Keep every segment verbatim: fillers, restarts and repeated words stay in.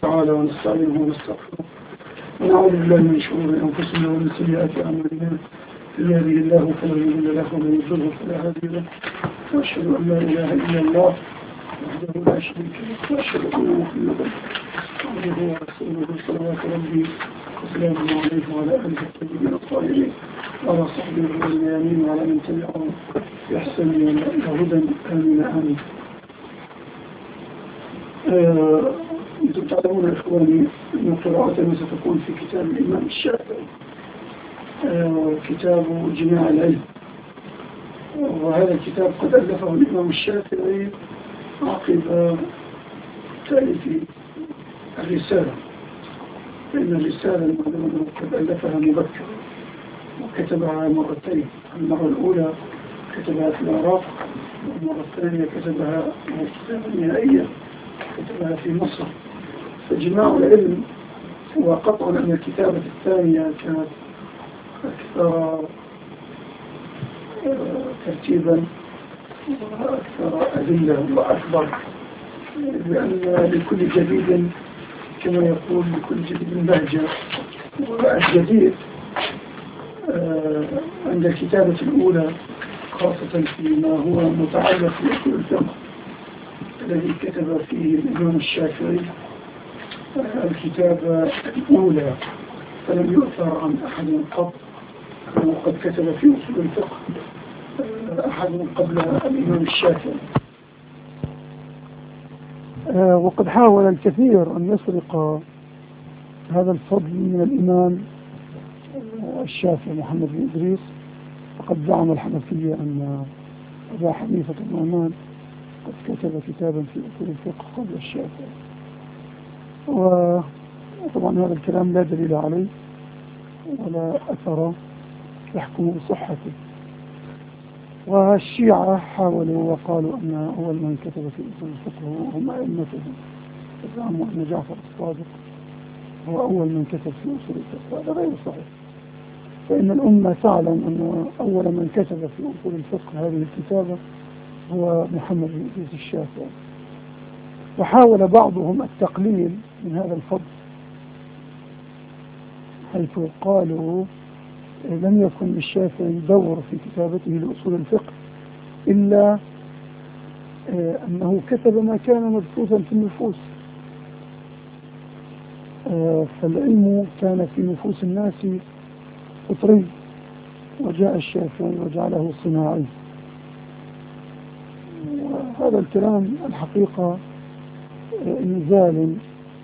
تعالى ونستعينه ونستغفره ونعوذ بالله من شرور أنفسنا ومن سيئات أعمالنا من يهده الله فلا مضل له ومن يضلل فلا هادي له وأشهد أن لا إله إلا الله وحده لا شريك له وأشهد أن محمدا عبده ورسوله صلوات ربي وسلامه عليه وعلى آله الطيبين الطاهرين وعلى صحبه والميامين وعلى من تبعهم بإحسان إلى هدى آمين آمين. أنتم آه تعلمون إخواني أن قراءتنا ستكون في كتاب الإمام الشافعي آه كتاب جماع العلم، وهذا الكتاب قد ألفه الإمام الشافعي عقب تأليف الرسالة، فإن الرسالة المعلومة قد ألفها مبكرا وكتبها مرتين، المرة الأولى كتبها في العراق والمرة الثانية كتبها كتابا نهائيا كتبها في مصر. فجماع العلم هو قطعا أن الكتابة الثانية كانت أكثر ترتيبا وأكثر أدلة وأكبر، لأن لكل جديد كما يقول لكل جديد بهجة، والجديد عند الكتابة الأولى خاصة فيما هو متعلق بأصول الفقه الذي كتب فيه الإمام الشافعي الكتابة الأولى، فلم يؤثر عن أحد قط وقد كتب في أصول الفقه أحد قبل الإمام الشافعي. وقد حاول الكثير أن يسرق هذا الفضل من الإمام الشافعي محمد بن إدريس، فقد زعم الحنفية أن أبا حنيفة النعمان قد كتب كتابا في أصول الفقه قبل الشافعي، وطبعا هذا الكلام لا دليل عليه ولا أثر يحكم بصحته. والشيعة حاولوا وقالوا أن أول من كتب في أصول الفقه هم أئمتهم، فزعموا أن جعفر الصادق هو أول من كتب في أصول الفقه، هذا غير صحيح. فإن الأمة تعلم أن أول من كتب في أصول الفقه هذه الكتابة هو محمد بن إدريس الشافعي. وحاول بعضهم التقليل من هذا الفضل، حيث قالوا لم يكن للشافعي دور في كتابته لأصول الفقه إلا أنه كتب ما كان مبثوثا في النفوس، فالعلم كان في نفوس الناس فطري، وجاء الشافعي وجعله صناعي. وهذا الكلام الحقيقة إنزال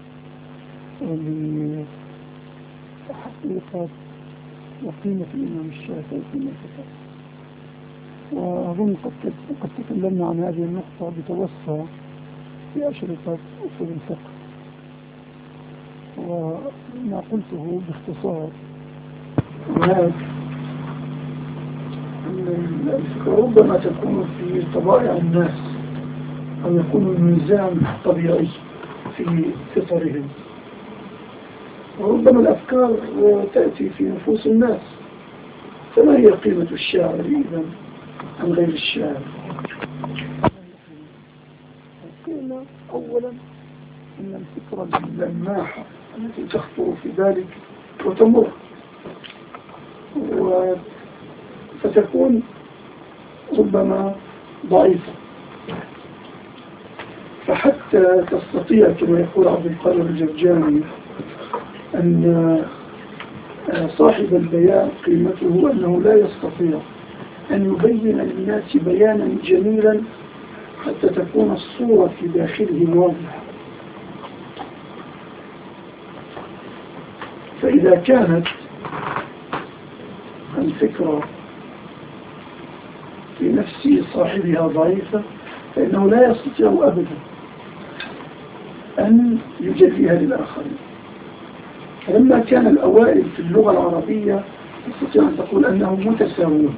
لحقيقة وقيمة الإمام الشافعي في المنطقة. وأظن قد قد تكلمنا عن هذه النقطة بتوسع في أشرطة أصول الفقه، وما قلته باختصار هناك الفكرة ربما تكون في طبائع الناس أو يكون الميزان طبيعي في فطرهم، وربما الأفكار تأتي في نفوس الناس. فما هي قيمة الشاعر إذن عن غير الشاعر؟ القيمة أولا أن الفكرة اللماحة التي تخطر في بالك وتمر فتكون ربما ضعيفة، فحتى تستطيع كما يقول عبد القادر الجرجاني أن صاحب البيان قيمته أنه لا يستطيع أن يبين للناس بيانا جميلا حتى تكون الصورة في داخله واضحة. فإذا كانت الفكرة في نفس صاحبها ضعيفة فإنه لا يستطيع أبدا أن يجليها للآخرين. فلما كان الأوائل في اللغة العربية تستطيع أن تقول أنهم متساوون،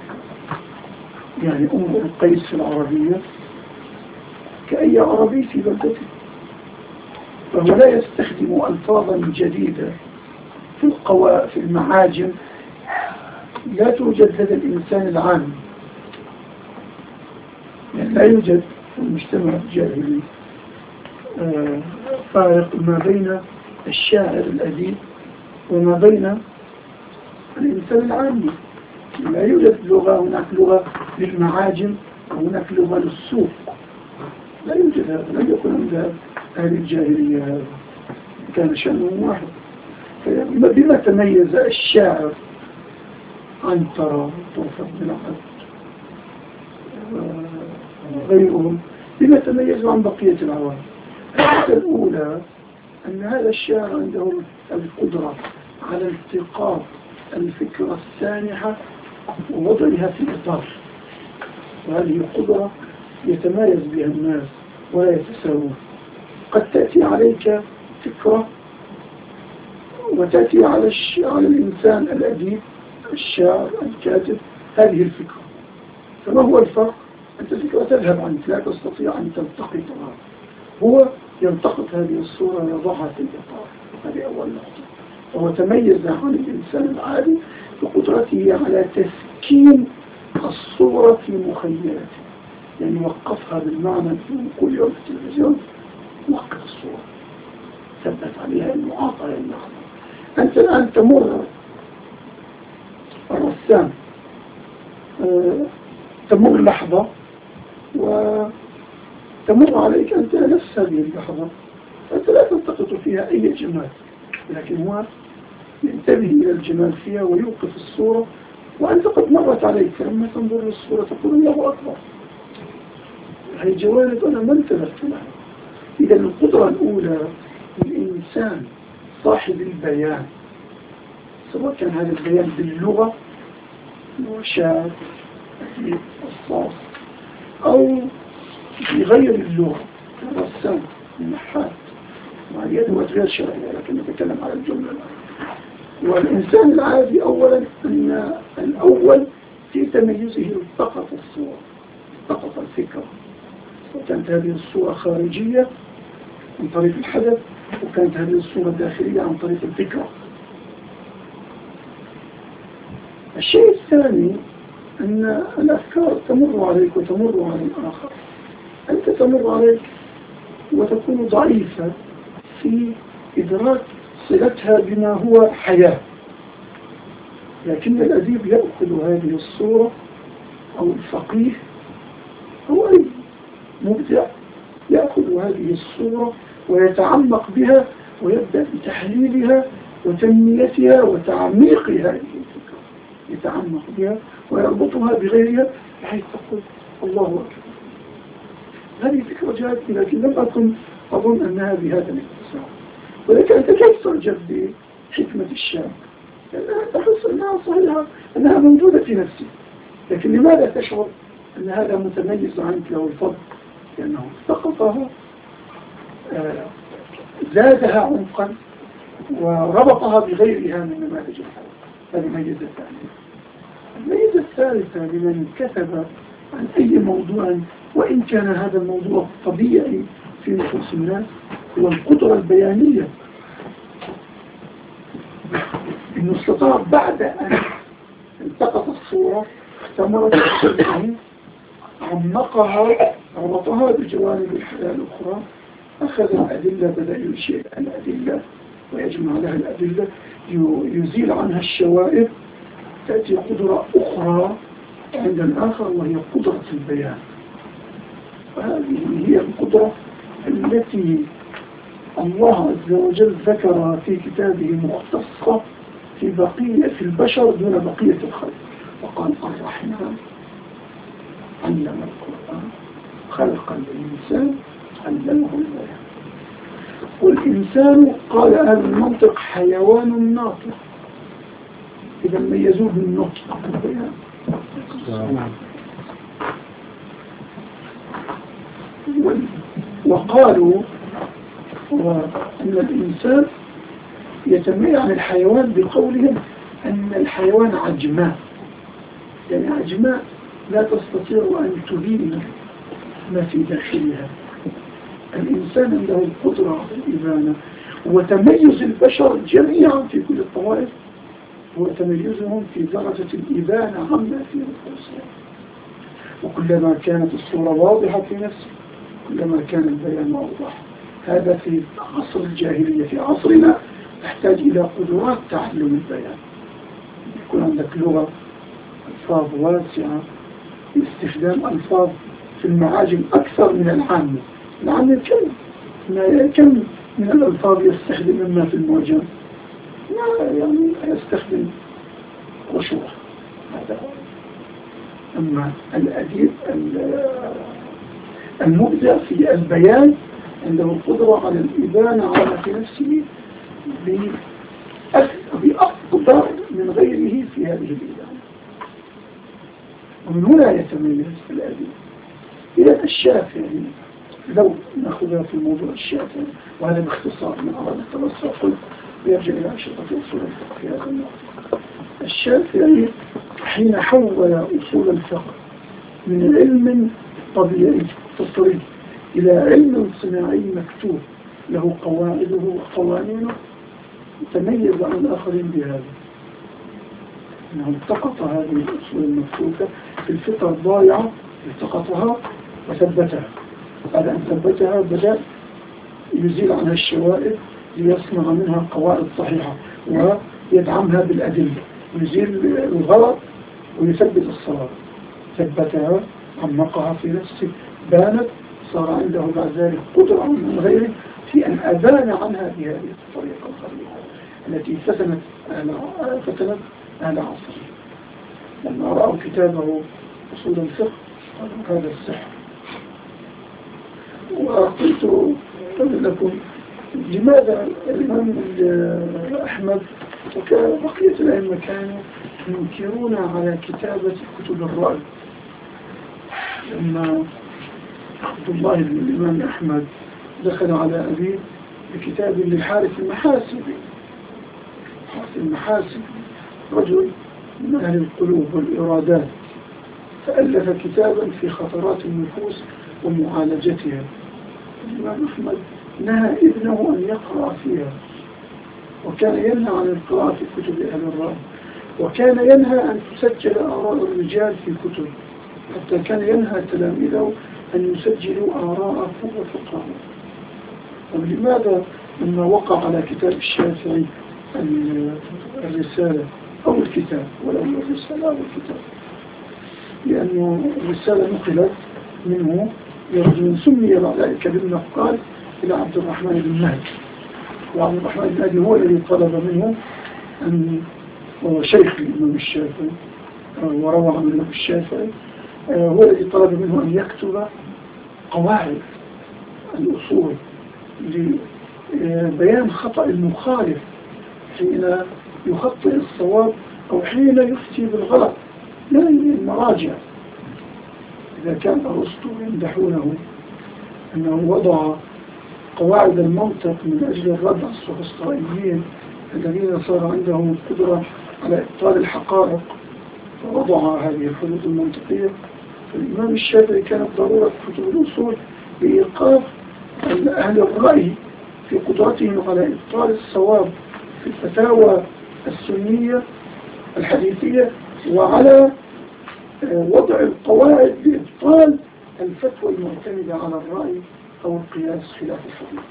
يعني أم القيس في العربية كأي عربي في بلدته، فهو لا يستخدم ألفاظا جديدة في القواء في المعاجم لا توجد لدى الإنسان العام، يعني لا يوجد في المجتمع الجاهلي فارق ما بين الشاعر الأديب وما بين الإنسان العامي. لا يوجد لغة، هناك لغة للمعاجم وهناك لغة للسوق، لا يوجد هذا، لم يكن عند أهل الجاهلية هذا، كان شأنهم واحد. بما تميز الشاعر عنترة وطرفة بن عبد وغيرهم، بما تميزوا عن بقية العوام؟ الحاجة الأولى أن هذا الشاعر عنده القدرة على التقاط الفكرة السانحة ووضعها في إطار، وهذه القدرة يتميز بها الناس ولا يتساوون. قد تأتي عليك فكرة وتأتي على, على الإنسان الأديب الشاعر الكاتب هذه الفكرة، فما هو الفرق؟ أنت الفكرة تذهب عنك، لا تستطيع أن تلتقطها، هو يلتقط هذه الصورة ويضعها في الإطار. هذه أول نقطة. وهو تميز عن الإنسان العادي بقدرته على تسكين الصورة في مخيلته، يعني وقفها بالمعنى في كل يوم في التلفزيون، وقف الصورة ثبت عليها المعاطى للمعنى. أنت الآن تمر الرسام أه تمر لحظة وتمر عليك أنت نفس هذه اللحظة، فأنت لا تلتقط فيها أي جمال، لكن هو ينتبه إلى الجمال فيها ويوقف الصورة، وأنت قد مرت عليك، فلما تنظر للصورة تقول الله أكبر، هذه جوانب أنا ما انتبهت لها. إذا القدرة الأولى الإنسان صاحب البيان، سواء كان هذا البيان باللغة وشاعر الصاص أو بغير اللغة الرسام النحات، مع اليد هو غير شرعية لكن نتكلم على الجملة. والإنسان العادي أولا أن الأول في تميزه التقط الصورة، التقط الفكرة، وكانت هذه الصورة خارجية عن طريق الحدث، وكانت هذه الصورة داخلية عن طريق الفكرة. الشيء الثاني أن الأفكار تمر عليك وتمر على الآخر، أنت تمر عليك وتكون ضعيفة في إدراك صلتها بما هو حياة، لكن الأديب يأخذ هذه الصورة أو الفقيه أو أي مبدع يأخذ هذه الصورة ويتعمق بها ويبدأ بتحليلها وتنميتها وتعميق هذه الفكرة، يتعمق بها ويربطها بغيرها بحيث تقول الله أكبر، هذه فكرة جاءتني لكن لم أكن أظن أنها بهذا الاتساع. ولكن أنت كيف تعجب بحكمة الشام؟ لأنها تحس أنها صحيحة، أنها موجودة في نفسك، لكن لماذا تشعر أن هذا متميز عنك له الفضل؟ لأنه التقطها آه زادها عمقا وربطها بغيرها من نماذج الحياة. هذه الميزة الثانية. الميزة الثالثة لمن كتب عن أي موضوع وإن كان هذا الموضوع طبيعي في نفوس الناس هو القدرة البيانية، إنه استطاع بعد أن التقط الصورة اختمرت الشيء عمقها ربطها بجوانب الحياة الأخرى، أخذ الأدلة بدأ يشيء الأدلة ويجمع لها الأدلة يزيل عنها الشوائب، تأتي قدرة أخرى عند الآخر وهي قدرة البيان. وهذه هي القدرة التي الله عز وجل ذكرها في كتابه مختصة في بقية في البشر دون بقية الخلق، وقال الرحمن علم القرآن خلق الإنسان علمه البيان. والإنسان قال أهل المنطق حيوان ناطق، إذا ميزوه بالنطق والبيان. وقالوا أن الإنسان يتميز عن الحيوان بقولهم أن الحيوان عجماء، يعني عجماء لا تستطيع أن تبين ما في داخلها. الإنسان عنده القدرة على الإبانة، وتميز البشر جميعا في كل الطوائف هو تميزهم في درجة الإبانة عما في نفسهم. وكلما كانت الصورة واضحة في نفسه كلما كان البيان أوضح. هذا في عصر الجاهلية. في عصرنا نحتاج إلى قدرات تعلم البيان، يكون عندك لغة، ألفاظ واسعة، استخدام ألفاظ في المعاجم أكثر من العامة. العامة كم كم من الألفاظ يستخدم مما في المعجم؟ لا يعني يستخدم قشور. هذا هو. أما الأديب المبدع في البيان عنده القدرة على الإبانة على في نفسه بأقدر من غيره في هذه الإبانة، ومن هنا يتميز الأديب. إذا الشافعي لو نأخذها في الموضوع الشافعي، وهذا باختصار من أراد التوسع قلت يرجع إلى أشرطة أصول الفقه في هذا النقطة. الشافعي حين حول أصول الفقه من علم طبيعي تطريق إلى علم صناعي مكتوب له قواعده وقوانينه، تميز عن الآخرين بهذا، أنه التقط هذه الأصول المكتوبة في الفطر الضائعة، التقطها وثبتها. بعد أن ثبتها بدأ يزيل عنها الشوائب ليصنع منها قواعد صحيحة ويدعمها بالأدلة، يزيل الغلط ويثبت الصواب. ثبتها، عمقها في نفسه، بانت، صار عنده بعد ذلك قدرة من غيره في أن أبان عنها بهذه الطريقة الخليقة التي فتنت أهل فتنت أهل عصره. لما رأوا كتابه أصول الفقه قالوا هذا السحر. وقلت لكم لماذا الإمام أحمد وبقية الأئمة كانوا ينكرون على كتابة كتب الرأي؟ لما عبد الله بن الإمام أحمد دخل على أبيه بكتاب للحارث المحاسبي. حارث المحاسبي رجل من أهل القلوب والإرادات، فألف كتابا في خطرات النفوس ومعالجتها. الإمام أحمد نهى ابنه أن يقرأ فيها، وكان ينهى عن القراءة في كتب أهل الرأي، وكان ينهى أن تسجل آراء الرجال في كتب، حتى كان ينهى تلاميذه أن يسجلوا آراء وفقهاء. ولماذا لما وقع على كتاب الشافعي الرسالة أو الكتاب، ولا الرسالة أو الكتاب، لأنه الرسالة نقلت منه يرجون سمي ذلك بالنقال إلى عبد الرحمن بن مهدي، وعبد الرحمن بن مهدي هو الذي طلب منه أن هو شيخ الإمام الشافعي وروى عن الإمام الشافعي، هو الذي طلب منه أن يكتب قواعد الأصول لبيان خطأ المخالف حين يخطئ الصواب أو حين يفتي بالغلط، لا المراجع. إذا كان أرسطو يمدحونه أنه وضع قواعد المنطق من أجل الرد على السوفسطائيين الذين صار عندهم القدرة على إبطال الحقائق، فوضع هذه الحدود المنطقية. فالإمام الشافعي كانت ضرورة كتب الأصول بإيقاف أهل الرأي في قدرتهم على إبطال الصواب في الفتاوى السنية الحديثية، وعلى وضع القواعد لإبطال الفتوى المعتمدة على الرأي أو القياس خلاف الحديث.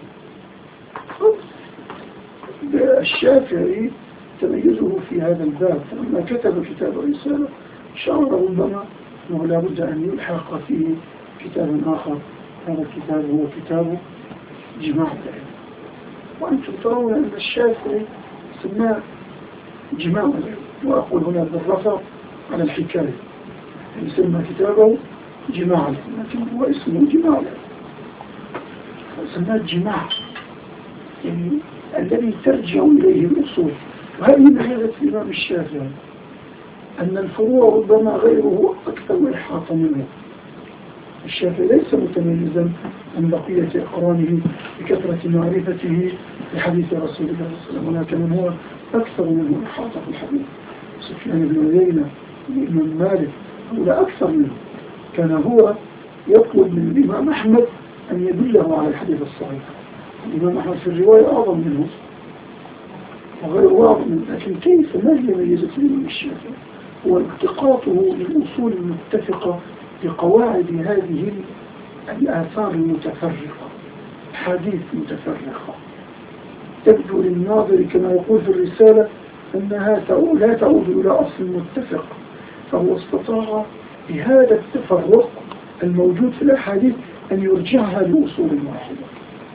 الشافعي تميزه في هذا الباب، فلما كتب كتاب الرسالة شعر ربما أنه لا بد أن يلحق فيه كتاب آخر. هذا الكتاب هو كتاب جماع العلم، وأنتم ترون أن الشافعي سماه جماع العلم، وأقول هنا بالرفع على الحكاية، يسمى كتابه جماع العلم، لكن هو اسمه جماع العلم، سماه جماع يعني الذي ترجع إليه الأصول. وهذه ميزة الإمام الشافعي أن الفروع ربما غيره أكثر إحاطة منه. الشافعي ليس متميزا عن بقية أقرانه بكثرة معرفته بحديث رسول الله صلى الله عليه وسلم، ولكن من هو أكثر منه إحاطة في الحديث. سفيان بن عيينة والإمام مالك هؤلاء أكثر منه. كان هو يطلب من الإمام أحمد أن يدله على الحديث الصحيح. الإمام أحمد في الرواية أعظم منه وغير أعظم منه، لكن كيف ما هي ميزة الإمام الشافعي؟ هو التقاطه للأصول المتفقة بقواعد هذه الآثار المتفرقة، أحاديث متفرقة تبدو للناظر كما يقول في الرسالة أنها لا تعود إلى أصل متفق، فهو استطاع بهذا التفرق الموجود في الأحاديث أن يرجعها لأصول واحدة.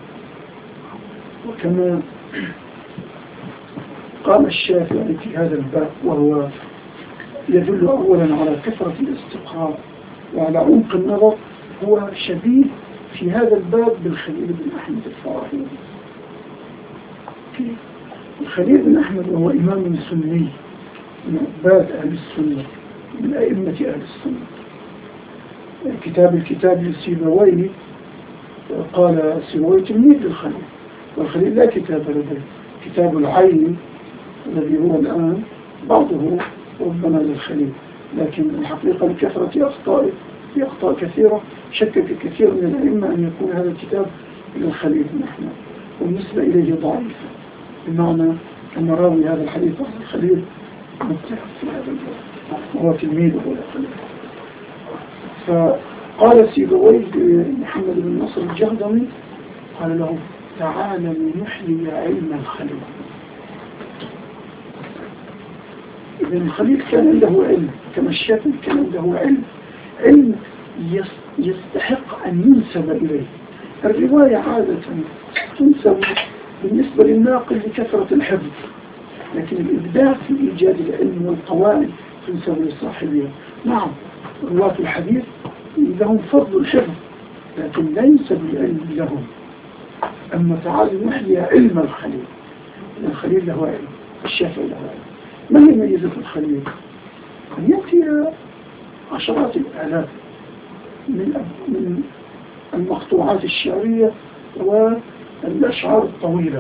وكما قام الشافعي في هذا الباب، وهو يدل أولا على كثرة الاستقراء وعلى عمق النظر، هو شبيه في هذا الباب بالخليل بن أحمد الفراهيدي. الخليل بن أحمد وهو إمام سني من عباد أهل السنة، من أئمة أهل السنة. كتاب الكتاب للسيبويه قال السيبويه تلميذ للخليل، والخليل لا كتاب لديه. كتاب العين الذي هو الآن بعضه ربما للخليل، لكن الحقيقة لكثرة أخطاء في أخطاء كثيرة شكك كثير من الأئمة أن يكون هذا الكتاب للخليل بن أحمد، والنسبة إليه ضعيفة، بمعنى أن راوي هذا الحديث عن الخليل متهم في هذا الباب وهو تلميذه للخليل. فقال سيبويه محمد بن نصر الجهضمي قال له: تعالى لنحيي علم الخليل. إذن الخليل كان عنده علم كما الشافعي كان عنده علم علم يستحق أن ينسب إليه. الرواية عادة تنسب بالنسبة للناقل لكثرة الحفظ، لكن الإبداع في إيجاد العلم والقواعد تنسب لصاحبها. نعم، رواة الحديث لهم فضل الحفظ، لكن لا ينسب العلم لهم. أما تعالى نحيي علم الخليل، الخليل له علم، الشافعي له علم. ما هي ميزة الخليل؟ أن يأتي عشرات الآلاف من من المقطوعات الشعرية والأشعار الطويلة،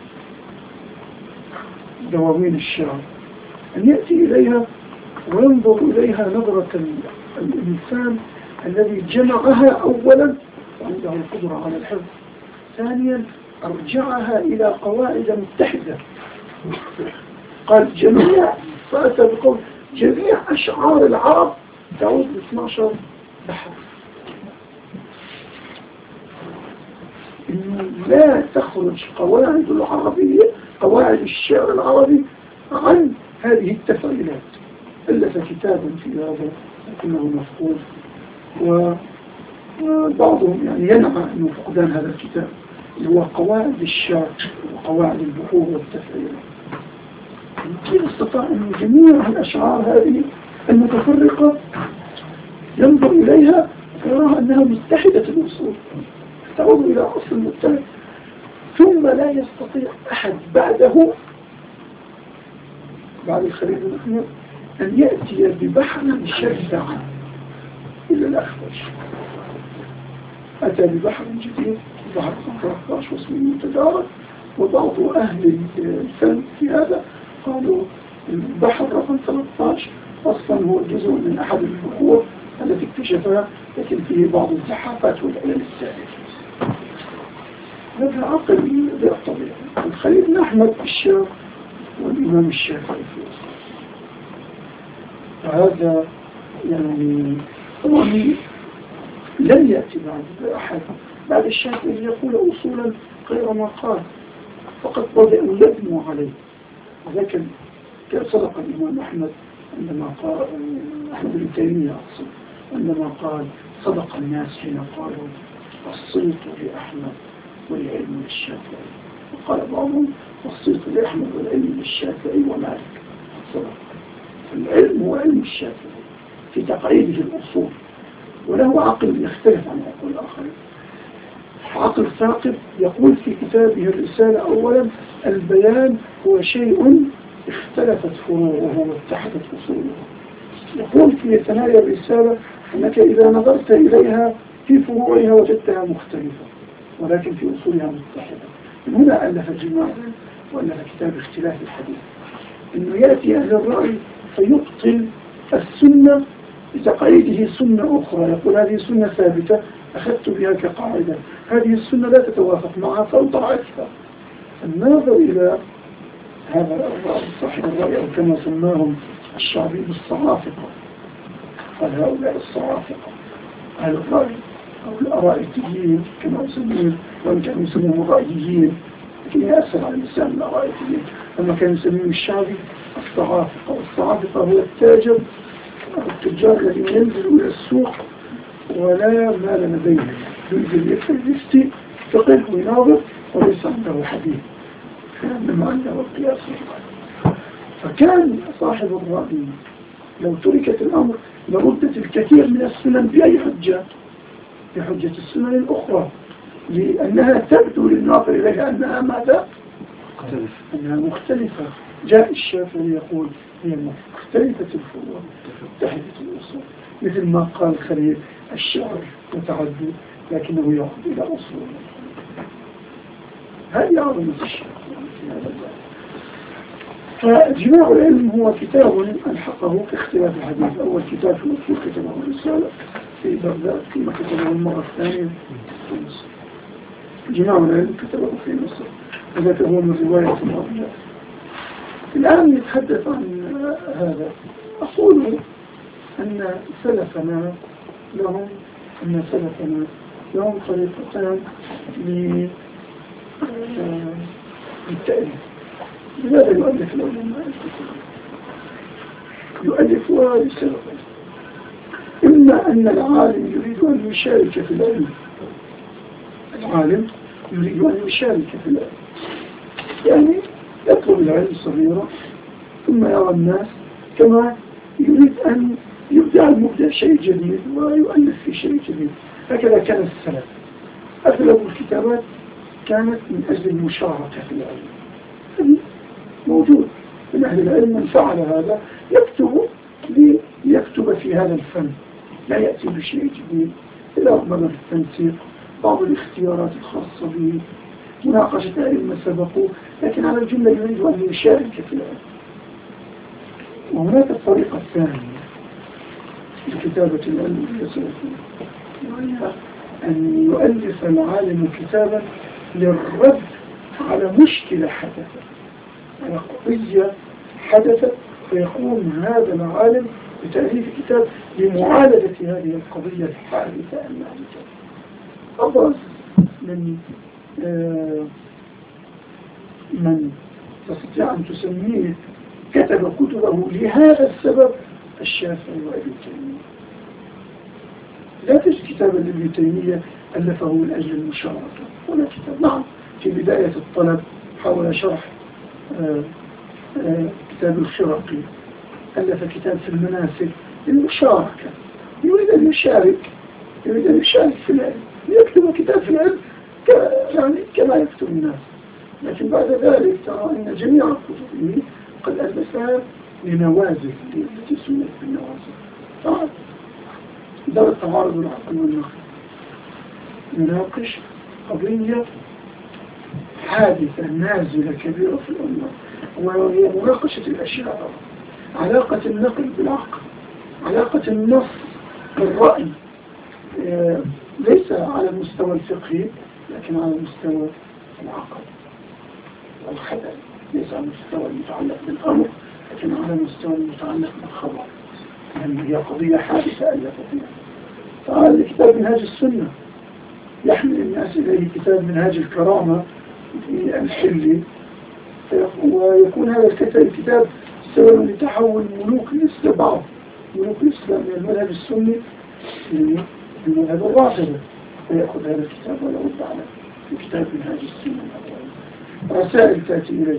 دواوين الشعر، أن يأتي إليها وينظر إليها نظرة الإنسان الذي جمعها أولا وعنده القدرة على الحفظ، ثانيا أرجعها إلى قواعد متحدة. قال جميع فأتى بقول جميع أشعار العرب تعود ل اثني عشر بحر، إنه لا تخرج قواعد العربية قواعد الشعر العربي عن هذه التفعيلات. ألف كتابا في هذا لكنه مفقود، وبعضهم يعني ينعى أنه فقدان هذا الكتاب اللي هو قواعد الشعر وقواعد البحور والتفعيلات. كيف استطاع أن جميع الأشعار هذه المتفرقة ينظر إليها ويراها أنها متحدة الأصول تعود إلى أصل متحد، ثم لا يستطيع أحد بعده بعد الخليل بن أحمد أن يأتي ببحر شذ عنه إلا الأخفش. أتى ببحر جديد، بحر ثلاثة عشر واسمه متدارك، وبعض أهل الفن في هذا قالوا البحر رقم ثلاثة عشر أصلا هو جزء من أحد البحور التي اكتشفها، لكن فيه بعض الزحافات والعلل السائلة. هذا عقل غير طبيعي. الخليل بن أحمد في الشام والإمام الشافعي في أصل، فهذا يعني طبعا لم يأتي بعد أحد بعد الشافعي يقول أصولا غير ما قال، فقط بدأوا يبنوا عليه. ولكن صدق الإمام أحمد عندما قال، أحمد بن تيمية أقصد، عندما قال صدق الناس حين قالوا الصيت لأحمد والعلم للشافعي، وقال بعضهم الصيت لأحمد والعلم للشافعي ومالك. صدق، العلم هو علم الشافعي في تقعيده الأصول، وله عقل يختلف عن عقل الآخرين. عقل ثاقب يقول في كتابه الرسالة أولا: البيان هو شيء اختلفت فروعه واتحدت أصوله. يقول في ثنايا الرسالة أنك إذا نظرت إليها في فروعها وجدتها مختلفة، ولكن في أصولها متحدة. من هنا ألف جماعة وألف كتاب اختلاف الحديث، إنه يأتي أهل الرأي فيبطل السنة بتقعيده سنة أخرى، يقول هذه سنة ثابتة أخذت بها كقاعدة، هذه السنة لا تتوافق معها فأضعفها. الناظر إلى هذا الرأي صاحب الرأي، أو كما سماهم الشعبي بالصعافقة، قال هؤلاء الصعافقة أهل الرأي أو الأرائيين كما يسمون وإن كانوا يسموهم الرأييين لكن يأثر على الإنسان الرأييين. لما كانوا يسمون الشعبي الصعافقة، والصعافقة هو التاجر التجار الذين ينزلوا إلى السوق ولا مال لديه، ينزل يفتي فقه ويناظر وليس عنده حديث، إنما عنده القياس. فكان صاحب الرأي لو تركت الأمر لردت الكثير من السنن بأي حجة؟ بحجة السنن الأخرى، لأنها تبدو للناظر إليها أنها ماذا؟ مختلفة. أنها مختلفة. جاء الشافعي يقول هي مختلفة الفروع متحدة الأصول، مثل ما قال الخليل الشعر متعدد لكنه يعود إلى أصول. هذه عظمة الشعر. فجماع العلم هو كتاب ألحقه في اختلاف الحديث. أول كتاب في الأصول كتبه الرسالة في بغداد، ثم كتبه المرة الثانية في مصر. جماع العلم كتبه في مصر، وذلك هو من رواية الرابعة. الآن نتحدث عن هذا. أقول أن سلفنا لهم أن سلفنا لهم طريقتان للتأليف. لماذا يؤلف العلماء الكتب؟ يؤلفها لسببين: إما أن العالم يريد أن يشارك في العلم، العالم يريد أن يشارك في العلم، يعني يطلب العلم صغيرا ثم يرى الناس كما يريد أن يبدع المبدع شيء جديد ويؤلف في شيء جديد. هكذا كان السلف. أغلب الكتابات كانت من أجل المشاركة في العلم. موجود من أهل العلم من فعل هذا، يكتب ليكتب في هذا الفن، لا يأتي بشيء جديد إلا ربما في التنسيق، بعض الاختيارات الخاصة به، مناقشة أهل ما سبقوا، لكن على الجملة يريد أن يشارك في العلم. وهناك الطريقة الثانية لكتابة العلم في سلفنا، وهي أن يؤلف العالم كتابا للرد على مشكلة حدثت، على قضية حدثت، فيقوم هذا العالم بتأليف كتاب لمعالجة هذه القضية الحادثة الناتجة. أبرز من آه من تستطيع أن تسميه كتب كتبه لهذا السبب الشافعي وابن تيمية. لا تجد كتابا لابن تيمية ألفه من أجل المشاركة ولا كتاب. نعم في بداية الطلب حاول شرح آه آه كتاب الخرقي، ألف كتاب في المناسك للمشاركة، يريد أن يشارك يريد أن يشارك في العلم، يكتب كتاب في العلم يعني كما يكتب الناس. لكن بعد ذلك ترى أن جميع كتبه قد ألفها لنوازل التي سميت بالنوازل. طبعا دار التعارض العقل والنقل يناقش قضية حادثة نازلة كبيرة في الأمة، وهي مناقشة الأشياء، علاقة النقل بالعقل، علاقة النص بالرأي، ليس على المستوى الفقهي لكن على المستوى العقل والخبر، ليس على المستوى المتعلق بالأمر لكن على المستوى المتعلق بالخبر، يعني هي قضية حادثة ألف فيها. فهذا كتاب منهاج السنة يحمل الناس إليه كتاب منهاج الكرامة في الحلي، ويكون هذا الكتاب سببا لتحول ملوك الإسلام، بعض ملوك الإسلام من المذهب السني للمذهب الرافضي، فيأخذ هذا الكتاب ولا رد على كتاب منهاج السنة. رسائل تأتي إليه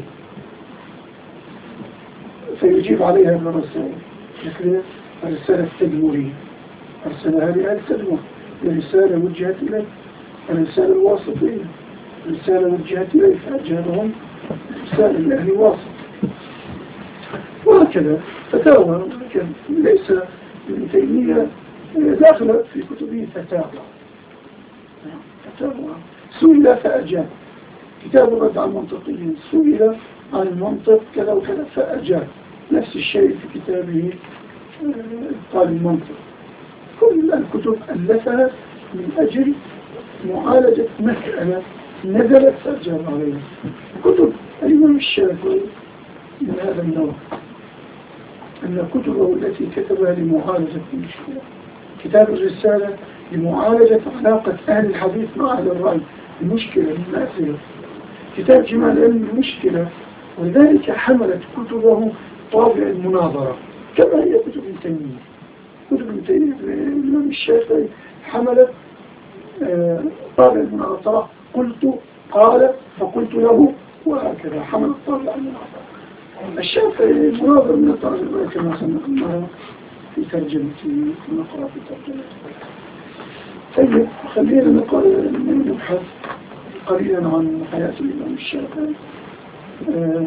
فيجيب عليها بالرسائل، مثل الرسالة التدمرية أرسلها لأهل تدمر، رسالة وجهت إليه، الرسالة الواسطية رسالة وجهت إليه فأجابهم رسالة لأهل واسط، وهكذا فتاوى. ليس ابن تيمية داخل في كتبه فتاوى فتاوى سئل فأجاب، كتاب الرد على المنطقيين سئل عن المنطق كذا وكذا فأجاب، نفس الشيء في كتابه قال المنطق. كل الكتب ألفها من أجل معالجة مسألة نزلت فأجاب عليها. كتب الإمام الشافعي من هذا النوع، أن كتبه التي كتبها لمعالجة المشكلة، كتاب الرسالة لمعالجة علاقة أهل الحديث مع أهل الرأي، المشكلة المأثرة. كتاب جماع العلم المشكلة، ولذلك حملت كتبه طابع المناظرة كما هي كتب ابن تيمية. كتب ابن تيمية الإمام الشافعي حملت آه طابع المناظرة، قلت قال فقلت له، وهكذا حملت طابع المناظرة. الشافعي مناظر من الترجمة كما سنقرأ في ترجمتي نقرأ في ترجمتي. طيب خلينا نبحث قليلا عن حياة الإمام الشافعي. أه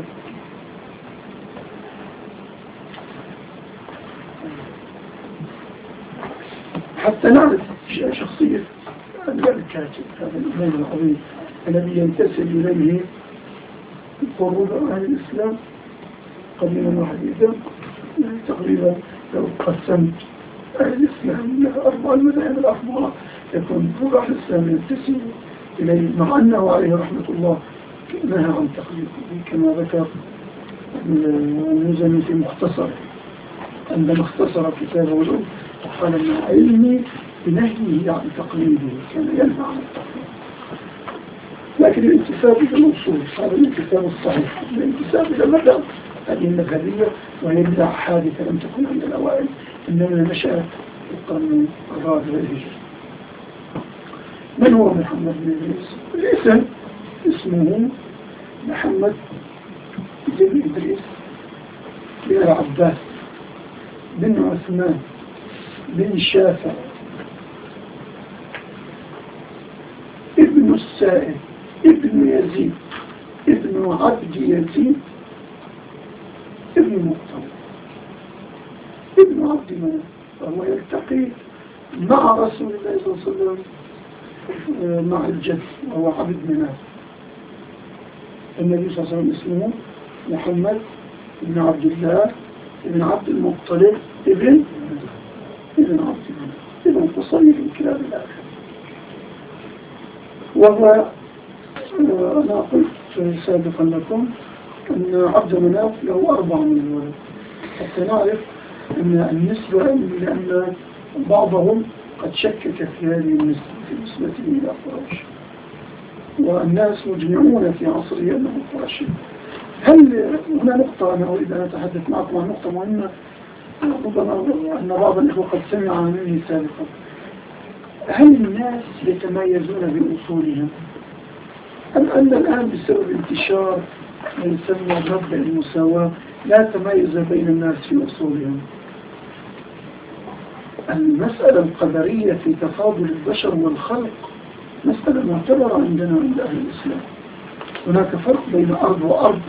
حتى نعرف شخصية الكاتب هذا الإمام العظيم الذي ينتسب إليه قرب أهل الإسلام قديما وحديثا. يعني تقريبا لو قسمت أهل الإسلام إلى أربع المذاهب الأربعة يكون قرب أهل الإسلام ينتسب إليه، مع أنه عليه رحمة الله نهى عن تقليده كما ذكر المزني في مختصر عندما اختصر كتابه له وقال أن علمي بنهيه عن تقليده، كان ينهى عن التقليد. لكن الانتساب إلى الأصول هذا الانتساب الصحيح. الانتساب إلى المذهب هذه المذهبية وهي بدعة حادثة لم تكن عند الأوائل، إنما نشأت في القرن الرابع الهجري. من هو محمد بن إدريس؟ الاسم اسمه محمد بن إدريس بن العباس بن عثمان بن شافع ابن السائب ابن يزيد ابن عبد يزيد ابن مطلب ابن عبد مناف، فهو يلتقي مع رسول الله صلى الله عليه وسلم مع الجد وهو عبد مناف. النبي صلى الله عليه وسلم اسمه محمد بن عبد الله ابن عبد المطلب ابن ابن عبد مناف ابن تصريف الكلام الآخر. وهو أنا قلت سابقا لكم أن عبد مناف له أربع من الولد، حتى نعرف أن النسبة، لأن بعضهم قد شكك في هذه النسبة في نسبته إلى قريش، والناس مجمعون في عصره أنه قرشي. هل هنا نقطة أنا أريد أن أتحدث معكم عن نقطة مهمة ربما أن بعض الإخوة قد سمع مني سابقا. هل الناس يتميزون بأصولهم؟ أم أن الآن بسبب انتشار ما يسمى مبدأ المساواة لا تميز بين الناس في أصولهم؟ المسألة القدرية في تفاضل البشر والخلق مسألة معتبرة عندنا عند أهل الإسلام. هناك فرق بين أرض وأرض.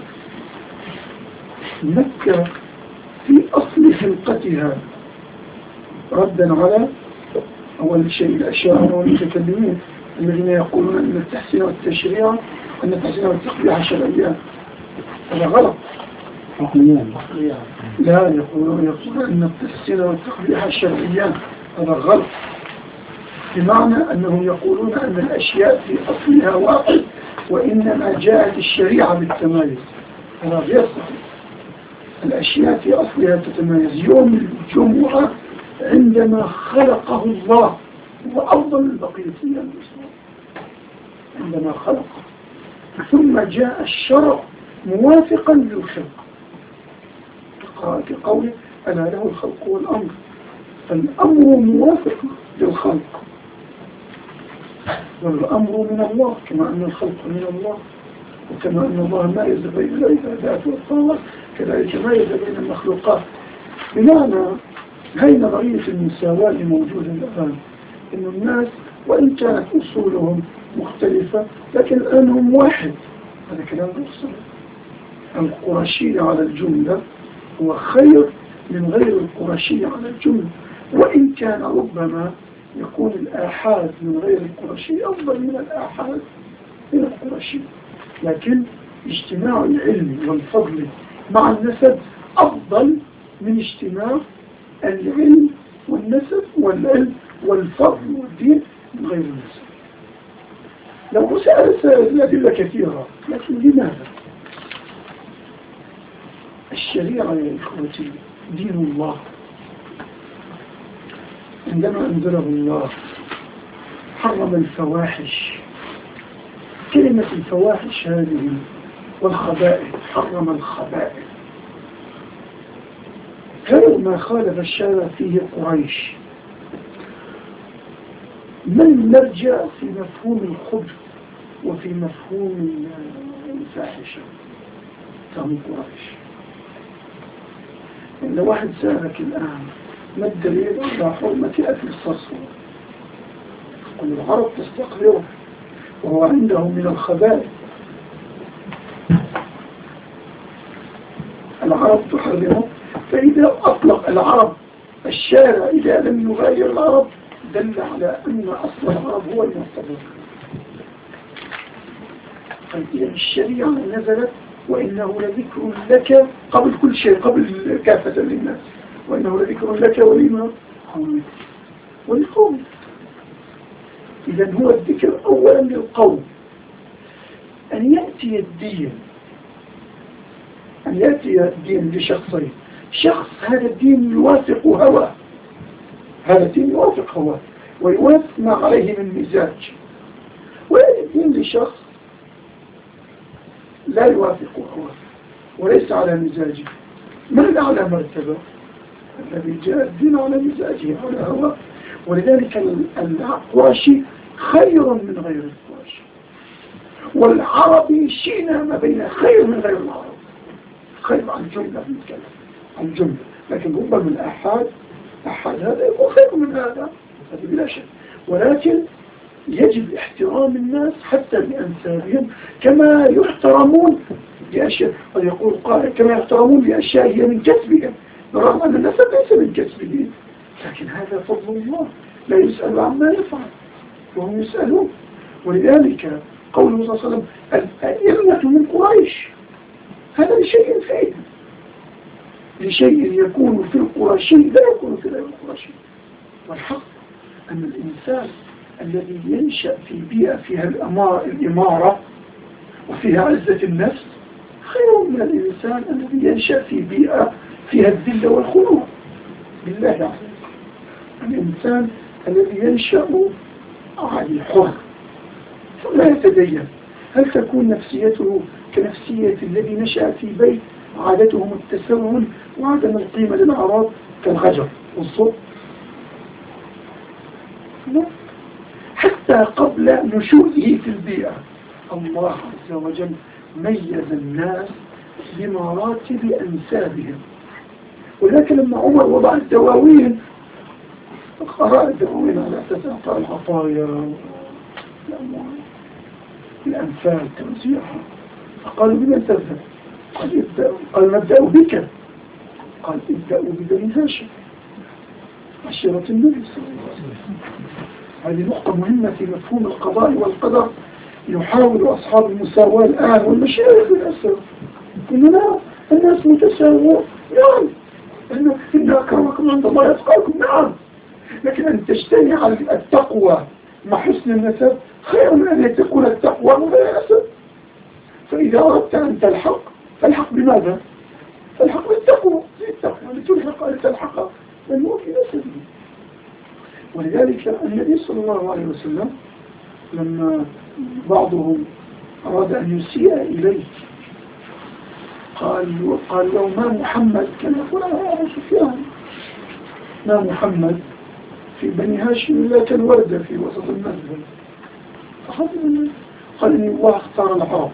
مكة في أصل خلقتها ردا على أول شيء الأشاعرة والمتكلمين الذين يقولون أن التحسين والتشريع أن التحسين والتقبيح شرعيان، هذا غلط. لا، يقولون يقولون أن التحسين والتقبيح شرعيان، هذا غلط. بمعنى أنهم يقولون أن الأشياء في أصلها واحد وإنما جاءت الشريعة بالتمايز، هذا غير صحيح. الأشياء في أصلها تتمايز. يوم الجمعة عندما خلقه الله هو أفضل البقية الأيام، عندما خلقه، ثم جاء الشرع موافقا للخلق كقوله ألا له الخلق والأمر، فالأمر موافق للخلق والأمر من الله، كما أن الخلق من الله، وكما أن الله مايز بين العبادات والطاعات كذلك مايز بين المخلوقات. بمعنى هاي نظرية المساواة الموجودة الآن، إن الناس وإن كانت أصولهم مختلفة لكن الآن هم واحد. هذا كلام مفصل. القرشي على الجملة هو خير من غير القرشي على الجملة، وإن كان ربما يكون الآحاد من غير القرشي أفضل من الآحاد من القرشي، لكن اجتماع العلم والفضل مع النسب أفضل من اجتماع العلم والنسب والعلم والفضل والدين من غير النسب. لو سأل الأدلة كثيرة، لكن لماذا؟ الشريعة يا إخوتي دين الله، عندما أنزله الله حرم الفواحش كلمة الفواحش هذه والخبائث، حرم الخبائث غير ما خالف الشارع فيه قريش. ما المرجع في مفهوم الخبث وفي مفهوم الفاحشة؟ فهم قريش. إن واحد سألك الآن ما الدليل على حرمة أكل الصرصور؟ قل العرب تستقبله وهو عندهم من الخبائث. العرب تحرمه، فإذا أطلق العرب الشارع إذا لم يغير العرب دل على أن أصل العرب هو المعتبر. فإذا الشريعة نزلت وإنه لذكر لك قبل كل شيء، قبل كافة للناس، وإنه لذكر لك ولما ولقوم. إذا هو الذكر أولا للقوم. أن يأتي الدين أن يأتي الدين لشخصين، شخص هذا الدين يوافق هواه، هذا الدين يوافق هواه ويوافق ما عليه من مزاج، ويأتي الدين لشخص لا يوافق هواه وليس على مزاجه. من الأعلى مرتبة؟ الذي جاء الدين على مزاجه على هواه. ولذلك القرشي خير من غير القرشي، والعربي شئنا ما بين خير من غير العرب. خير عن جملة نتكلم عن جملة، لكن ربما من أحد أحد هذا يكون خير من هذا، هذا بلا شك. ولكن يجب احترام الناس حتى بأنسابهم كما يحترمون بأشياء، قد يقول قائل كما يحترمون بأشياء هي من كسبهم، برغم أن النسب ليس من كسبهم، لكن هذا فضل الله لا يسأل عما يفعل وهم يسألون. ولذلك قوله صلى الله عليه وسلم الأئمة من قريش، هذا لشيء فيه، لشيء يكون في القرشي لا يكون في غير القرشي. والحق أن الإنسان الذي ينشأ في بيئة فيها الإمارة وفيها عزة النفس خير من الإنسان الذي ينشأ في بيئة فيها الذل والخنوع بالله عليك. الإنسان الذي ينشأ عادي حر ثم يتدين، هل تكون نفسيته كنفسية الذي نشأ في بيت عادتهم التسول وعدم القيمة للأعراض كالغجر والصوت؟ لا، حتى قبل نشوئه في البيئة الله عز وجل ميز الناس بمراتب أنسابهم. ولكن لما عمر وضع الدواوين قرأ الدواوين على أساس أعطاء العطايا والأموال الأنفال توزيعها، فقالوا بمن تذهب؟ قال ابدأوا، قال نبدأ بك، قال ابدأوا ببني هاشم عشيرة النبي صلى الله عليه وسلم. هذه نقطة مهمة في مفهوم القضاء والقدر. يحاول أصحاب المساواة الآن والمشايخ للأسف إننا الناس متساوون، يعني إن إن أكرمكم عند الله يتقاكم، نعم، لكن أن تجتمع التقوى مع حسن النسب خير من أن تكون التقوى من غير نسب. فإذا أردت أن تلحق فالحق بماذا؟ فالحق بالتقوى، زي التقوى لتلحق لتلحق من هو في نسبه. ولذلك النبي صلى الله عليه وسلم لما بعضهم أراد أن يسيء إليه قال قال له ما محمد، كان يقول يا أبو سفيان ما محمد في بني هاشم لا كالوردة في وسط المنزل. قال إن الله اختار العرب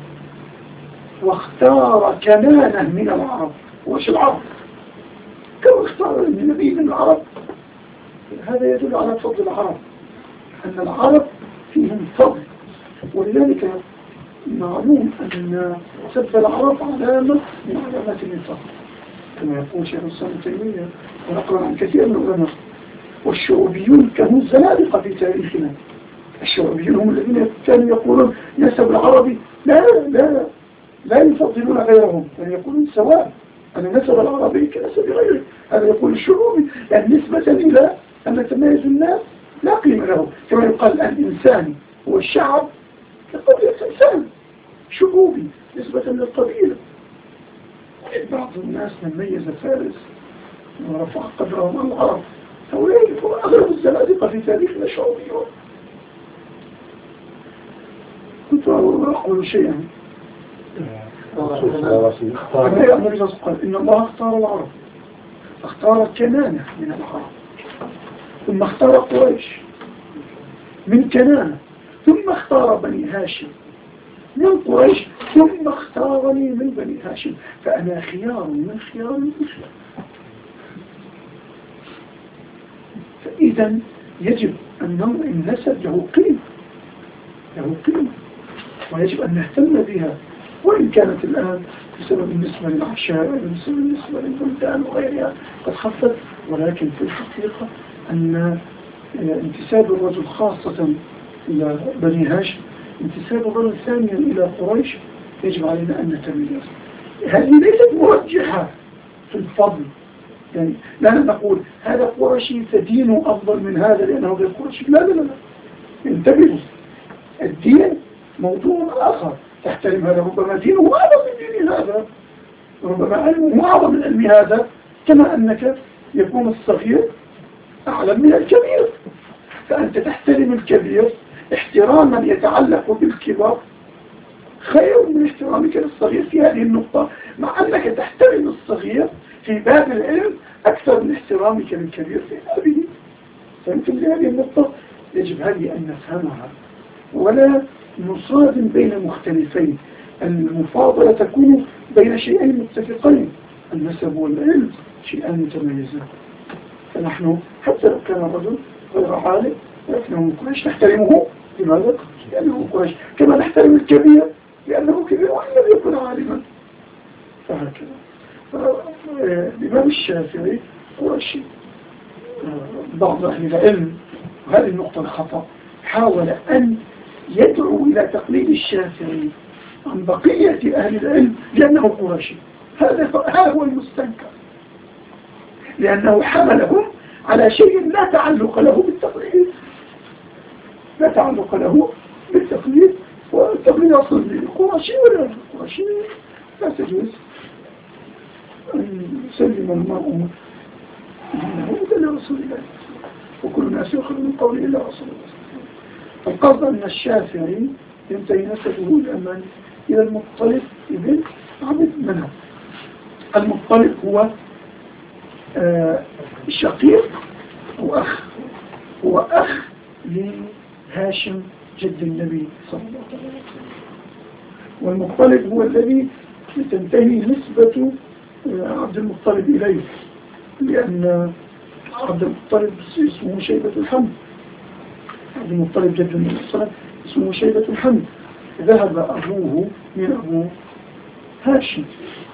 واختار كنانة من العرب. وش العرب؟ كم اختار النبي من العرب؟ هذا يدل على فضل العرب، أن العرب فيهم فضل. ولذلك معلوم أن سب العرب علامة من علامات النفاق كما يقول شيخ الإسلام ابن تيمية ونقرأ عن كثير من العلماء. والشعوبيون كانوا الزنادقة في تاريخنا. الشعوبيون هم الذين كانوا يقولون نسب العربي لا لا لا يفضلون غيرهم، يعني يقولون سواء أن نسب العربي كنسب غيره. هذا يقول الشعوبي يعني نسبة إلى أن تميز الناس لا قيمة له، كما يقال الإنسان هو الشعب كقبيلة إنسان شعوبي نسبة للقبيلة. بعض الناس من ميز فارس ورفع قدرهم عن العرب، هؤلاء أغلب الزنادقة في تاريخنا شعوبيون. كنت أقول شيئا. النبي قال إن الله اختار العرب، اختار كنانة من العرب، ثم اختار قريش من كنانة، ثم اختار بني هاشم من قريش، ثم اختارني من بني هاشم، فأنا خيار من خيار المسلم. فإذا يجب أن ننظر النسب له قيمة، له قيمة، ويجب أن نهتم بها، وإن كانت الآن بسبب النسبة للعشاء، بسبب النسبة للبلدان وغيرها قد خفت، ولكن في الحقيقة أن انتساب الرجل خاصة إلى بني هاشم انتساب الرجل ثانيا إلى قريش يجب علينا أن نتميز. هذه ليست مرجحة في الفضل، يعني لا نقول هذا قرشي فدينه أفضل من هذا لأنه غير قرشي، لا لا لا، انتبهوا، الدين موضوع آخر، تحترم هذا ربما دينه أعظم من دين هذا، ربما علمه أعظم من علم هذا، كما أنك يكون الصغير أعلم من الكبير، فأنت تحترم الكبير احتراما يتعلق بالكبار خير من احترامك للصغير في هذه النقطة، مع أنك تحترم الصغير في باب العلم أكثر من احترامك للكبير في هذه. فيمكن لهذه النقطة يجب هذه أن نفهمها ولا نصادم بين مختلفين. المفاضلة تكون بين شيئين متفقين، النسب والعلم شيئان متميزان. فنحن حتى لو كان الرجل غير عالم لكنه من قريش نحترمه، لماذا؟ لأنه من قريش، كما نحترم الكبير لأنه كبير وإن لم يكن عالما. فهكذا الإمام الشافعي قرشي. بعض أهل العلم، وهذه النقطة الخطأ، حاول أن يدعو إلى تقليد الشافعي عن بقية أهل العلم لأنه قرشي. هذا هذا هو المستنكر، لأنه حملهم على شيء لا تعلق له بالتقليد، لا تعلق له بالتقليد، والتقليد أصلا للقرشي ولا القرشي لا تجوز أن يسلم المرء دينه إلى رسول الله، وكل الناس يأخذ من قوله إلا رسول الله. القصد أن الشافعي ينتهي نسبه الأمان إلى المطلب ابن عبد منهب. المطلب هو آه شقيق وأخ، هو أخ لهاشم جد النبي صلى الله عليه وسلم، والمطلب هو الذي تنتهي نسبة عبد المطلب إليه، لأن عبد المطلب اسمه شيبة الحمد، عبد المطلب جد النبي صلى الله عليه وسلم اسمه شيبة الحمد. ذهب أبوه من أبو هاشم،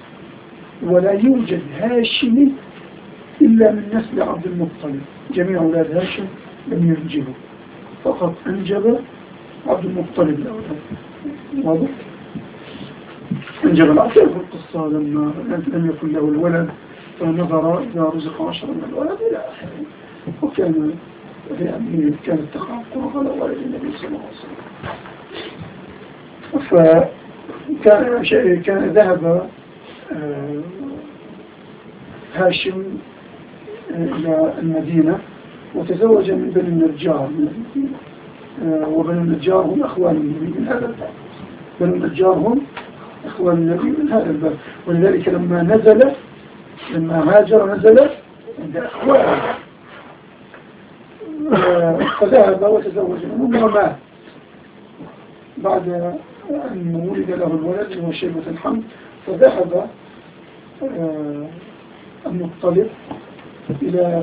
ولا يوجد هاشمي إلا من نسل عبد المطلب، جميع أولاد هاشم لم ينجبوا، فقط أنجب عبد المطلب الأولاد. واضح؟ أنجب العشر في القصة لما لم يكن له الولد فنظر إذا رزق عشر من الولد إلى آخره، وكان يعني كانت تقع القرى على والد النبي صلى الله عليه وسلم. فكان شيء كان ذهب هاشم إلى المدينة وتزوج من بني النجار من المدينة، وبني النجار هم أخوان النبي من هذا الباب، بني النجار هم أخوان النبي من هذا الباب، ولذلك لما نزل لما هاجر نزل عند أخوانه، فذهب وتزوج منهم ومات بعد أن ولد له الولد هو شيبة الحمد. فذهب المطلب إلى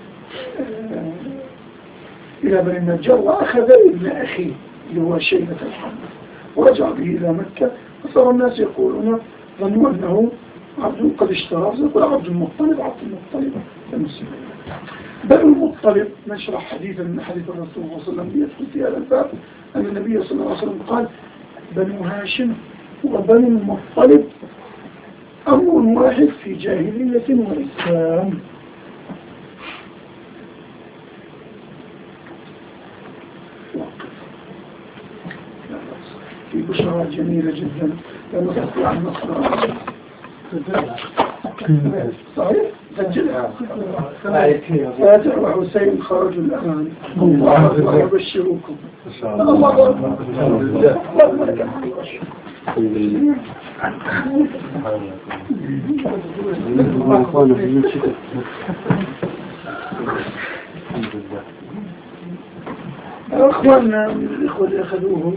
إلى بني النجار وأخذ ابن أخيه اللي هو شيبة الحمد ورجع به إلى مكة، فصار الناس يقولون ظنوا أنه عبد قد اشترى، يقول عبد المطلب عبد المطلب المسلم. بنو المطلب نشرح حديثا من حديث الرسول صلى الله عليه وسلم يدخل في هذا الباب أن النبي صلى الله عليه وسلم قال بنو هاشم وبنو المطلب أمر واحد في جاهلية وإسلام. في بشرى جميلة جدا لا نستطيع أن نصنع صحيح سجلها. فاتح وحسين خرجوا الآن الله يبشركم الله أخواننا الإخوة اللي أخذوهم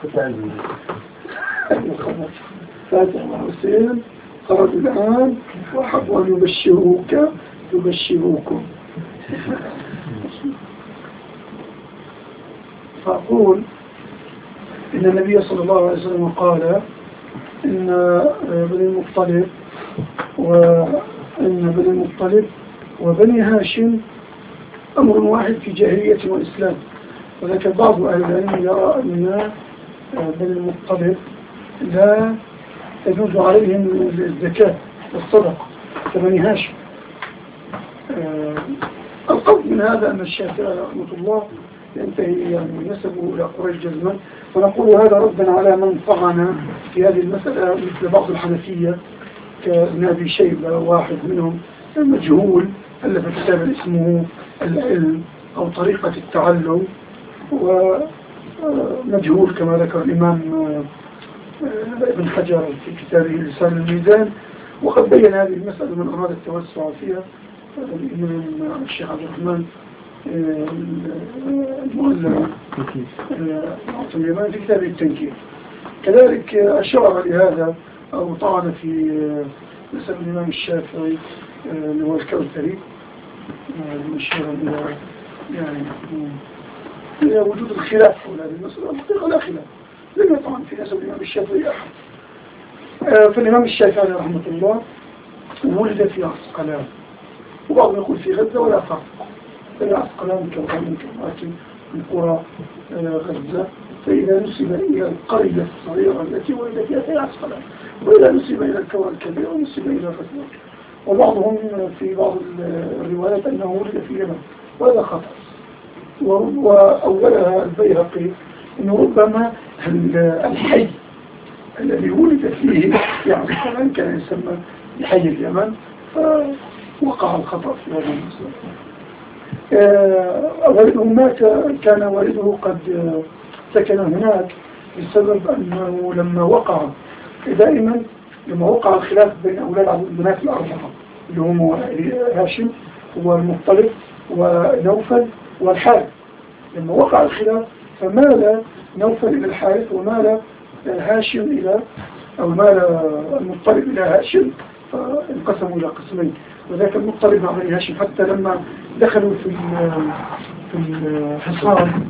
فاتح وحسين خرجوا الآن وحبوا أن يبشروك يبشروكم. فأقول إن النبي صلى الله عليه وسلم قال إن بني المطلب وإن بني المطلب وبني هاشم أمر واحد في جاهلية وإسلام. ولكن بعض أهل العلم يرى أن بني المطلب لا يجوز عليهم الزكاة والصدقة كبني هاشم. القصد من هذا أن الشافعي رحمه الله ينتهي يعني نسبه إلى قريش جزما، فنقول هذا ردا على من طعن في هذه المسألة مثل بعض الحنفية كابن أبي شيبة واحد منهم مجهول ألف كتابا اسمه العلم أو طريقة التعلم، ومجهول كما ذكر الإمام ابن حجر في كتابه لسان الميزان، وقد بين هذه المسألة من أراد التوسع فيها الإمام الشيخ عبد الرحمن المؤلم في كتابه التنكير. كذلك أشار لهذا أو طعن في مثل الإمام الشافعي اللي هو الكوثري المشير يعني إلى وجود الخلاف حول هذه المسألة. الحقيقة لا خلاف، لم يطعن في نسب الإمام الشافعي أحد. فالإمام الشافعي رحمه الله ولد في عسقلان، وبعضهم يقول في غزة ولا فرق، في عسقلان كوكب كواكب من قرى غزة. فإذا نسب إلى القرية الصغيرة التي ولد فيها في عسقلان، وإذا نسب إلى الكرة الكبيرة ونسب إلى غزة. وبعضهم في بعض الروايات أنه ولد في اليمن، وهذا خطأ. وأولها البيهقي أنه ربما الحي الذي ولد فيه في عسقلان كان يسمى بحي اليمن، فوقع الخطأ في هذا المسألة. والده مات، كان والده قد سكن هناك بسبب أنه لما وقع دائما لما وقع الخلاف بين أولاد البنات الأربعة اللي هم هاشم والمطلب ونوفل والحارث، لما وقع الخلاف فمال نوفل إلى الحارث ومال هاشم إلى أو مال المطلب إلى هاشم، فانقسموا إلى قسمين. وذاك المطلب مع بني هاشم حتى لما دخلوا في في الحصار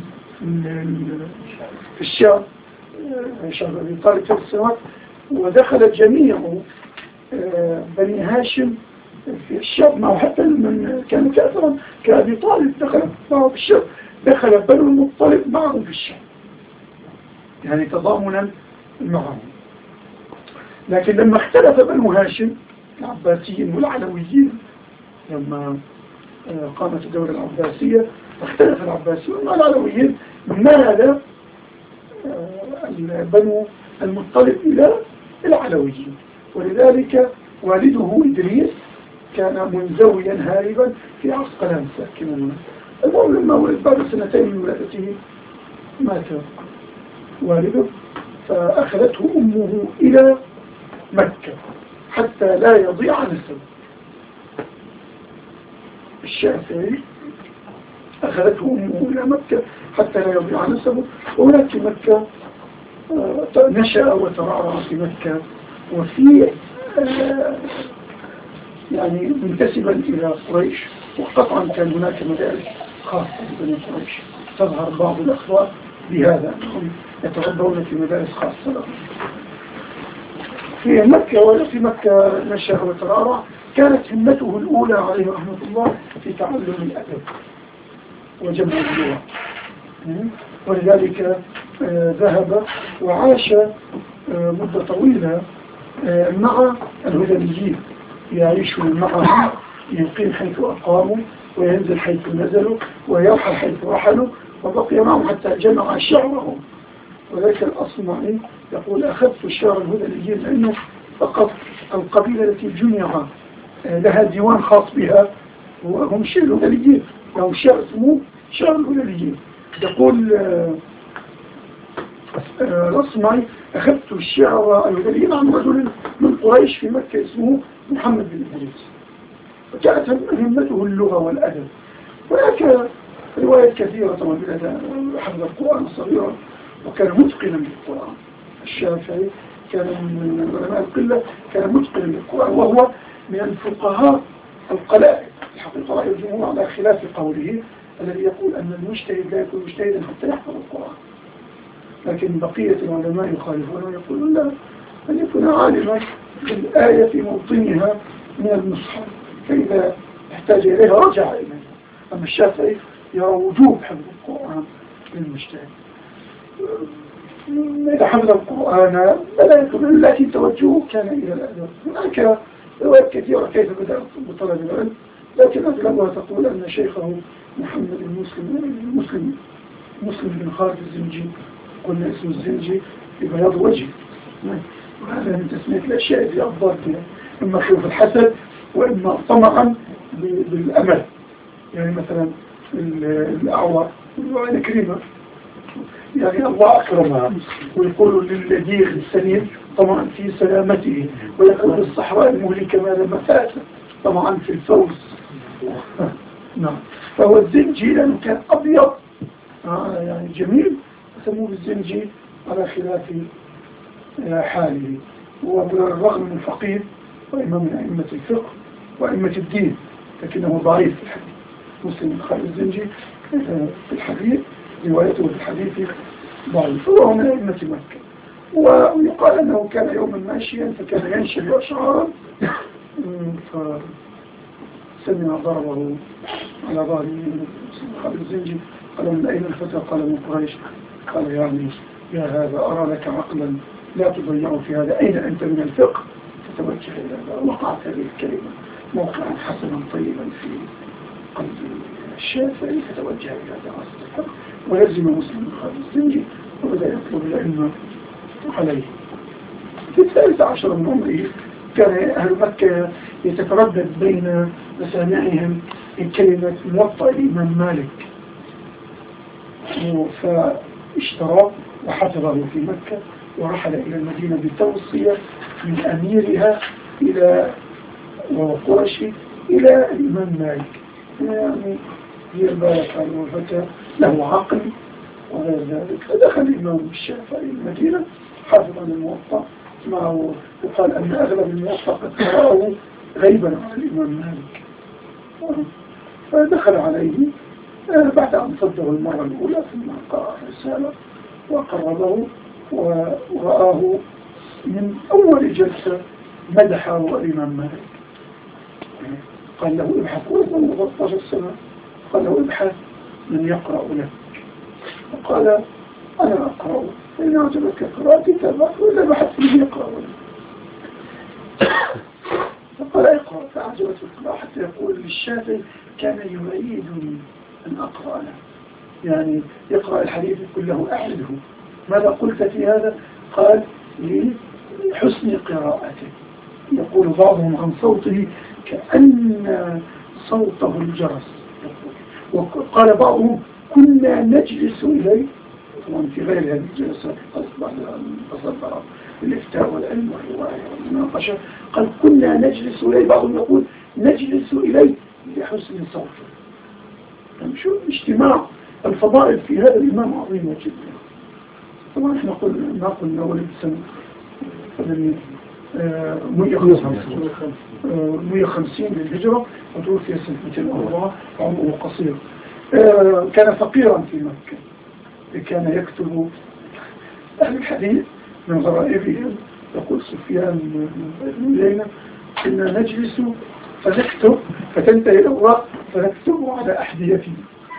في الشام شعب أبي طالب ثلاث سنوات، ودخل جميع بني هاشم في الشام معه، حتى من كان كافرا كأبي طالب دخل معه في الشام، دخل بنو المطلب معه في الشام يعني تضامنا معهم. لكن لما اختلف بنو هاشم العباسيين والعلويين لما قامت الدولة العباسية اختلف العباسيون مع العلويين، مال بنو المطلب إلى العلويين، ولذلك والده إدريس كان منزويا هاربا في عسقلان ساكنا. المهم لما ولد بعد سنتين من ولادته مات والده، فأخذته أمه إلى مكة حتى لا يضيع نسبه. الشافعي أخذته أمه إلى مكة حتى لا يضيع نسبه، وهناك في مكة نشأ وترعرع في مكة، وفي يعني منتسبا إلى قريش، وقطعا كان هناك مدارس خاصة ببني قريش تظهر بعض الأخبار بهذا أنهم يتربون في مدارس خاصة لهم. في مكة ولا في مكة نشأ وترعرع. كانت همته الأولى عليه رحمة الله في تعلم الأدب وجمع اللغة، ولذلك ذهب وعاش مدة طويلة مع الهذليين، يعيش معهم، يقيم حيث أقاموا وينزل حيث نزلوا ويرحل حيث رحلوا، وبقي معهم حتى جمع شعرهم. وذلك الأصمعي يقول أخذت شعر الهذليين لأنه فقط القبيلة التي جمع لها ديوان خاص بها، وهم شعر الهلاليين، لهم شعر اسمه شعر الهلاليين. يقول الأصمعي: أخذت الشعر الهلاليين عن رجل من قريش في مكة اسمه محمد بن إدريس، وكانت همته اللغة والأدب. وهناك روايات كثيرة طبعا بالأداء، حفظ القرآن الصغيرة، وكان متقنا بالقرآن. الشافعي كان من علماء القلة، كان متقنا بالقرآن، وهو من الفقهاء القلائل. الحقيقة رأي الجمهور على خلاف قوله الذي يقول أن المجتهد لا يكون مجتهدا حتى يحفظ القرآن، لكن بقية العلماء يخالفون ويقولون لا، أن يكون عالما بالآية في موطنها من المصحف، فإذا احتاج إليها رجع إليها. أما الشافعي يرى وجوب حفظ القرآن للمجتهد. إذا حفظ القرآن فلا يكون، لكن توجهه كان إلى الأدب. هناك روايات كثيرة كيف بدأ بطلب العلم، لكن أغلبها تقول أن شيخه محمد المسلم المسلم مسلم بن خالد الزنجي، قلنا اسم الزنجي ببياض وجه، وهذا من تسمية الأشياء في أفضل فيها، إما خوف الحسد وإما طمعا بالأمل. يعني مثلا الأعور وعين كريمة، يعني الله أكرمها، ويقول للذيغ السنين طمعا في سلامته، ويقول للصحراء المهلكة ماذا مفاسة طمعا في الفوز. نعم. فهو الزنجي لأنه كان أبيض آه يعني جميل، سموه الزنجي على خلاف حاله. وبالرغم من فقيه وإمام من أئمة الفقه وأئمة الدين، لكنه ضعيف في الحديث. مسلم بن خالد الزنجي في الحديث، روايته في الحديث ضعيف، وهو من أئمة مكة. ويقال أنه كان يوما ماشيا فكان ينشر أشعارا، فسمع ضربه على ظهره مسلم بن خالد الزنجي، قال: من أين الفتى؟ قال: من قريش. قال: يعني يا هذا أرى لك عقلا لا تضيعه في هذا، أين أنت من الفقه؟ فتوجه إلى هذا. وقعت هذه الكلمة موقعا حسنا طيبا في قلب الشافعي، فتوجه إلى دراسة الفقه ولزم مسلم بن خالد الزنجي، وبدأ يطلب العلم عليه. في الثالث عشر من عمره كان أهل مكة يتردد بين مسامعهم كلمة موطأ الإمام مالك، فاشترى وحفظه في مكة، ورحل إلى المدينة بتوصية من أميرها إلى وقرشي إلى الإمام مالك. يعني هي البارك عنه الفتى له عقل وغير ذلك. فدخل الإمام الشافعي المدينة حافظا الموطأ معه، وقال أن أغلب الموطأ قد قرأه غيبا عن الإمام مالك. فدخل عليه بعد أن صدره المرة الأولى، ثم قرأ رسالة وقربه ورآه من أول جلسة مدحه الإمام مالك. قال له: ابحث، وابن ثلاث عشرة سنة، قال له: ابحث من يقرأ لك. فقال: أنا أقرأ، فإن أعجبك قراءتي تابعت، وإلا بحثت من يقرأ لك. فقال: اقرأ. فأعجبته القراءة حتى يقول للشافعي: كان يريدني أن أقرأ له، يعني يقرأ الحديث كله أعده. ماذا قلت في هذا؟ قال: لحسن قراءته. يقول بعضهم عن صوته كأن صوته الجرس. وقال بعضهم: كنا نجلس إليه، طبعا في غير هذه الجلسات بعد أن تصدر الإفتاء والعلم والرواية والمناقشة، قال: كنا نجلس إليه. بعضهم يقول: نجلس إليه لحسن صوته. يعني شو اجتماع الفضائل في هذا الإمام عظيم جدا. طبعا احنا قلنا ما قلنا ولد سنة مئة وخمسين للهجرة، وتوفي سنة مئتين وأربعة، وعمره قصير. كان فقيرا في مكة، كان يكتب أهل الحديث من غرائبهم. يقول سفيان بن عيينة: كنا نجلس فنكتب فتنتهي الأوراق فنكتب على أحذيتنا.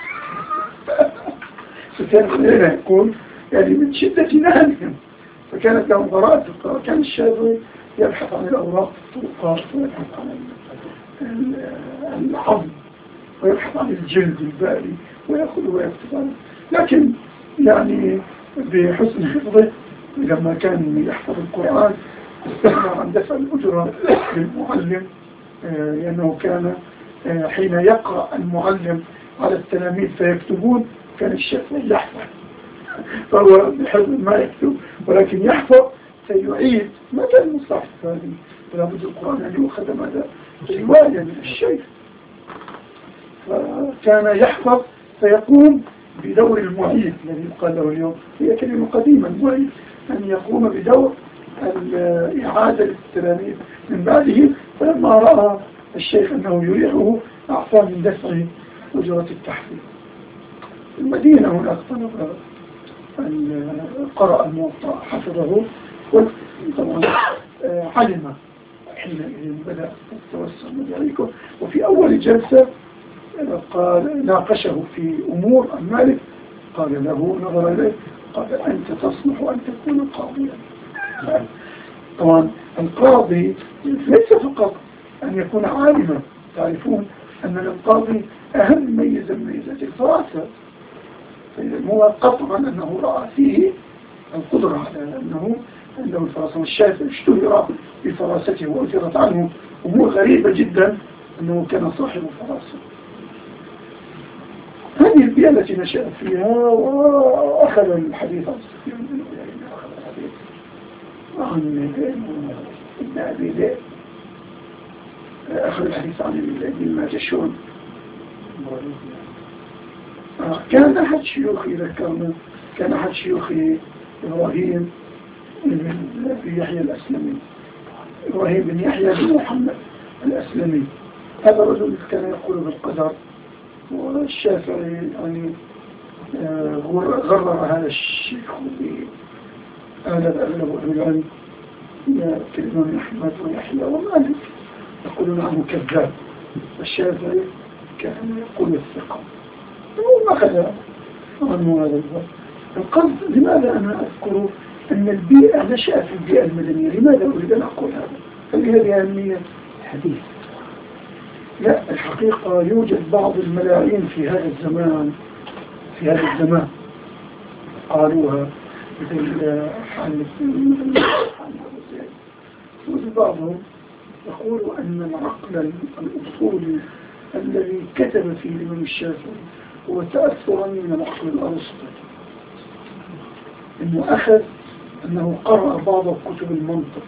سفيان بن عيينة يقول يعني من شدة نهمهم، فكانت لهم غرائب في القراءة. كان الشافعي يبحث عن الأوراق في الطرقات، ويبحث عن العظم، ويبحث عن الجلد البالي، ويأخذ ويكتب عنه. لكن يعني بحسن حفظه لما كان يحفظ القرآن استغنى عن دفع الأجرة للمعلم، لأنه كان حين يقرأ المعلم على التلاميذ فيكتبون كان الشافعي يحفظ، فهو بحفظ ما يكتب ولكن يحفظ فيعيد. ما كان مصحف هذه، ولا بد القرآن أن يؤخذ ماذا رواية من الشيخ، فكان يحفظ فيقوم بدور المعيد الذي يقال له اليوم، هي كلمة قديمة المعيد، أن يقوم بدور الإعادة للتلاميذ من بعده. فلما رأى الشيخ أنه يريحه أعطاه من دفع أجرة التحفيظ. المدينة هناك طلب قرأ الموطأ حفظه، وطبعا علم حينئذ بدأ التوسع مداركه. وفي أول جلسة قال ناقشه في أمور المالك، قال له نظر إليه قال أنت تصلح أن تكون قاضيا. طبعا القاضي ليس فقط أن يكون عالما، تعرفون أن القاضي أهم ميزة من ميزات الفراسة، هو قطعا أنه رأى فيه القدرة على أنه عنده الفراسة. والشافعي اشتهر بفراسته وأثرت عنه أمور غريبة جدا أنه كان صاحب فراسة. هذه البيئة التي نشأ فيها، وأخذ الحديث عن سفيان بن عيينة، أخذ الحديث عن ابن أبي ذئب، أخذ الحديث عن ابن الماجشون. كان أحد شيوخي ذكرنا، كان أحد شيوخي إبراهيم بن يحيى الأسلمي، إبراهيم بن يحيى بن محمد الأسلمي. هذا الرجل كان يقول بالقدر، والشافعي يعني غرر هذا الشيخ بآلة أغلب العلم كالإمام أحمد ويحيى ومالك يقولون عنه كذاب، الشافعي كان يقول الثقة. وأخذ عنه هذا القصد. لماذا أنا أذكر أن البيئة نشأت في البيئة المدنية؟ لماذا أريد أن أقول هذا؟ هل هذه أهمية الحديث؟ لا، الحقيقة يوجد بعض الملاعين في هذا الزمان في هذا الزمان قالوها مثل حال يوجد بعضهم يقول أن العقل الأصولي الذي كتب فيه الإمام الشافعي هو تأثرا من العقل الأرسطي، إنه أخذ أنه قرأ بعض كتب المنطق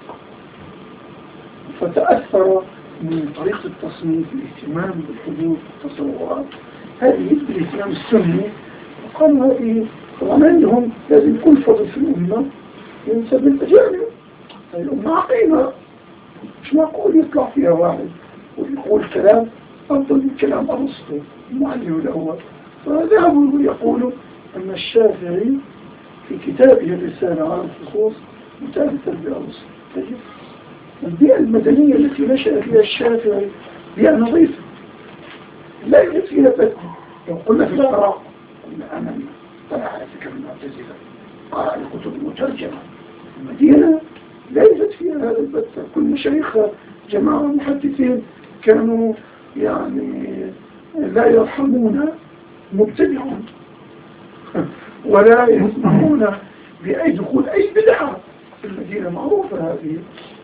فتأثر من طريقة التصنيف، الاهتمام بالحدود والتصورات، هذه الاهتمام السني، وقالوا هذه طبعا عندهم لازم كل فضل في الأمة ينسب الأجانب. هذه الأمة عقيمة، مش معقول يطلع فيها واحد ويقول كلام أفضل من كلام أرسطو المعلم الأول. فذهبوا يقولوا أن الشافعي في كتابه الرسالة على الخصوص متأثر بأرسطو. طيب البيئة المدنية التي نشأ فيها الشافعي بيئة نظيفة لا يوجد فيها بد. لو قلنا في القراء قلنا أنا طلع على فكرة المعتزلة قرأ الكتب المترجمة. المدينة لا يوجد فيها هذا البد. كل مشايخ جماعة محدثين كانوا يعني لا يرحمون مبتدعون ولا يسمحون بأي دخول أي بدعة في المدينة، معروفة هذه.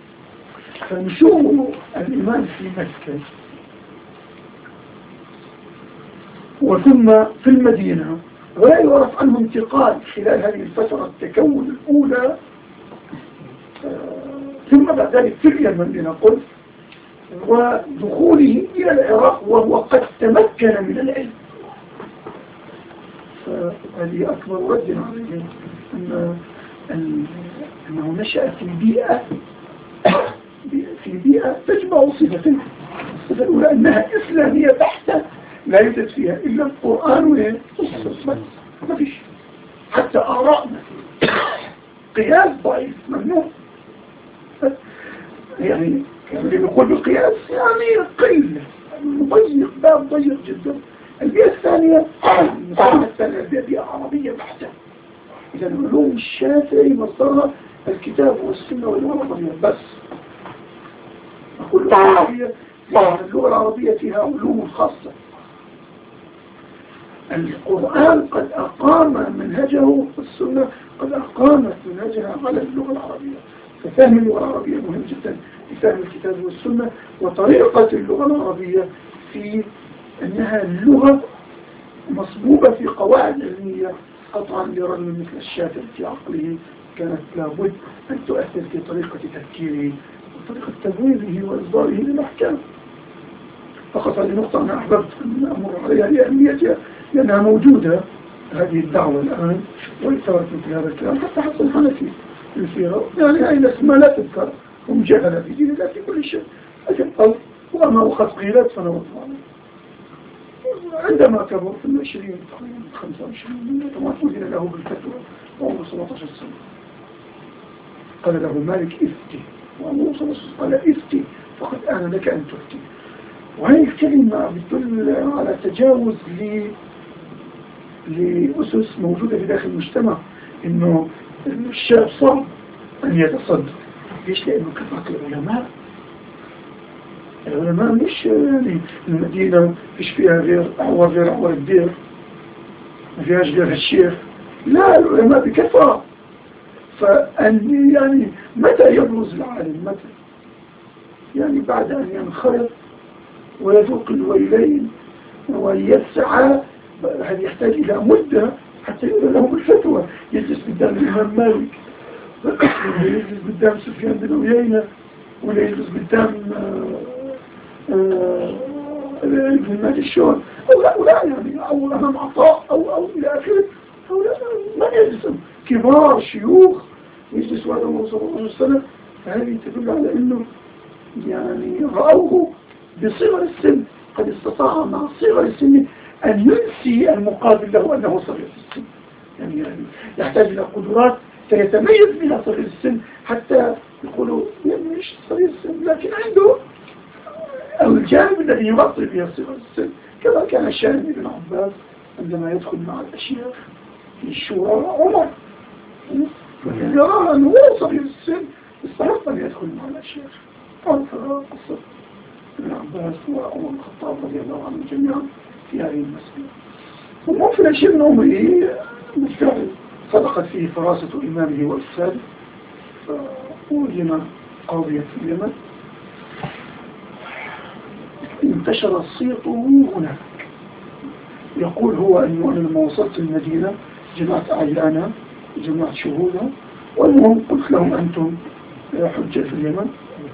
فنشوف الإيمان في مكة وثم في المدينة، ولا يعرف عنه انتقال خلال هذه الفترة التكون الأولى، ثم بعد ذلك في اليمن لنقل، ودخوله إلى العراق وهو قد تمكن من العلم. فهذه أكبر رد عليه أن أنه نشأ في بيئة في بيئة تجمع صفتين. الصفة الأولى أنها إسلامية بحتة لا يوجد فيها إلا القرآن والسنة، ما فيش حتى آرائنا قياس ضعيف ممنوع. يعني اللي بيقول بالقياس يعني قلة مضيق، باب ضيق جدا. البيئة الثانية المساحة الثانية بيئة عربية بحتة. إذا العلوم الشافعي مصدرها الكتاب والسنة واللغة العربية بس. أقول اللغة العربية يعني اللغة العربية فيها علوم خاصة. القرآن قد أقام منهجه، والسنة قد أقامت منهجها على اللغة العربية. ففهم اللغة العربية مهم جدا لفهم الكتاب والسنة، وطريقة اللغة العربية في أنها اللغة مصبوبة في قواعد علمية قطعا لرجل مثل الشافعي في عقله كانت لابد أن تؤثر في طريقة تفكيره وطريقة تبويبه وإصداره للأحكام. فقط هذه نقطة أنا أحببت أن أمر عليها لأهميتها لأنها موجودة هذه الدعوة الآن وإثارة مثل هذا الكلام حتى حتى الحنفي الفيرة يعني أي اسماء لا تذكر هم جهل في دين الله في كل شيء لكن قال وما وقد قيلت فنوضع عندما كبر في العشرين تقريبا خمسة وعشرين طبعا أذن له بالفتوى وعمره سبعة عشر سنة قال له مالك افتي وعمره سبعة عشر سنة قال افتي فقد آن لك أن تفتي. وهذه الكلمة بتدل على تجاوز ل لأسس موجودة في داخل المجتمع إنه الشاب صعب أن يتصدر. ليش؟ لأنه كثرة العلماء العلماء مش يعني المدينة مش فيها غير أعور غير أعور الدير ما فيهاش غير الشيخ، لا العلماء بكثرة. فأن يعني متى يبرز العالم؟ متى؟ يعني بعد أن ينخرط ويذوق الويلين ويسعى هذا يحتاج إلى مدة حتى يقول لهم الفتوى. يجلس قدام الإمام مالك ولا يجلس قدام سفيان بن عيينة ولا يجلس قدام ابن ماجشون أو لا ولا يعني أو أمام عطاء أو أو إلى آخره أو لا من يجلس كبار شيوخ يجلس وعلى الله صلى الله عليه وسلم. فهذه تدل على أنه يعني رأوه بصغر السن قد استطاع مع صغر السن أن ينسي المقابل له أنه صغير السن. يعني, يعني يحتاج إلى قدرات سيتميز بها صغير السن حتى يقولوا مش صغير السن لكن عنده أو الجانب الذي يغطي به صغير السن. كما كان الشاهد بن عباس عندما يدخل مع الأشياء في الشورى عمر يرى أنه صغير السن استحق أن يدخل مع الأشياء. قال قصة ابن عباس وعمر الخطاب رضي الله عنهم جميعا في هذه المسألة. وممكن الشيء من عمره بالفعل صدقت فيه فراسة إمامه وإفساده فأولم قاضية في اليمن انتشر الصيت هناك يقول هو أنه أنا لما وصلت المدينة جمعت أعيانا جمعت شهودا والمهم قلت لهم أنتم حجة في اليمن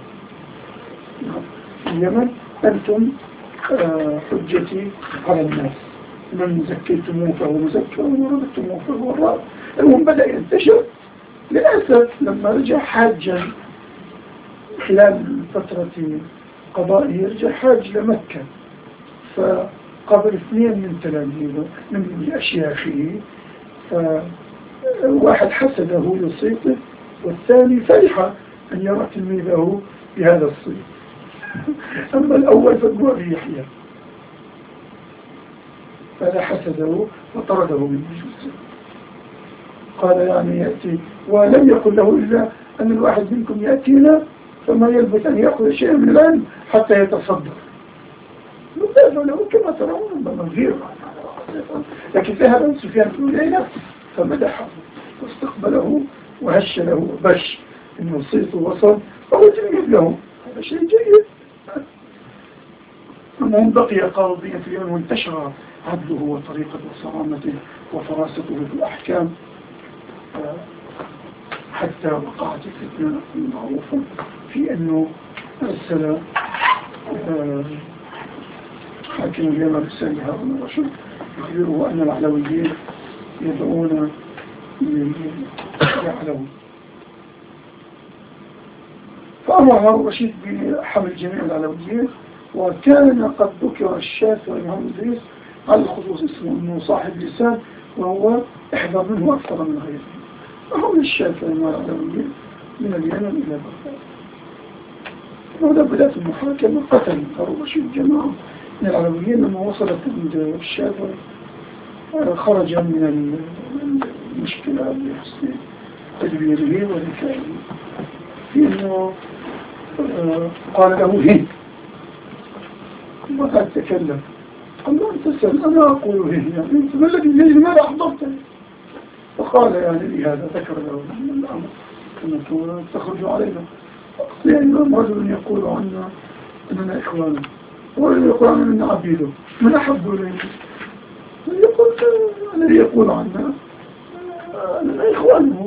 في اليمن أنتم حجتي على الناس من زكيتموه فهو مزكى ومن ردتموه فهو الراب. المهم بدأ ينتشر. للأسف لما رجع حاجا خلال فترة قضائه يرجع حاج لمكة فقابل اثنين من تلاميذه من أشياخه فواحد حسده لصيته والثاني فرح أن يرى تلميذه بهذا الصيت. أما الأول فهو يحيى فلا حسده وطرده من مجلسه. قال يعني يأتي ولم يقل له إلا أن الواحد منكم يأتينا فما يلبث أن يأخذ شيئا من العلم حتى يتصدر. نبدأ له كما ترون بمغير لكن ذهب سفيان بن عيينة فمدحه واستقبله وهش له بش إنه صيته وصل فهو تلميذ له. هذا شيء جيد. المهم بقي قاضيا في اليوم وانتشر عدله وطريقة وصرامته وفراسته في الأحكام حتى وقعت الفتنة المعروفة في أنه أرسل حاكم اليمن رسالة هارون الرشيد يخبره أن العلويين يدعون للعلوي فأمر هارون الرشيد بحمل جميع العلويين. وكان قد ذكر الشافعي محمد إدريس على الخصوص اسمه أنه صاحب لسان وهو إحضر منه أكثر من غيره. وهم الشافعي والعلويين من اليمن إلى بغداد. وهذا بدأت المحاكمة قتل هارون الرشيد جماعة من العلويين لما وصلت عند الشافعي خرج من المشكلة بحسن تدبيره وذكائه في أنه قال له هند ما أتكلم. قال له أنت سأل أنا أقول هند يعني أنت ما الذي ليه لماذا أحضرتني؟ فقال يعني لهذا ذكر له الأمر أنكم تخرجوا علينا. يعني رجل يقول عنا أننا إخوانه، ورجل يقول عنا أننا عبيده، من أحب إليه؟ يقول الذي يقول عنا أننا إخوانه.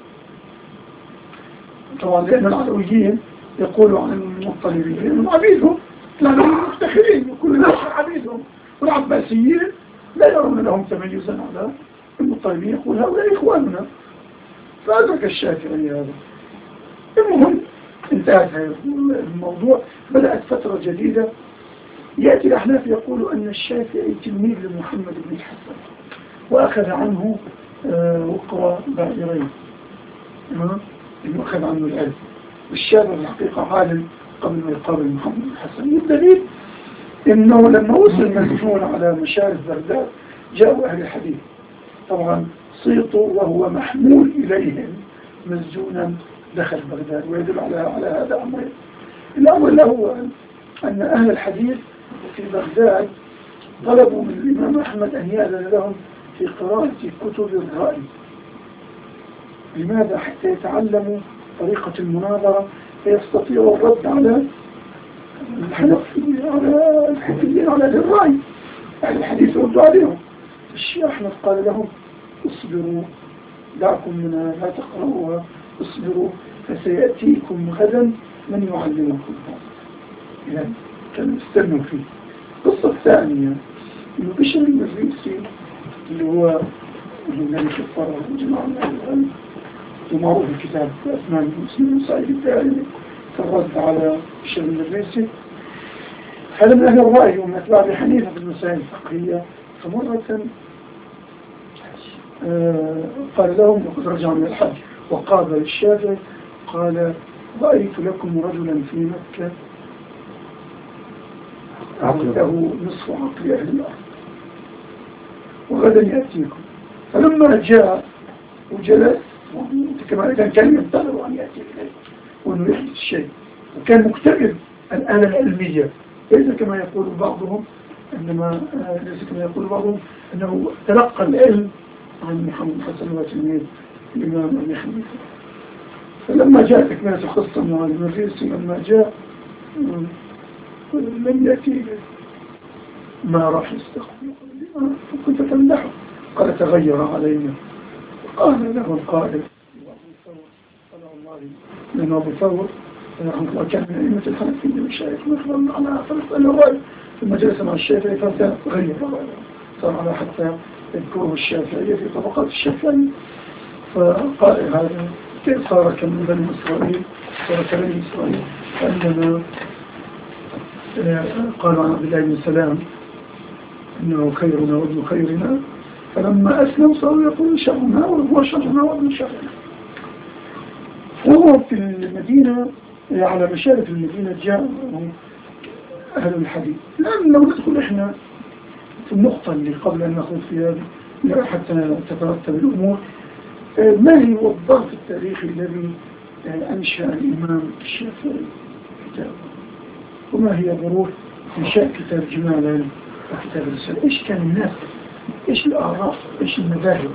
طبعا لأن العلويين يقولوا عن المطلبين أنهم عبيدهم، لأنهم مفتخرين وكل الناس عبيدهم، والعباسيين لا يرون لهم تميزا على المطلبين، يقول هؤلاء إخواننا. فأدرك الشافعي هذا. المهم انتهت الموضوع. بدأت فترة جديدة، يأتي الأحناف يقول أن الشافعي تلميذ لمحمد بن الحسن وأخذ عنه وقرى بائرين، إنه أخذ عنه العلم. والشافعي الحقيقة عالم قبل ما يقابل محمد بن الحسن. والدليل إنه لما وصل المسجون على مشارف بغداد جاءوا أهل الحديث، طبعا صيطوا وهو محمول إليهم مسجونا دخل بغداد، ويدل على على هذا أمرين. الأول هو أن أهل الحديث في بغداد طلبوا من الإمام أحمد أن يأذن لهم في قراءة كتب الرأي. لماذا؟ حتى يتعلموا طريقة المناظرة فيستطيعوا الرد على الحنفيين، على الحنفيين، على الرأي. أهل الحديث ردوا عليهم. الشيخ أحمد قال لهم اصبروا، دعكم منها، لا تقرأوها، اصبروا فسيأتيكم غدا من يعلمكم هذا. يعني كانوا يستنوا فيه. القصة الثانية إنه بشر المزيسي اللي هو الذي كفر جماعة العلم ومعروف الكتاب بأسمان المسلمين سعيد الدائري في الرد على بشر المزيسي، هذا من أهل الرأي ومن أتباع حنيفة في المسائل الفقهية. فمرة آه قال لهم وقد رجع من الحج وقابل الشافعي قال رأيت لكم رجلا في مكة له نصف عقل أهل الأرض وغدا يأتيكم. فلما جاء وجلس كما كان كان ينتظر أن يأتي إليه وأنه يحدث الشيء، وكان مكتئب الآلة العلمية، ليس كما يقول بعضهم إنما ليس كما يقول بعضهم أنه تلقى العلم عن محمد حسن وتلميذ الإمام أبي حنيفة. فلما جاء تكملة القصة مع المريسي لما جاء لم يأتي ما راح يستقبل، كنت تمدحه. قال تغير علينا. قال له القائل قال والله من أبو ثور كان من أئمة الحنفية والشافعية مثلا على فرق الرأي، ثم جلس مع الشافعي فتغير صار على حتى يذكره الشافعية في طبقات الشافعية. فقال هذا كيف صار كمن بني إسرائيل، صار كبني إسرائيل. عندما قال عن عبد الله بن سلام إنه خيرنا وابن خيرنا، فلما أسلم صاروا يقولون شرنا وهو شرنا وابن شرنا. وهو في المدينة على مشارف المدينة جاء أهل الحديث. الآن لو ندخل إحنا في النقطة اللي قبل أن نخوض فيها حتى تترتب الأمور، ما هو الضغط التاريخي الذي أنشأ الإمام الشافعي كتابه؟ وما هي ظروف إنشاء كتاب جماع العلم وكتاب الرسالة؟ إيش كان الناس؟ إيش الآراء؟ إيش المذاهب؟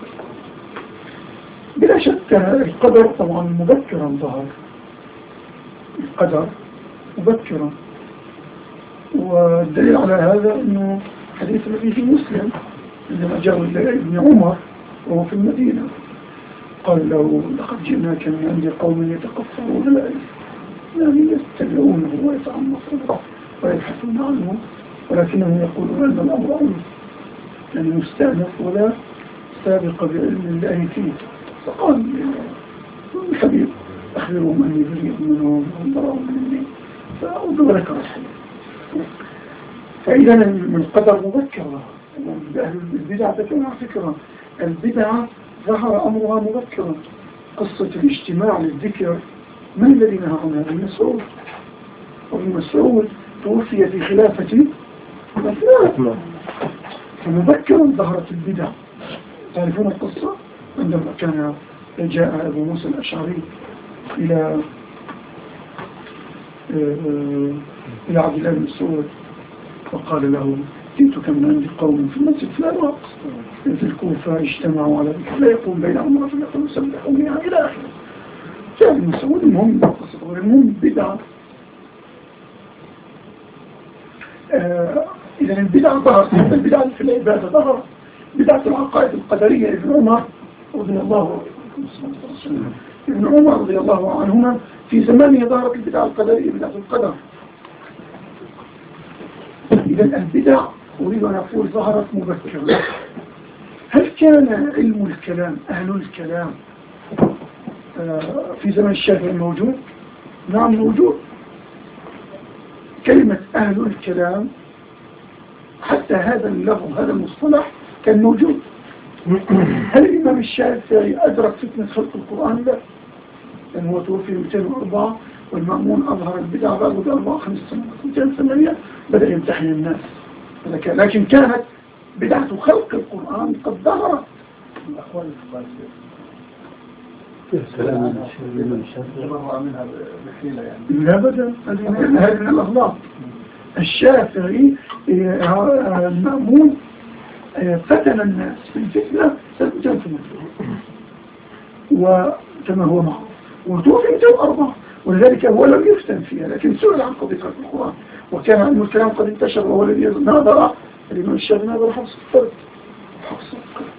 بلا شك القدر طبعا مبكرا ظهر، القدر مبكرا، والدليل على هذا أنه حديث الذي في مسلم عندما جاءوا إلى ابن عمر وهو في المدينة قال له لقد جئناك من عند قوم يتقفرون العلم، يعني يستمعونه ويتعمقون ويبحثون عنه، ولكنهم يقولون أن الأمر عنه يعني مستأنف ولا سابق بعلم الله فيه. فقال الحبيب أخبرهم أني بريء منهم وهم براء مني، فأوضوا لك الحديث. فإذا من قدر مبكرة. أهل البدع تكون على فكرة البدعة ظهر أمرها مبكرا. قصة الاجتماع للذكر من الذي نهى عنها؟ ابن مسعود. وابن مسعود توفي في خلافة عثمان، فمبكرا ظهرت البدع. تعرفون القصة؟ عندما كان جاء أبو موسى الأشعري إلى إلى عبد الله بن مسعود وقال له جئتك من عند قوم في المسجد فلان وقت في الكوفة اجتمعوا على ذلك لا يقوم بينهم رجل يقول سبحوني إلى آخره. كان المسؤول المهم المهم بدعة. آه إذا البدعة ظهرت، البدعة في العبادة ظهرت، بدعة العقائد القدرية. ابن عمر رضي الله ابن عمر رضي الله عنهما في زمانه ظهرت البدعة القدرية، بدعة القدر. إذا البدع أريد أن أقول ظهرت مبكرا. هل كان علم الكلام أهل الكلام في زمن الشافعي موجود؟ نعم موجود. كلمة أهل الكلام حتى هذا اللفظ هذا المصطلح كان موجود. هل الإمام الشافعي أدرك فتنة خلق القرآن؟ لا، لأنه هو توفي مئتين وأربعة والمأمون أظهر البدع بعد بأربعة خمس سنوات مئتين وثمانية بدأ يمتحن الناس. لكن كانت بدعة خلق القرآن قد ظهرت. لا أبدا، هذه من الأغلاط. الشافعي المأمون فتن الناس في الفتنة سنة مئتين وكما هو معه وتوفي مئتين وأربعة، ولذلك هو لم يفتن فيها، لكن سئل عن قضية خلق القرآن وكان علم الكلام قد انتشر، وهو الذي ناظر الإمام الشافعي ناظر حفص الفرد حفص الفرد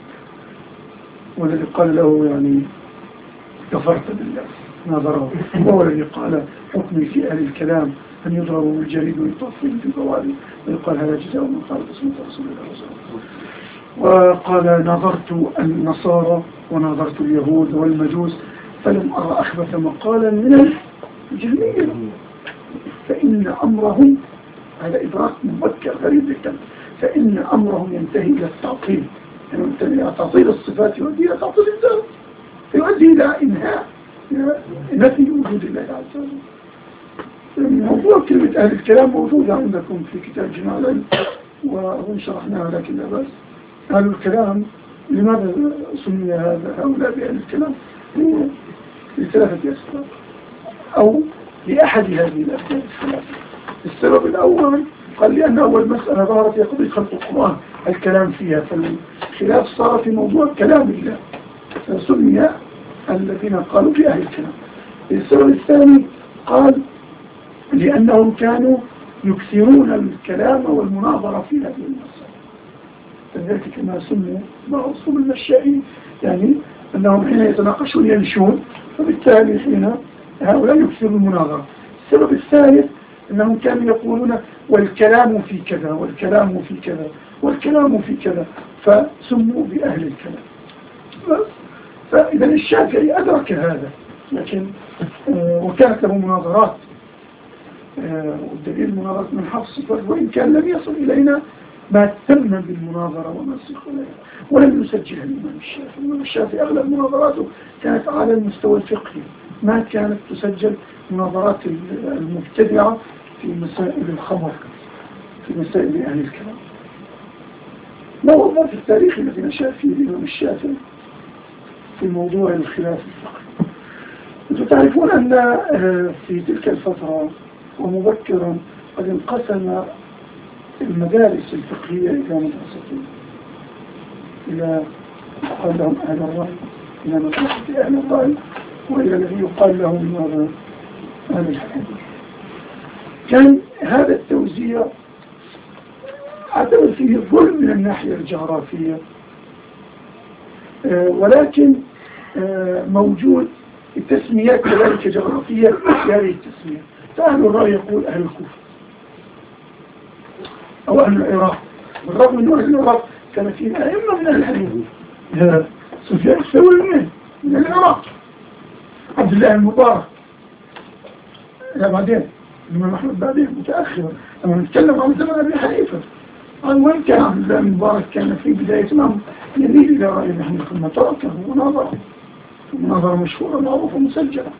والذي قال له يعني كفرت بالله ناظره، وهو الذي قال حكمي في أهل الكلام أن يضربوا بالجريد ويطفل في البوادي ويقال هذا جزاء من خالد اسمه رسول الله صلى الله عليه وسلم. وقال نظرت النصارى ونظرت اليهود والمجوس فلم أرى أخبث مقالا من الجهمية، فإن أمرهم هذا إدراك مبكر غريب جدا، فإن أمرهم ينتهي إلى التعطيل، يعني ينتهي إلى تعطيل الصفات يؤدي إلى تعطيل الذات، يؤدي إلى إنهاء نفي وجود الله عز وجل. موضوع كلمة أهل الكلام موجودة عندكم في كتاب جماع العلم وأظن شرحناها، لكن لا بأس. أهل الكلام لماذا سمي هذا هؤلاء بأهل الكلام؟ لثلاثة أسباب أو لأحد هذه الأسباب الثلاثة. السبب الأول قال لأن أول مسألة ظهرت في قضية خلق القرآن الكلام فيها، فالخلاف صار في موضوع كلام الله فسمي الذين قالوا في أهل الكلام. السبب الثاني قال لأنهم كانوا يكثرون الكلام والمناظرة في هذه المسألة، فذلك كما سموا بعض أصول المشائين، يعني أنهم حين يتناقشون ينشون، فبالتالي حين هؤلاء يكثرون المناظرة. السبب الثالث أنهم كانوا يقولون والكلام في كذا والكلام في كذا والكلام في كذا، فسموا بأهل الكلام. بس فإذا الشافعي أدرك هذا، لكن آه وكانت له مناظرات، آه والدليل مناظرة من حفص، وإن كان لم يصل إلينا ما تم بالمناظرة وما سيخ إليها ولم يسجلها الإمام الشافعي. الإمام الشافعي أغلب مناظراته كانت على المستوى الفقهي، ما كانت تسجل مناظرات المبتدعة في مسائل الخبر، في مسائل أهل الكلام. ما هو في التاريخ الذي نشأ فيه الإمام الشافعي في موضوع الخلاف الفقهي؟ أنتم تعرفون أن في تلك الفترة ومبكرا قد انقسم المدارس الفقهية إلى مدرستين، إلى يقال لهم أهل الرأي، إلى مدرسة أهل الرأي، وإلى الذي يقال لهم أهل الحديث. كان هذا التوزيع اعتبر فيه ظلم من الناحية الجغرافية، آه ولكن آه موجود التسميات كذلك جغرافية في هذه التسمية. فأهل الرأي يقول أهل الكوفة أو أهل العراق، بالرغم من أهل العراق كان فيه أئمة من أهل الحديث. سفيان الثوري من العراق، عبد الله المبارك، لا بعدين الإمام أحمد بعدين متأخر. لما نتكلم عن زمن أبي حنيفة، عن وين كان عبد الله المبارك؟ كان في بداية الأمر يميل إلى رأي أبي حنيفة ثم تركه مناظرة مناظرة مشهورة معروفة مسجلة.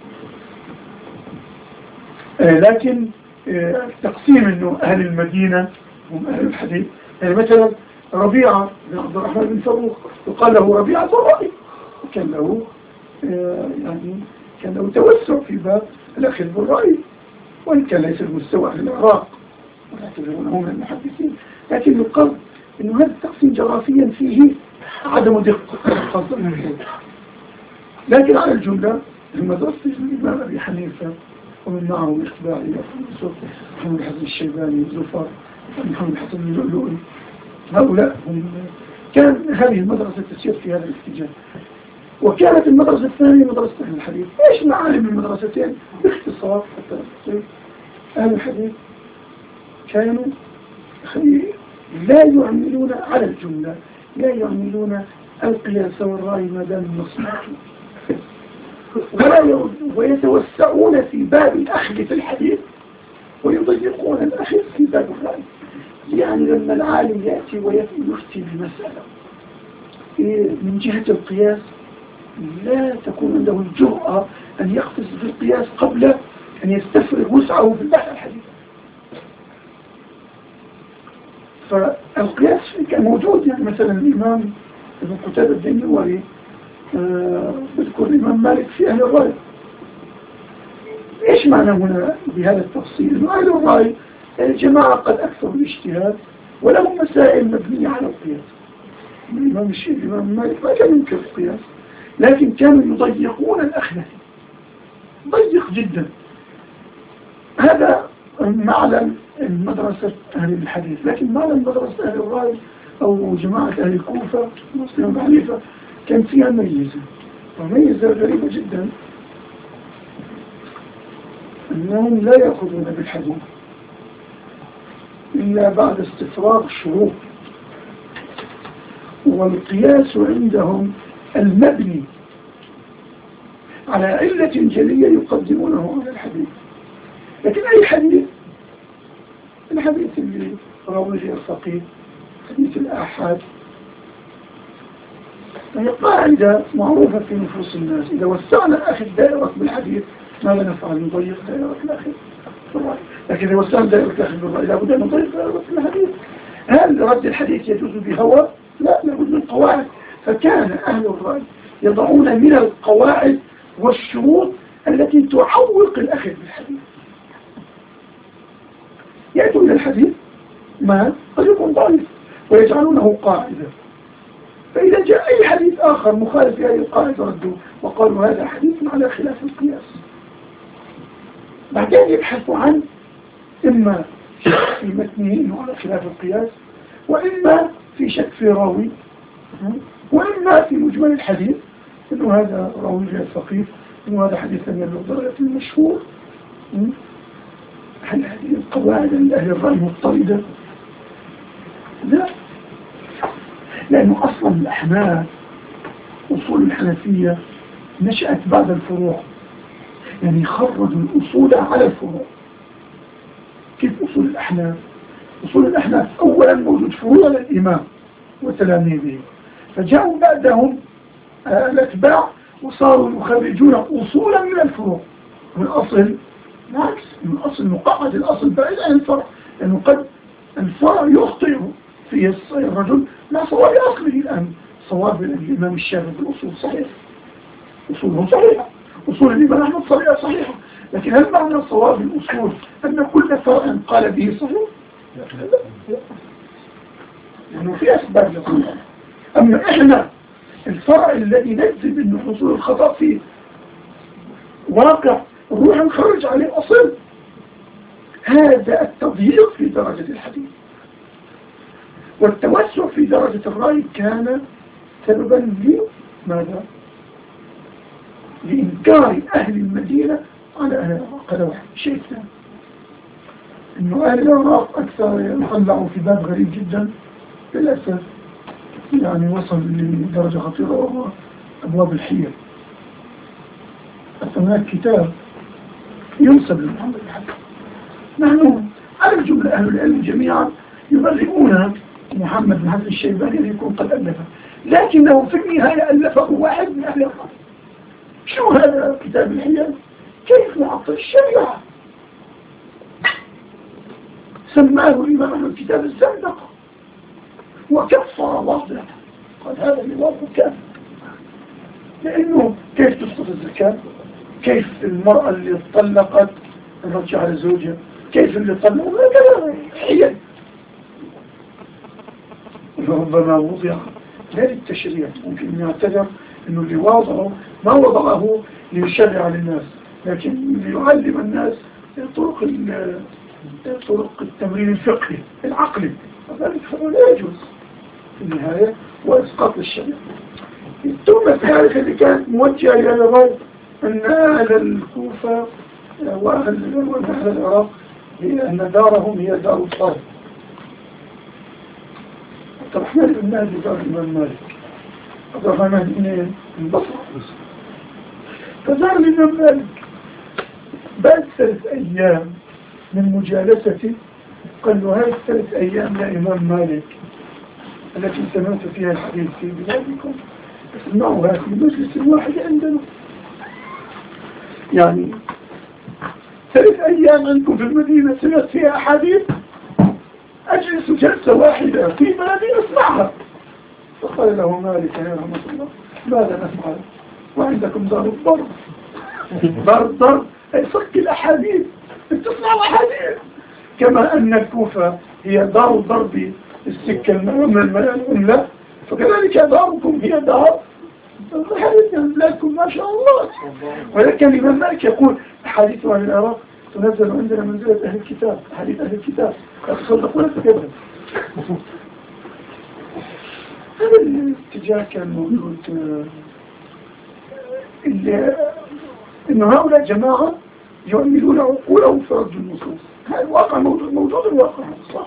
آه لكن آه تقسيم إنه أهل المدينة هم أهل الحديث، يعني مثلا ربيعة بن عبد الرحمن بن فاروق يقال له ربيعة الرأي، وكان له آه يعني كان له توسع في باب الأخذ بالرأي، وإن كان ليس المستوى أهل العراق ويعتبرونه من المحدثين، لكن يقال إنه هذا التقسيم جغرافيا فيه عدم دقة. لكن على الجملة المدرسة الإمام أبي حنيفة ومن معه الإخباري محمد الحسن الشيباني زفر محمد الحسن اللؤلؤي، هؤلاء هم كان هذه المدرسة تسير في هذا الاتجاه. وكانت المدرسة الثانية مدرسة أهل الحديث. إيش معالم المدرستين باختصار حتى تصير؟ أهل الحديث كانوا لا يعملون على الجملة، لا يعملون القياس والرأي ما دام النص ولا ويتوسعون في باب الأخذ في الحديث ويضيقون الأخذ في باب الرأي. يعني لما العالم يأتي ويفتي بمسألة من جهة القياس لا تكون عنده الجرأة أن يقفز في القياس قبل أن يستفرغ وسعه في البحث الحديث. فالقياس كان موجود. يعني مثلا الإمام ابن قتادة الدينوري بذكر الإمام مالك في أهل الرأي. إيش معنى هنا بهذا التفصيل؟ إنه أهل الرأي الجماعة قد أكثروا الاجتهاد ولهم مسائل مبنية على القياس. الإمام الشيخ الإمام مالك ما كان ينكر القياس، لكن كانوا يضيقون الأخذ، ضيق جدا. هذا معلم مدرسة أهل الحديث. لكن معلم مدرسة أهل الرأي أو جماعة أهل الكوفة مسلم حنيفة كان فيها ميزة، وميزة غريبة جدا، أنهم لا يأخذون بالحديث إلا بعد استفراغ الشروط. والقياس عندهم المبني على علة جلية يقدمونه على الحديث. لكن أي حديث، الحديث اللي راويه الفقيه، حديث الآحاد، هي قاعدة معروفة في نفوس الناس. إذا وسعنا أخذ دائرة بالحديث ماذا نفعل؟ نضيق دائرة الأخذ بالرأي. لكن إذا وسعنا دائرة الأخذ بالرأي لابد أن نضيق دائرة الحديث. هل رد الحديث يجوز بهوى؟ لا، لابد من قواعد. فكان أهل الرأي يضعون من القواعد والشروط التي تعوق الأخذ بالحديث. يأتوا إلى الحديث ما قد يكون ضعيف ويجعلونه قاعدة، فإذا جاء أي حديث آخر مخالف لهذه القاعدة ردوه وقالوا هذا حديث على خلاف القياس. بعدين يبحثوا عن إما شك في متنه إنه على خلاف القياس، وإما في شك في راوي، وإما في مجمل الحديث إنه هذا راوي غير فقيه، إنه هذا حديث من الدرجة المشهور. هل هذه القواعد عند أهل الرأي مضطردة؟ لا، لأنه أصلا الأحناف أصول الحنفية نشأت بعد الفروع، يعني خرجوا الأصول على الفروع. كيف أصول الأحناف؟ أصول الأحناف أولا موجود فروع للإمام وتلاميذه، فجاءوا بعدهم الأتباع وصاروا يخرجون أصولا من الفروع. والأصل بالعكس، من الأصل مقعد، الأصل بعيد عن الفرع، لأنه قد الفرع يخطئ فيه الرجل لا صواب أصله. الآن صواب الإمام الشافعي في الأصول صحيح، أصوله صحيحة، أصول الإمام أحمد صحيحة صحيحة، لكن هل معنى صواب الأصول أن كل فرع قال به صحيح؟ لا، لأنه في أسباب للخطأ. أما إحنا الفرع الذي نجذب أن حصول الخطأ فيه واقع نروح نخرج عليه أصل. هذا التضييق في درجة الحديث والتوسع في درجة الرأي كان سببا لماذا؟ لإنكار أهل المدينة على أهل العراق. هذا واحد. شيء ثاني إنه أهل العراق أكثر يطلعوا في باب غريب جدا للأسف، يعني وصل لدرجة خطيرة وهو أبواب الحيل. هناك كتاب ينسب لمحمد الحسن. نحن على الجملة أهل العلم جميعا يبرئون محمد بن حسن الشيباني أن يكون قد ألفه، لكنه في النهاية ألفه واحد من أهل الرأي. شو هذا كتاب الحيل؟ كيف نعطي الشريعة؟ سماه الإمام أحمد كتاب الزندقة وكفر واضح. قال هذا الواضح كافر، لأنه كيف تسقط الزكاة؟ كيف المرأة اللي طلقت نرجع لزوجها؟ كيف اللي طلقت؟ هذا حيل. ربما وضع لا للتشريع، ممكن نعتذر انه اللي وضعه ما وضعه ليشرع للناس، لكن ليعلم الناس طرق طرق التمرين الفقهي العقلي، وذلك لا يجوز في النهاية وإسقاط الشريعة. التهمة الثالثة اللي كانت موجهة إلى الغرب أن أهل الكوفة وأهل العراق أن دارهم هي دار الصالح. عبد الرحمن بن مهدي دار الإمام مالك، عبد الرحمن بن البصرة، فزار الإمام مالك بعد ثلاث أيام من مجالسته قال له هذه الثلاث أيام يا إمام مالك التي سمعت فيها الحديث في بلادكم اسمعوها في مجلس واحد عندنا. يعني ثلاث أيام عندكم في المدينة سمعت فيها أحاديث، أجلس جلسة واحدة في بلدي أسمعها. فقال له مالك يا رحمة الله ماذا نفعل وعندكم دار الضرب؟ دار الضرب أي صك الأحاديث، تسمع الأحاديث، كما أن الكوفة هي دار الضرب السكة الأملة، فكذلك داركم هي دار الحديث من بلادكم ما شاء الله. ولكن الإمام مالك يقول حديث عن العراق تنزل عندنا منزلة أهل الكتاب، حديث أهل الكتاب لا تصدق ولا تكذب. هذا الاتجاه كان موجود، إن هؤلاء جماعة يؤمنون عقولهم في رد النصوص. هذا الواقع موجود، موجود الواقع صح.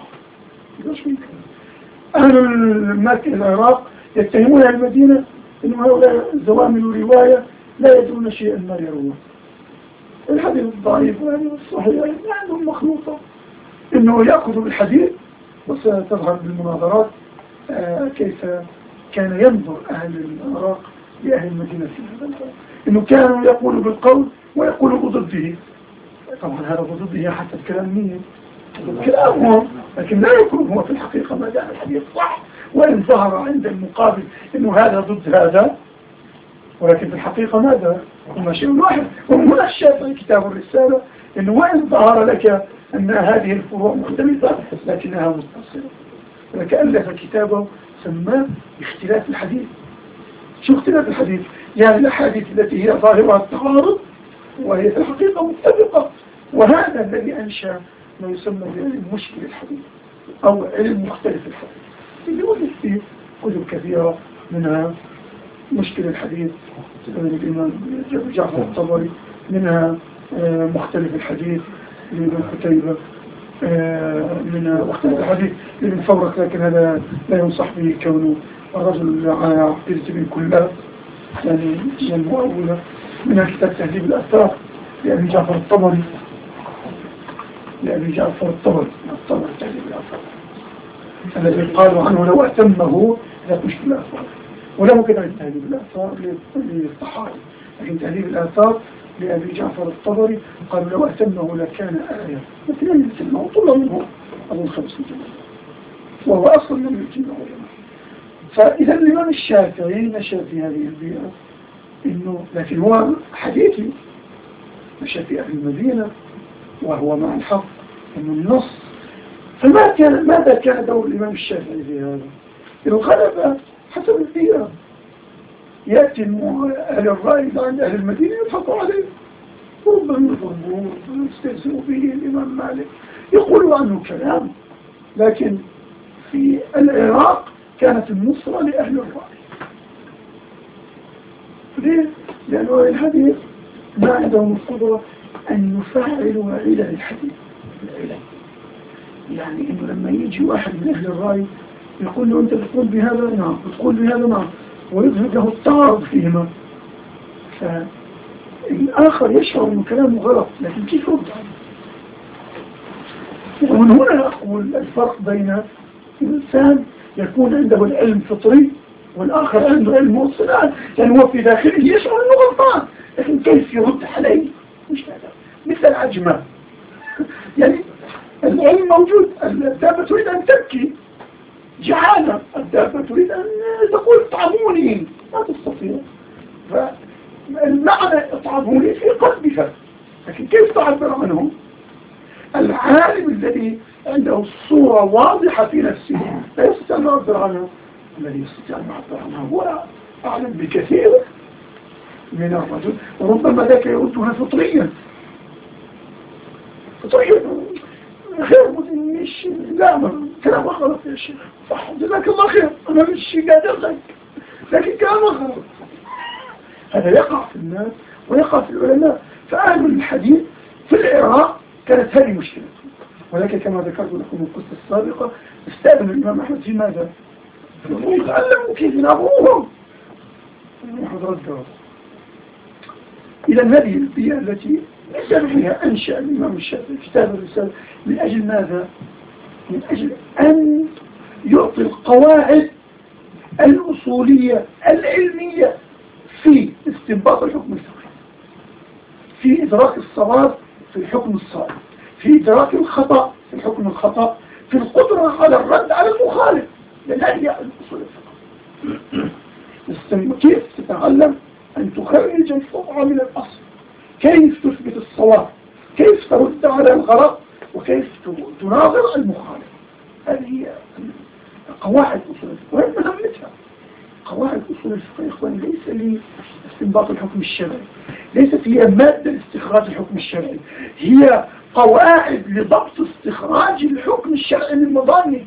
أهل المكة العراق يتهمون المدينة إن هؤلاء زوامل رواية لا يدرون شيئا ما يروون. الحديث الضعيف والحديث الصحيح عندهم مخلوطة، إنه يأخذ بالحديث. وستظهر بالمناظرات آه كيف كان ينظر أهل العراق لأهل المدينة في هذا الباب، إنه كانوا يقولوا بالقول ويقولوا بضده. طبعا هذا بضده حتى الكلام مين؟ كلامهم، لكن لا يكون هو في الحقيقة ما دام الحديث صح، وإن ظهر عند المقابل إنه هذا ضد هذا، ولكن في الحقيقة ماذا؟ هما شيء واحد. وهنا الشافعي كتاب الرسالة إنه وإن ظهر لك أن هذه الفروع مختلفة لكنها متصلة، ولك ألف كتابه سماه اختلاف الحديث. شو اختلاف الحديث؟ يعني الأحاديث التي هي ظاهرها التعارض وهي في الحقيقة متفقة. وهذا الذي أنشأ ما يسمى بعلم مشكل الحديث أو علم مختلف الحديث، اللي وجد فيه كتب كثيرة، منها مشكل الحديث للإمام جعفر الطبري، منها مختلف الحديث لابن قتيبة، منها مختلف الحديث لابن فورك، لكن هذا لا ينصح به كونه الرجل على عقيدة ابن كلاب يعني المؤولة. منها كتاب تهذيب الآثار لأبي جعفر الطبري لأبي جعفر الطبري الطبري تهذيب الآثار الذي قالوا عنه لو أتمه لا مشكل الآثار، وله كذا تهذيب الآثار للطحاوي، لكن تهذيب الآثار لأبي جعفر الطبري قالوا لو أتمه لكان آية، لكن لم يتمه طلع منه أبو الخمس جمال، وهو أصلا لم يتمه جمال. فإذا الإمام الشافعي نشأ في هذه البيئة، إنه لكن هو حديثي نشأ في أهل المدينة وهو مع الحق إنه النص. فما كان ماذا كان دور الإمام الشافعي في هذا؟ الغلبة حسب البيئة، يأتي أهل الرأي عند أهل المدينة يضحكوا عليه، ربما يضربوه ويستهزئوا به. الإمام مالك يقولوا عنه كلام، لكن في العراق كانت النصرة لأهل الرأي. ليه؟ لأنه الحديث ما عندهم القدرة أن يفعلوا علل الحديث. العلل يعني إنه لما يجي واحد من أهل الرأي يقول له أنت بتقول بهذا نعم، بتقول بهذا نعم، ويظهر له التعارض فيهما، فالآخر يشعر أن كلامه غلط، لكن كيف يرد عنه؟ ومن هنا أقول الفرق بين إنسان يكون عنده العلم فطري والآخر عنده علم وصناعي، لأنه هو في داخله يشعر أنه غلطان، لكن كيف يرد عليه؟ مش هذا مثل العجمة. يعني العلم موجود، الدابة تريد أن تبكي جعانة، الدابة تريد أن تقول اطعموني، ما تستطيع. فالمعنى اطعموني في قلبك، لكن كيف تعبر عنه؟ العالم الذي عنده الصورة واضحة في نفسه لا يستطيع أن يعبر عنها، الذي يستطيع أن يعبر عنها هو أعلم بكثير من الرجل، وربما ذاك يردها فطريا فطريا غير مش لا كلام غلط يا شيخ، صح جزاك الله خير، أنا مش قادر لك، لكن كلام غلط. هذا يقع في الناس ويقع في العلماء. فأهل الحديث في العراق كانت هذه مشكلة، ولكن كما ذكرت لكم القصة السابقة استأذن الإمام أحمد في ماذا؟ يتعلموا كيف ينظروهم. أحمد رده إلى هذه البيئة التي ليس فيها أنشأ الإمام الشافعي كتاب الرسالة من أجل ماذا؟ من أجل أن يعطي القواعد الأصولية العلمية في استنباط الحكم الفقهي، في إدراك الصواب في الحكم الصائب، في إدراك الخطأ في الحكم الخطأ، في القدرة على الرد على المخالف. لأن هذه أصول الفقه. كيف تتعلم أن تخرج الفقه من الأصل، كيف تثبت الصواب، كيف ترد على الغلط، وكيف تناظر المخالف. هذه هي قواعد أصول الفقه، وهي مهمتها. قواعد أصول الفقه يا إخواني ليس لاستنباط الحكم الشرعي، ليست هي مادة لاستخراج الحكم الشرعي، هي قواعد لضبط استخراج الحكم الشرعي من مظانه.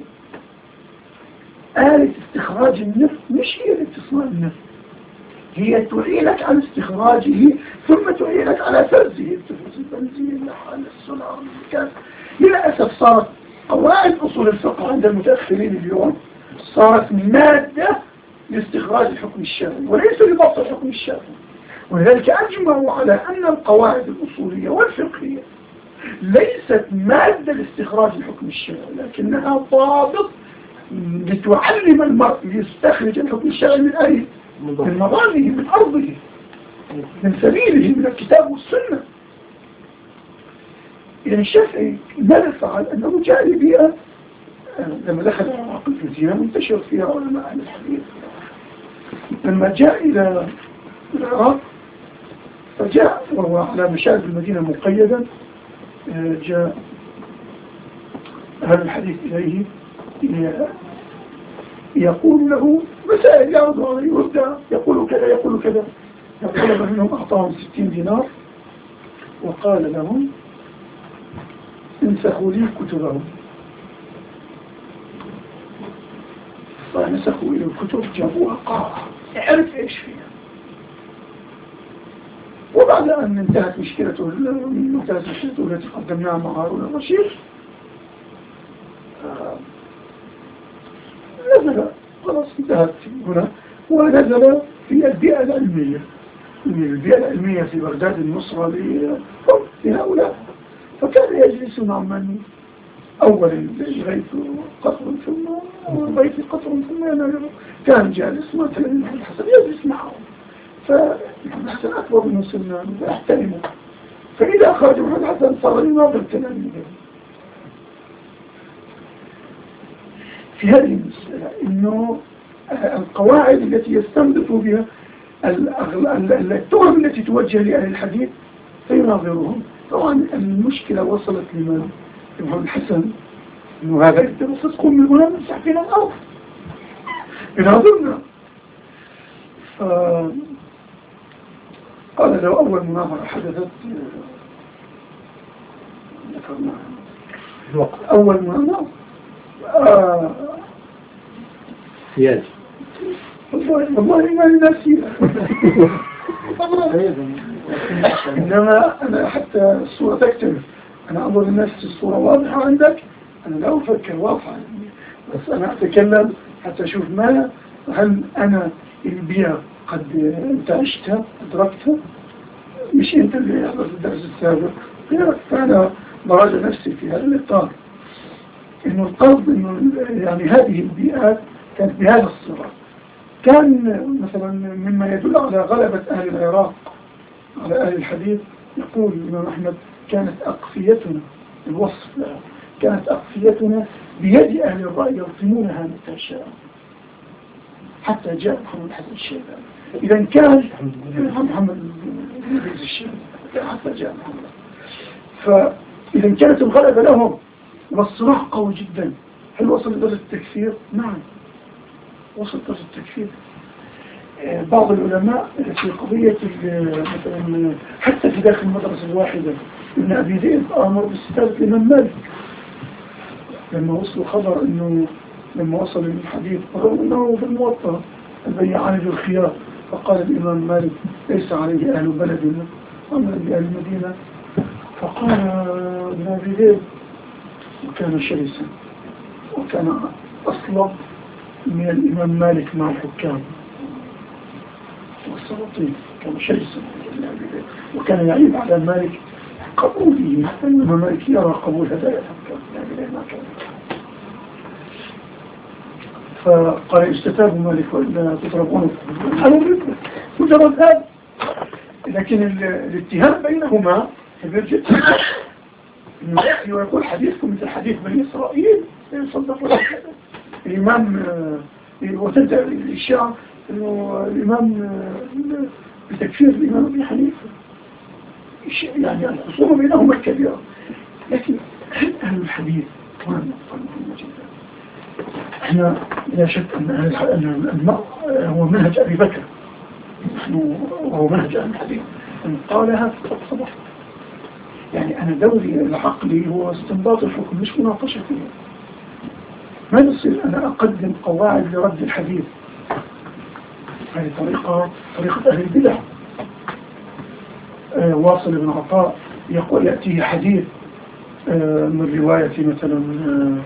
آلة استخراج النفس مش هي اللي تصنع النفس، هي تعينك على استخراجه ثم تعينك على فرزه، التفرز البنزين لحال السولار الكاس. للأسف صارت قواعد أصول الفقه عند المتأخرين اليوم صارت مادة لاستخراج الحكم الشرعي وليس لضبط الحكم الشرعي. ولذلك أجمعوا على أن القواعد الأصولية والفقهية ليست مادة لاستخراج الحكم الشرعي، لكنها ضابط لتعلم المرء ليستخرج الحكم الشرعي من أين؟ من مظانه، من أرضه، من سبيله، من الكتاب والسنة. يعني الشافعي ماذا فعل؟ أنه جاء لبيئة لما دخل العراق المدينة منتشر فيها علماء أهل الحديث. لما جاء إلى العراق فجاء وهو على مشاهد المدينة مقيدا، جاء أهل الحديث إليه يقول له مسائل يعرض عليه يرد، يقول كذا يقول كذا. يقول منهم أعطاهم ستين دينار وقال لهم انسخوا لي كتبهم. فنسخوا إلى الكتب جابوها قاعة يعرف إيش فيها. وبعد أن انتهت مشكلته انتهت مشكلته التي قدمناها مع هارون الرشيد نزل خلاص انتهت هنا ونزل في البيئة العلمية. البيئة العلمية في بغداد النصرة لهؤلاء، فكان يجلس مع من أول الغيث قطر ثم الغيث قطر ثم ينال. كان جالس مثلا محمد الحسن يجلس معه، فمحمد الحسن أكبر من سنة فأحترمه، فإذا خرج محمد الحسن صار يناظر كلامه. في هذه المسألة إنه القواعد التي يستنبط بها التهم التي توجه لأهل الحديث فيناظرهم. طبعا المشكلة وصلت لمن؟ لمحمد الحسن، إنه هذا يدرس صدق من هنا من سحفين الأرض يناظرنا. قال لو أول مناظرة حدثت ذكرنا أول مناظرة آه ياس والله والله ما ناسيها إنما أنا حتى الصورة تكتب، أنا أنظر الناس الصورة واضحة عندك، أنا لا أفكر واضحة، بس أنا أتكلم حتى أشوف ما هل أنا البيئة قد انتعشتها أدركتها، مش أنت اللي حضرت الدرس السابق غيرك. فأنا براجع نفسي في هذا الإطار، إنه القصد إنه يعني هذه البيئات كانت بهذا الصورة. كان مثلا مما يدل على غلبة أهل العراق على أهل الحديث، يقول الإمام أحمد كانت أقفيتنا، الوصف لها كانت أقفيتنا بيد أهل الرأي يرسمونها متى شاء حتى جاء محمد حسن الشيباني. إذا كان محمد بن الشيباني حتى جاء محمد، فإذا كانت الغلبة لهم والصراع قوي جدا. هل وصل لدرجة التكفير؟ نعم وصل لدرجة التكفير. بعض العلماء في قضية مثلا حتى في داخل المدرسة الواحدة إن أبي ذئب أمر باستتابة الإمام مالك لما وصلوا خبر إنه لما وصل الحديث قالوا إنه في الموطأ البيعان ذو الخيار فقال الإمام مالك ليس عليه أهل بلدنا أمر بأهل المدينة فقال ابن أبي ذئب وكان شرسا وكان أصلا من الإمام مالك مع الحكام والسلاطين كان شرسا وكان يعيب على مالك قبوله الإمام مالك يرى قبول هدايا الحكام يعني ما كان فقال استتابوا مالك وإلا تضربونه على مجرد هذا لكن الاتهام بينهما يرجع إنه يأتي ويقول حديثكم مثل حديث بني إسرائيل يصدق الإمام وتبدأ الإشاعة إنه الإمام بتكفير الإمام أبي حنيفة يعني الخصومة بينهما كبيرة لكن هل أهل الحديث وانا نقطة مهمة جدا احنا لا شك أن المرء هو منهج أبي بكر وهو منهج أهل الحديث إن قالها فقد صدق يعني أنا دوري العقلي هو استنباط الحكم مش مناقشة فيه ما يصير أنا أقدم قواعد لرد الحديث هذه طريقة طريقة أهل البدع آه واصل بن عطاء يقول يأتيه حديث آه من رواية مثلا آه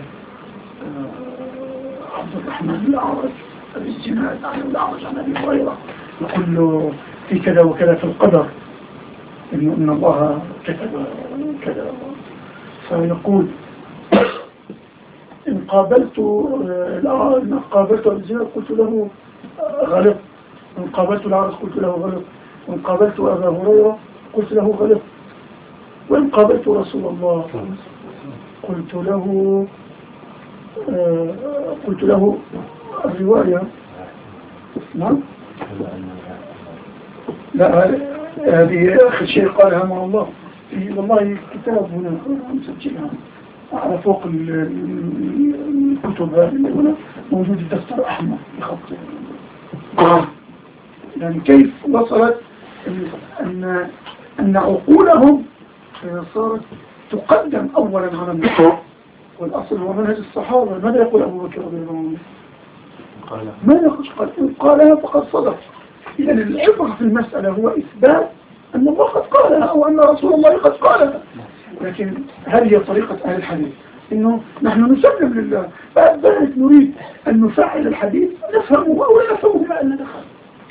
آه عبد الرحمن الأعرج الاستناد عن الأعرج عن أبي هريرة يقول له في كذا وكذا في القدر إن, إن الله كتب كذا فيقول إن قابلت إن قابلت الزنا قلت له غلط إن قابلت العرس قلت له غلط وإن قابلت أبا هريرة قلت له غلط وإن قابلت رسول الله قلت له قلت له الرواية نعم لا هذه آخر شيء قالها مع الله في والله كتاب هنا مسجلها على فوق الكتب هذه هنا موجود الدفتر أحمر بخط يعني كيف وصلت أن أن عقولهم صارت تقدم أولا على النصر والأصل هو منهج الصحابة ماذا يقول أبو بكر رضي الله عنه ماذا قال إن قالها فقد صدق إذن العبرة في المسألة هو إثبات أن الله قد قالها أو أن رسول الله قد قالها لكن هذه هي طريقة أهل الحديث إنه نحن نسلم لله فأبدأت نريد أن نفعل الحديث نفهمه أو لا نفهمه ما أن دخل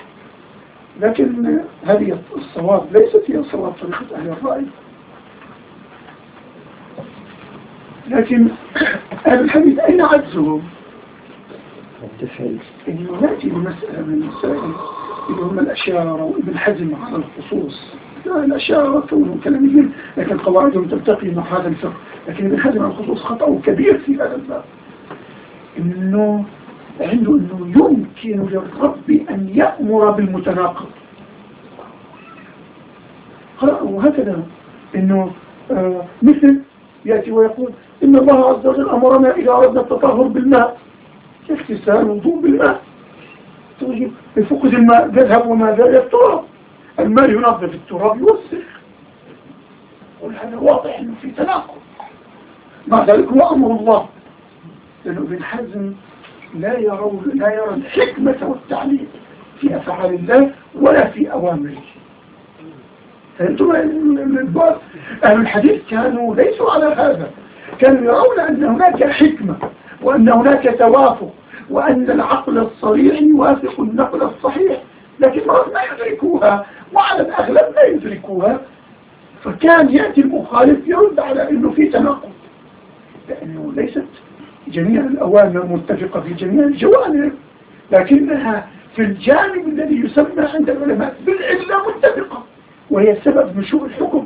لكن هذه الصواب ليست هي صواب طريقة أهل الرأي لكن أهل الحديث أين عجزهم؟ إنه نأتي بمسألة من المسائل اللي هم الأشاعرة وابن حزم على الخصوص الأشاعرة كونهم كلاميين لكن قواعدهم تلتقي مع هذا الفقه لكن ابن حزم على الخصوص خطأه كبير في هذا الباب إنه عنده إنه يمكن للرب أن يأمر بالمتناقض وهكذا إنه آه مثل يأتي ويقول إن الله عز وجل أمرنا إذا أردنا التطهر بالماء اغتسال وضوء بالماء توجد بفقد الماء يذهب وما زال التراب الماء ينظف التراب يوسخ وهذا واضح انه في تناقض مع ذلك هو امر الله لانه ابن حزم لا يرى لا يرى الحكمة والتعليل في افعال الله ولا في اوامره فانتم اهل الحديث كانوا ليسوا على هذا كانوا يرون ان هناك حكمة وان هناك توافق وأن العقل الصريح يوافق النقل الصحيح لكن ما يدركوها وعلى الأغلب لا يدركوها فكان يأتي المخالف يرد على أنه في تناقض لأنه ليست جميع الأوامر متفقة في جميع الجوانب لكنها في الجانب الذي يسمى عند العلماء بالعلة متفقة وهي سبب نشوء الحكم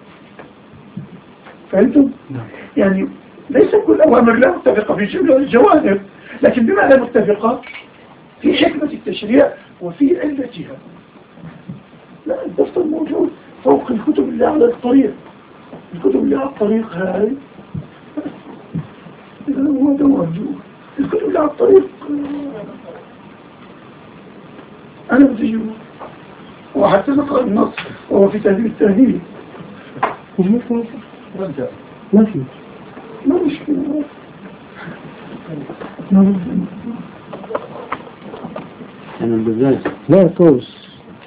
فهمتم؟ يعني ليس كل الأوامر لا متفقة في جميع الجوانب لكن بما لا متفقة في حكمة التشريع وفي علتها لا الدفتر موجود فوق الكتب اللي على الطريق الكتب اللي على الطريق هاي إذا هو ده موجود الكتب اللي على الطريق أنا بتجيبه وحتى نقرأ النص وهو في تهذيب التهذيب ما في ما في ما مشكلة أنا البزاز لا توس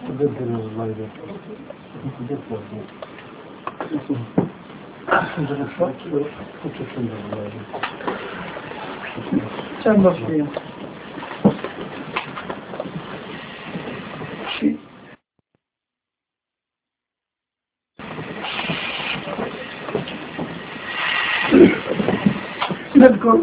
كم بصير شيء نذكر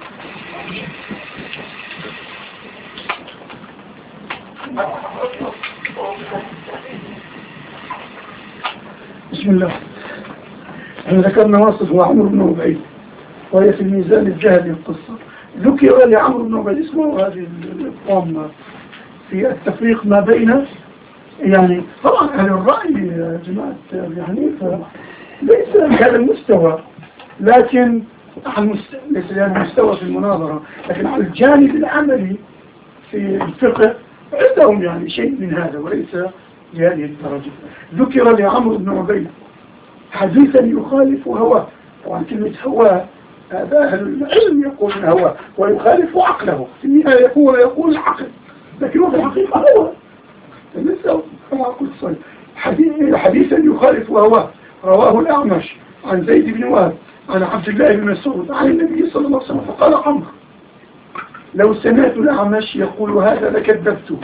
بسم الله. احنا ذكرنا واصف عمرو بن عبيد وهي في الميزان الذهبي القصة. ذكر لعمرو بن عبيد اسمه هذه القوم في التفريق ما بين يعني طبعا أهل الرأي يا جماعة أبي حنيفة ليس بهذا المستوى، لكن ليس بهذا المستوى في المناظرة، لكن على الجانب العملي في الفقه عندهم يعني شيء من هذا وليس لهذه الدرجة. ذكر لعمرو بن عبيد حديثا يخالف هواه، طبعا كلمة هواه هذا أهل العلم يقول هواه ويخالف عقله، في النهاية يقول يقول العقل، لكن هو في الحقيقة هو لسه كما قلت صحيح. حديث حديثا يخالف هواه رواه الأعمش عن زيد بن وهب عن عبد الله بن مسعود عن النبي صلى الله عليه وسلم فقال عمرو لو سمعت الأعمش يقول هذا لكذبته،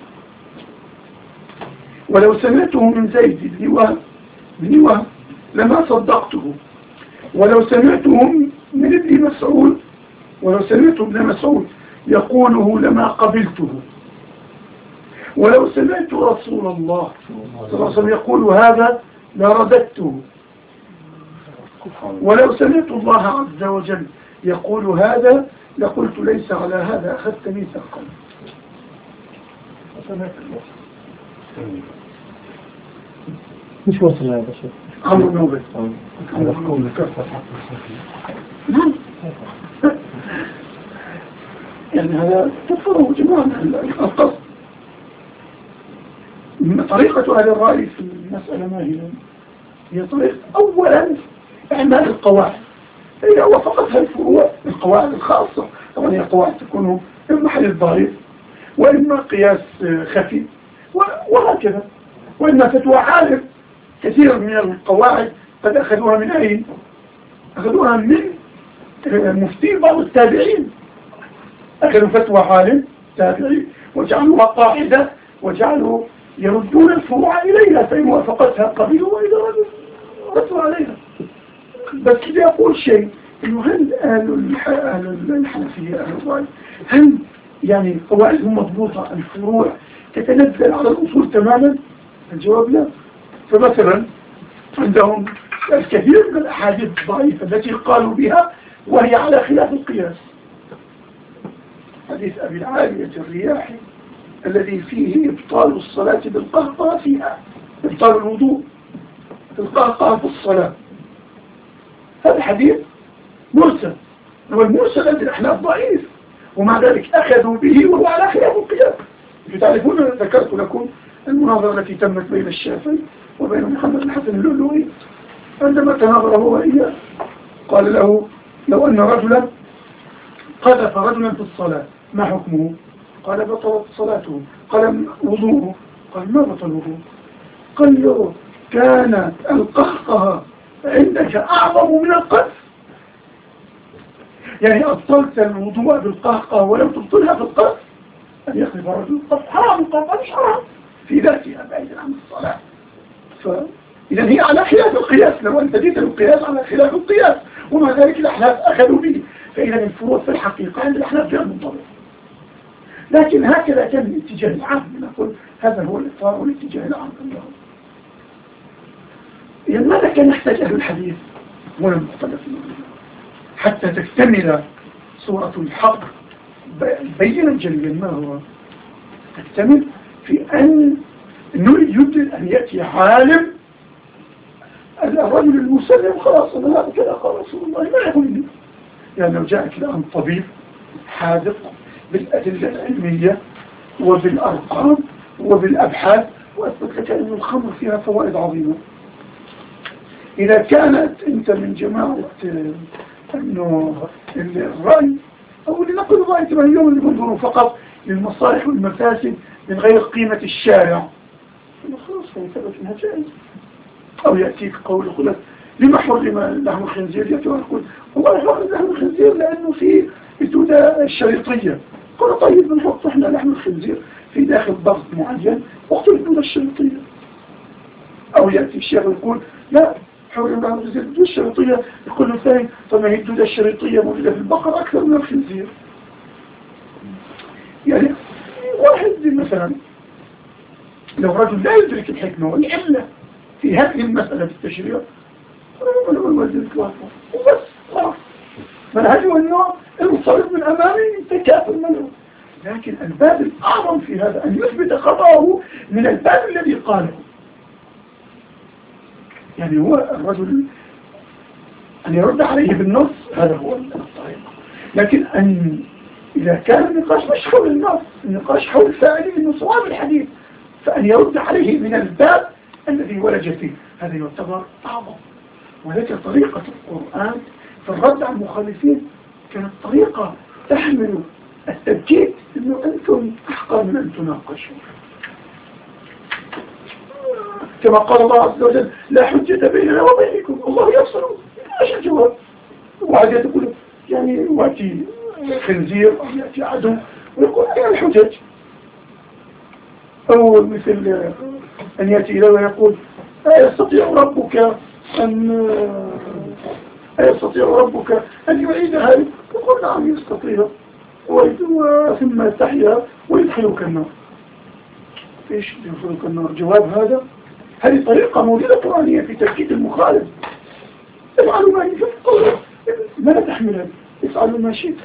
ولو سمعته من زيد بن وهب بن وهب لما صدقته، ولو سمعته من ابن مسعود ولو سمعت ابن مسعود يقوله لما قبلته، ولو سمعت رسول الله صلى الله عليه وسلم يقول هذا لرددته، ولو سمعت الله عز وجل يقول هذا لقلت ليس على هذا أخذت ميثاقا. مش وصل هذا شيء عمرو بن عبيد يعني هذا تفرغ جماعة القصد. طريقة أهل الرأي في المسألة ما هي؟ هي طريقة أولا إعمال القواعد، هي هو فقط هالفروع القواعد الخاصة، طبعا هي قواعد تكون إما حل الضارب وإما قياس خفي وهكذا، وإما فتوى عالم. كثير من القواعد قد أخذوها من أين؟ أخذوها من مفتي بعض التابعين، أخذوا فتوى عالم تابعي وجعلوها قاعدة وجعلوا يردون الفروع إليها، فإن وافقتها قبلوا وإذا ردوا عليها. بس كده يقول شيء إنه هل أهل الحنفية أهل الرأي هل يعني قواعدهم مضبوطة، الفروع تتنزل على الأصول تماما؟ الجواب لا. فمثلا عندهم الكثير من الأحاديث الضعيفة التي قالوا بها وهي على خلاف القياس. حديث أبي العالية الرياحي الذي فيه إبطال الصلاة بالقهقه فيها، إبطال الوضوء بالقهقه في الصلاة، هذا حديث مرسل، والمرسل عند الأحناف ضعيف ومع ذلك أخذوا به وهو على خلاف القياس. تعرفون ذكرت لكم المناظرة التي تمت بين الشافعي وبين محمد الحسن اللؤلؤي عندما تناظر هو وإياه، قال له لو أن رجلا قذف رجلا في الصلاة ما حكمه؟ قال بطلت صلاته. قال وضوءه؟ قال ما بطل وضوءه. قال له كانت القهقه عندك أعظم من القذف، يعني أبطلت الوضوء بالقهقه ولم تبطلها في القذف. أن يقذف الرجل القذف حرام، القهقه مش حرام في ذاتها بعيدا عن الصلاة. فإذا هي على خلاف القياس، لو أنت جيت القياس على خلاف القياس ومع ذلك الأحناف أخذوا به، فإذا الفروع في الحقيقة عند الأحناف غير منضبطة. لكن هكذا كان الاتجاه العام، نقول هذا هو الإطار والاتجاه العام عندهم. إذا ماذا كان يحتاج أهل الحديث ولا المختلف حتى تكتمل صورة الحق بينا جليا؟ ما هو تكتمل في أن يجب أن يأتي عالم الرجل المسلم خلاص أنا لا كذا قال رسول الله ما يقول لي. يعني لو جاءك الآن طبيب حاذق بالأدلة العلمية وبالأرقام وبالأبحاث، وأثبت لك أن الخمر فيها فوائد عظيمة. إذا كانت أنت من جماعة أنه الرأي أو لنقل الرأي كما اليوم اللي بنظروا فقط للمصالح والمفاسد من غير قيمة الشارع، خلاص فيثبت منها جائز. أو يأتيك قول يقول لك لما حرم لحم الخنزير؟ يأتي ويقول والله حرم لحم الخنزير لأنه فيه الدودة الشريطية. قال طيب بنحط احنا لحم الخنزير في داخل ضغط معين وقت الدودة الشريطية. أو يأتي الشيخ ويقول لا حرم لحم الخنزير الدودة الشريطية، يقول له ثاني طب ما هي الدودة الشريطية موجودة في البقر أكثر من الخنزير. يعني واحد مثلا لو رجل لا يدرك الحكمة والعلة في هذه المسألة في التشريع وبس خلاص منهجه أنه المصرف من أمامي تكافل منه. لكن الباب الأعظم في هذا أن يثبت خطأه من الباب الذي قاله. يعني هو الرجل أن يرد عليه بالنص هذا هو الطريق، لكن أن إذا كان النقاش مش حول النص، النقاش حول فاعله من صواب الحديث، فأن يرد عليه من الباب الذي ولج فيه هذا يعتبر أعظم. ولكن طريقة القرآن في الرد على المخالفين كانت طريقة تحمل التبكيت أنه أنتم أحقر من أن تناقشوا، كما قال الله عز وجل لا حجة بيننا وبينكم الله يفصل. ايش الجواب؟ وعاد تقول يعني يأتي خنزير أو يأتي عدو ويقول أين الحجج؟ أو مثل أن يأتي إليه ويقول أيستطيع ربك أن أيستطيع ربك أن يعيدها؟ يقول نعم يستطيع، ثم تحيا ويدخلك النار. إيش يدخلك النار؟ جواب هذا؟ هذه طريقة موجودة قرآنية في تأكيد المخالف. افعلوا ما يفعل ما تحمل افعلوا ما شئت.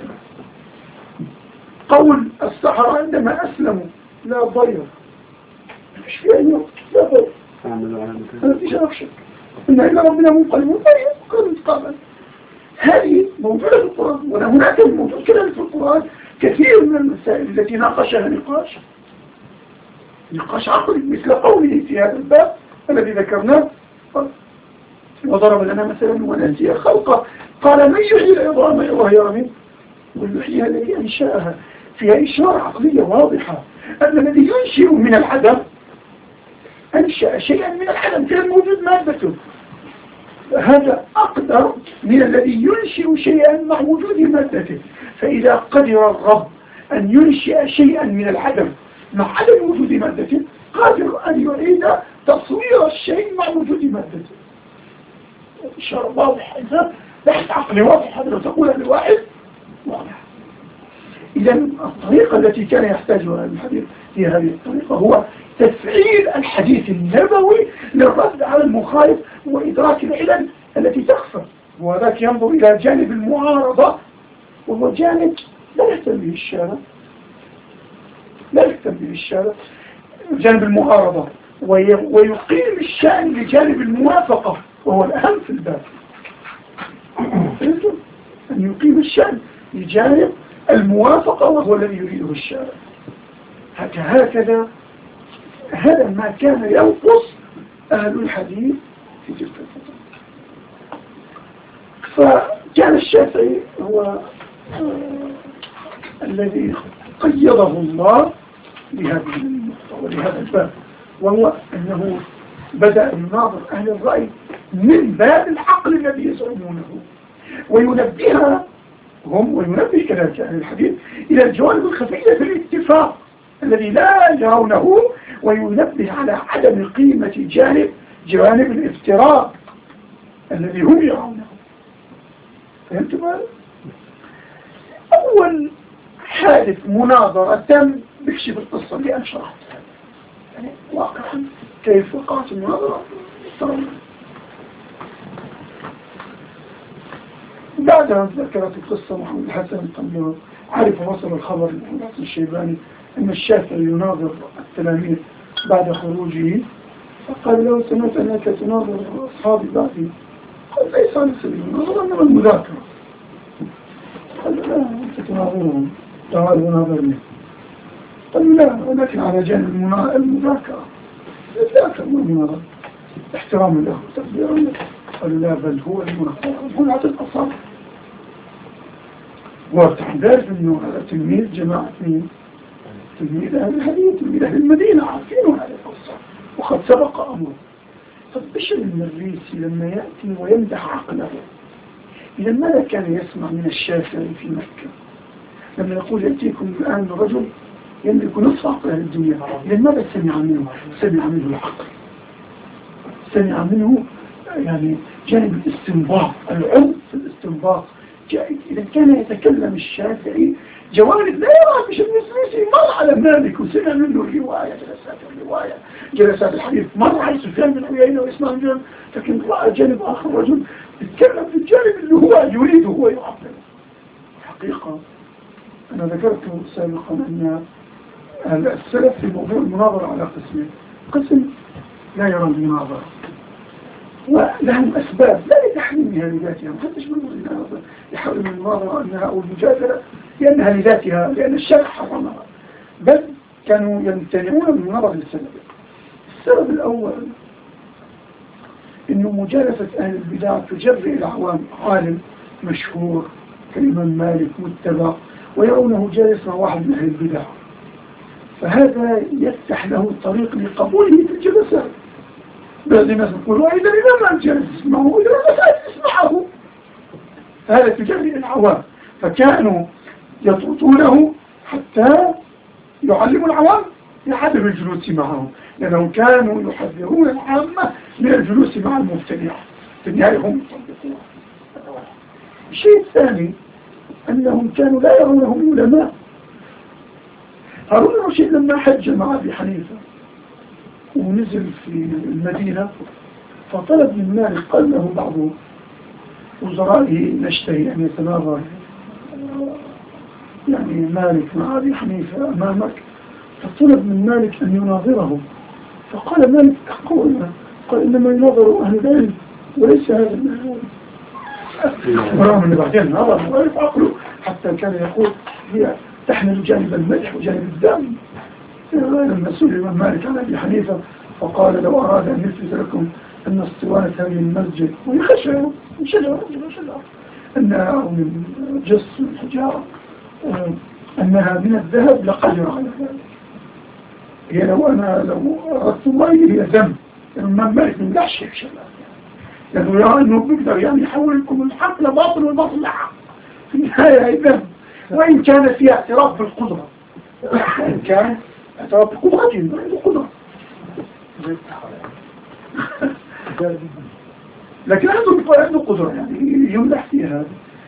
قول السحرة عندما أسلموا لا ضير، مش في أي وقت لا ضير، أنا فيش أخشى إن إلا ربنا منقلبون طيب قال انتقابا. هذه موجودة في القرآن، وهناك موجود كذلك في القرآن كثير من المسائل التي ناقشها نقاش نقاش عقلي، مثل قوله في هذا الباب الذي ذكرناه وضرب لنا مثلا ونسي خلقه قال من يحيي العظام وهي رميم قل يحييها الذي أنشأها. فيها إشارة عقلية واضحة أن الذي ينشئ من العدم أنشأ شيئا من العدم كان موجود مادته، هذا أقدر من الذي ينشئ شيئا مع وجود مادته. فإذا قدر الرب أن ينشئ شيئا من العدم مع عدم وجود مادته قادر أن يعيد تصوير الشيء مع وجود مادته. إشارة واضحة، إذا بحث عقلي واضح هذا لو تقولها لواحد واضح. إذا الطريقة التي كان يحتاجها الحديث هي هذه الطريقة، هو تفعيل الحديث النبوي للرد على المخالف وإدراك العلل التي تخفى. وذاك ينظر إلى جانب المعارضة وهو جانب لا يهتم به الشارع، لا يهتم به الشارع جانب المعارضة، ويقيم الشأن لجانب الموافقة وهو الأهم في الباب. أن يقيم الشأن لجانب الموافقة وهو الذي يريده الشارع. هكذا هذا ما كان ينقص أهل الحديث في تلك الفترة. فكان الشافعي هو الذي قيضه الله لهذه النقطة ولهذا الباب، وهو أنه بدأ يناظر أهل الرأي من باب العقل الذي يزعمونه وينبهها هم وينبه كذلك أهل الحديث إلى الجوانب الخفية في الاتفاق الذي لا يرونه، وينبه على عدم قيمة جانب جوانب الافتراق الذي هم يرونه. فهمتم؟ أول حادث مناظرة تم بكشف القصة اللي أنا شرحتها، يعني واقعا كيف وقعت المناظرة ترون. بعدها ذكرت القصة محمد الحسن قبل عرف وصل الخبر محمد الحسن الشيباني أن الشافعي يناظر التلاميذ بعد خروجه، فقال له سمعت أنك تناظر أصحابي بعدي. قال ليس عن سبيل النظر إنما المذاكرة. قال لا أنت تناظرهم، تعالوا ناظرني. قالوا لا، ولكن على جانب المذاكرة الذاكرة والمناظرة احترام له وتقدير له. قالوا لا، بل هو المناظرة هو عدد الأصابع. وتحدث انه هذا تلميذ جماعة مين؟ تلميذ أهل الحديث، تلميذ أهل المدينة، عارفينه هذه القصة وقد سبق أمره. فبشر المريسي لما يأتي ويمدح عقله، إذا ماذا كان يسمع من الشافعي في مكة لما يقول يأتيكم الآن رجل يملك نصف عقل أهل الدنيا؟ إذا ماذا سمع منه؟ سمع منه العقل، سمع منه يعني جانب الاستنباط، العمق في الاستنباط جائد. إذا كان يتكلم الشافعي جوانب لا يرى بشر المريسي، مر على مالك وسمع منه الرواية، جلسات الرواية، جلسات الحديث، مر على سفيان بن عيينة وإسماعيل بن جابر، لكن رأى جانب آخر رجل يتكلم في الجانب اللي هو يريده هو يعبر. حقيقة أنا ذكرت سابقا أن السلف في موضوع المناظرة على قسمين: قسم لا يرى المناظرة ولهم أسباب لا لتحريمها لذاتها، محدش منهم يحرم المناظرة أنها أو المجادلة لأنها لذاتها لأن الشرع حرمها، بل كانوا يمتنعون من المناظرة للسبب. السبب الأول إنه مجالسة أهل البدع تجرئ العوام، عالم مشهور كالإمام مالك متبع ويرونه جالس مع واحد من أهل البدع، فهذا يفتح له الطريق لقبوله في الجلسات. بعض الناس يقولوا إذا الإمام مالك جالس يسمعه، إذا الناس يسمعه، فهذا تجرئ العوام، فكانوا يطردونه حتى يعلموا العوام بعدم الجلوس معهم، لأنهم كانوا يحذرون العامة من الجلوس مع المبتدعين، في النهاية هم يطبقون. الشيء الثاني أنهم كانوا لا يرونهم علماء. هارون الرشيد لما حج مع أبي حنيفة ونزل في المدينة فطلب من مالك، قال له بعض وزرائه نشتهي أن يتناظر يعني مالك مع أبي حنيفة أمامك، فطلب من مالك أن يناظره، فقال مالك أقول قال إنما يناظر أهل العلم وليس هذا المهول. ورغم أن بعدين نظر وعرف عقله حتى كان يقول هي تحمل جانب المدح وجانب الدم. لما سئل الإمام مالك عن أبي حنيفة فقال لو أراد أن يثبت لكم أن اسطوانة هذه المسجد ويخشى شجرة شجرة أنها من جص الحجارة أنها من الذهب لقدر على ذلك. هي لو أنا لو أردت الله هي ذنب، الإمام مالك من لحش يخشى لأنه يرى أنه بيقدر يعني يحول لكم الحق لباطل والباطل لحق، في النهاية هي ذنب، وإن كان فيها اعتراف بالقدرة، وإن كان اعتراف بالقدرة جدا بالقدرة، لكن عنده عنده قدرة يعني يمدح فيها.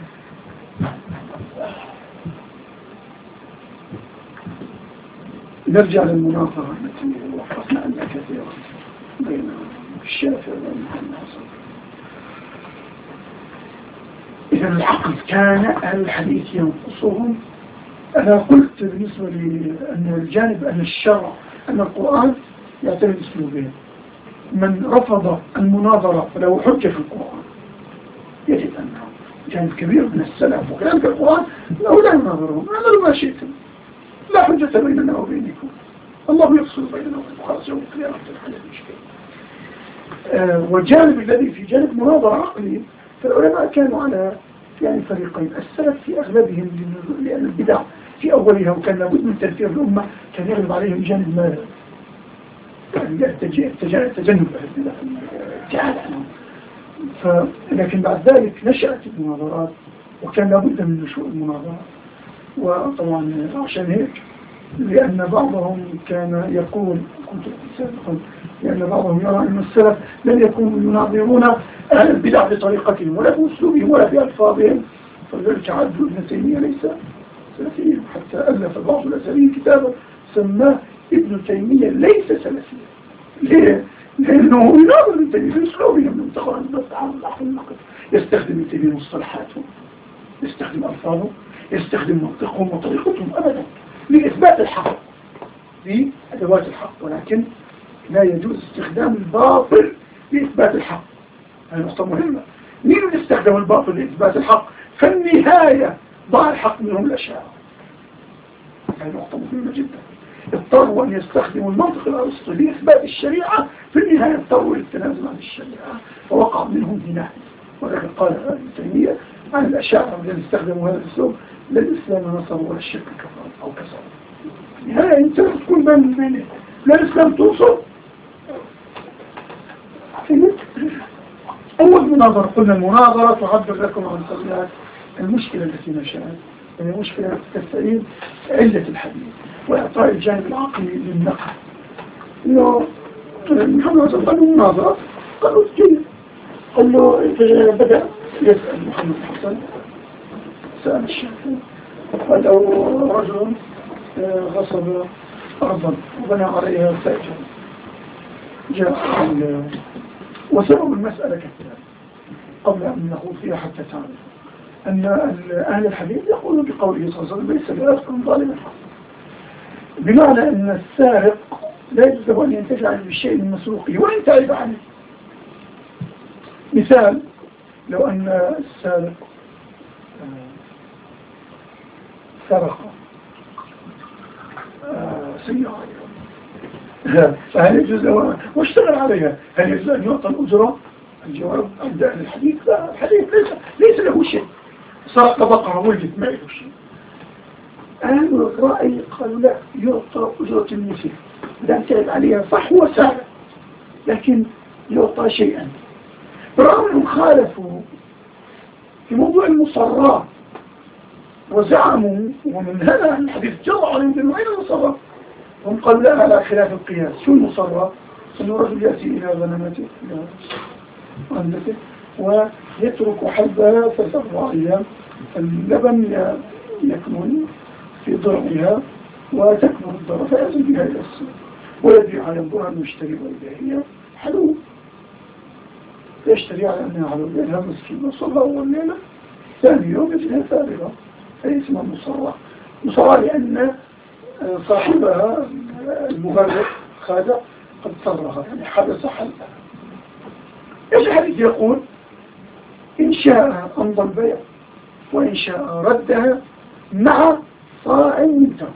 نرجع للمناظرة التي وقفنا عنها كثيرا بين الشافعي ومحمد حسن. إذا العقل كان أهل الحديث ينقصهم. أنا قلت بالنسبة لأن الجانب أن الشرع أن القرآن يعتمد أسلوبين: من رفض المناظرة فله حجة في القرآن، يجب أنه جانب كبير من السلف وكلام في القرآن له لا يناظرهم، اعملوا ما شئتم لا حجة بيننا وبينكم، الله يفصل بيننا وبينكم، خلاص يوم القيامة تنحل المشكلة. آه والجانب الذي في جانب مناظرة عقلي، فالعلماء كانوا على يعني فريقين: السلف في أغلبهم لأن البدع في أولها وكان لابد من تنفير الأمة كان يغلب عليهم جانب ما يعني تجنب البدع ابتعاد عنهم. لكن بعد ذلك نشأت المناظرات وكان لابد من نشوء المناظرات، وطبعا عشان هيك لأن بعضهم كان يقول كنت سابقا لأن بعضهم يرى أن السلف لن يكونوا يناظرون أهل البدع بطريقتهم ولا بأسلوبهم ولا بألفاظهم، فلذلك عدوا ابن تيمية ليس سلفيا، حتى ألف بعض الأسالين كتابا سماه ابن تيمية ليس سلفيا. ليه؟ لأنه يناظر ابن تيمية بأسلوبهم من تقرأ النقد، يستخدم ابن تيمية مصطلحاتهم، يستخدم ألفاظهم، يستخدم منطقهم وطريقتهم أبدا لإثبات الحق بأدوات الحق، ولكن لا يجوز استخدام الباطل لإثبات الحق. هذه نقطة مهمة. مين اللي استخدم الباطل لإثبات الحق؟ فالنهاية ضاع الحق منهم الأشياء. هذه نقطة مهمة جدا. اضطروا أن يستخدموا المنطق الأرسطولي لإثبات الشريعة، في النهاية اضطروا للتنازل عن الشريعة فوقع منهم هنا. ولكن قال ابن تيمية عن الأشاعرة الذين استخدموا هذا الأسلوب: لا الإسلام نصر ولا الشرك كفر أو كسر. في النهاية أنت تكون بين بين لا الإسلام توصل. أول مناظرة قلنا المناظرة تعبر لكم عن طبيعة المشكلة التي نشأت، هي مشكلة تستعين علة الحديث وإعطاء الجانب العقلي للنقل. إنه محمد صلى الله عليه وسلم مناظرة، قالوا جيد. قال له بدأ يسأل محمد الحسن، سأل الشافعي، قال له رجل غصب أرضا وبنى عليها سائجا. جاء وسبب المسألة كثيرا قبل أن نخوض فيها حتى تعرف أن أهل الحديث يقولون بقوله صلى الله عليه وسلم: ليس بآثم ظالما، بمعنى أن السارق لا يجوز له أن ينتفع بالشيء المسروق وإن تعب عنه. مثال: لو أن السارق سرق سيارة فهل يجوز له واشتغل عليها، هل يجوز أن يعطى الأجرة؟ الجواب عند أهل الحديث: لا، الحديث ليس, ليس له شيء. سرق بقرة ولدت ما له شيء. أهل الرأي قالوا: لا، يعطى أجرة المثل، إذا تعب عليها صح هو سارق لكن يعطى شيئا. برغم أنهم خالفوا في موضوع المصرات وزعموا، ومن هذا الحديث جرى عليهم بأنه أين المصرات؟ هم قالوا: لا، على خلاف القياس. شو المصرات؟ أنه رجل يأتي إلى غنمته غنمته ويترك حلبها ثلاث أربع أيام، اللبن يكمن في ضرعها وتكمن الضرع فيأتي بها إلى السوق ويبيع على ينظر أنه يشتري وإذا هي حلوب، يشتري على أنها حلوب لأنها مسكين وصلى أول ليلة، ثاني يوم يجدها فارغة، هي اسمها مصرة. مصرة لأن صاحبها المغرق خادع قد صرها، يعني حدث حلبها. ايش الحديث يقول؟ إن شاء أمضى البيع وإن شاء ردها مع صاع من تمر.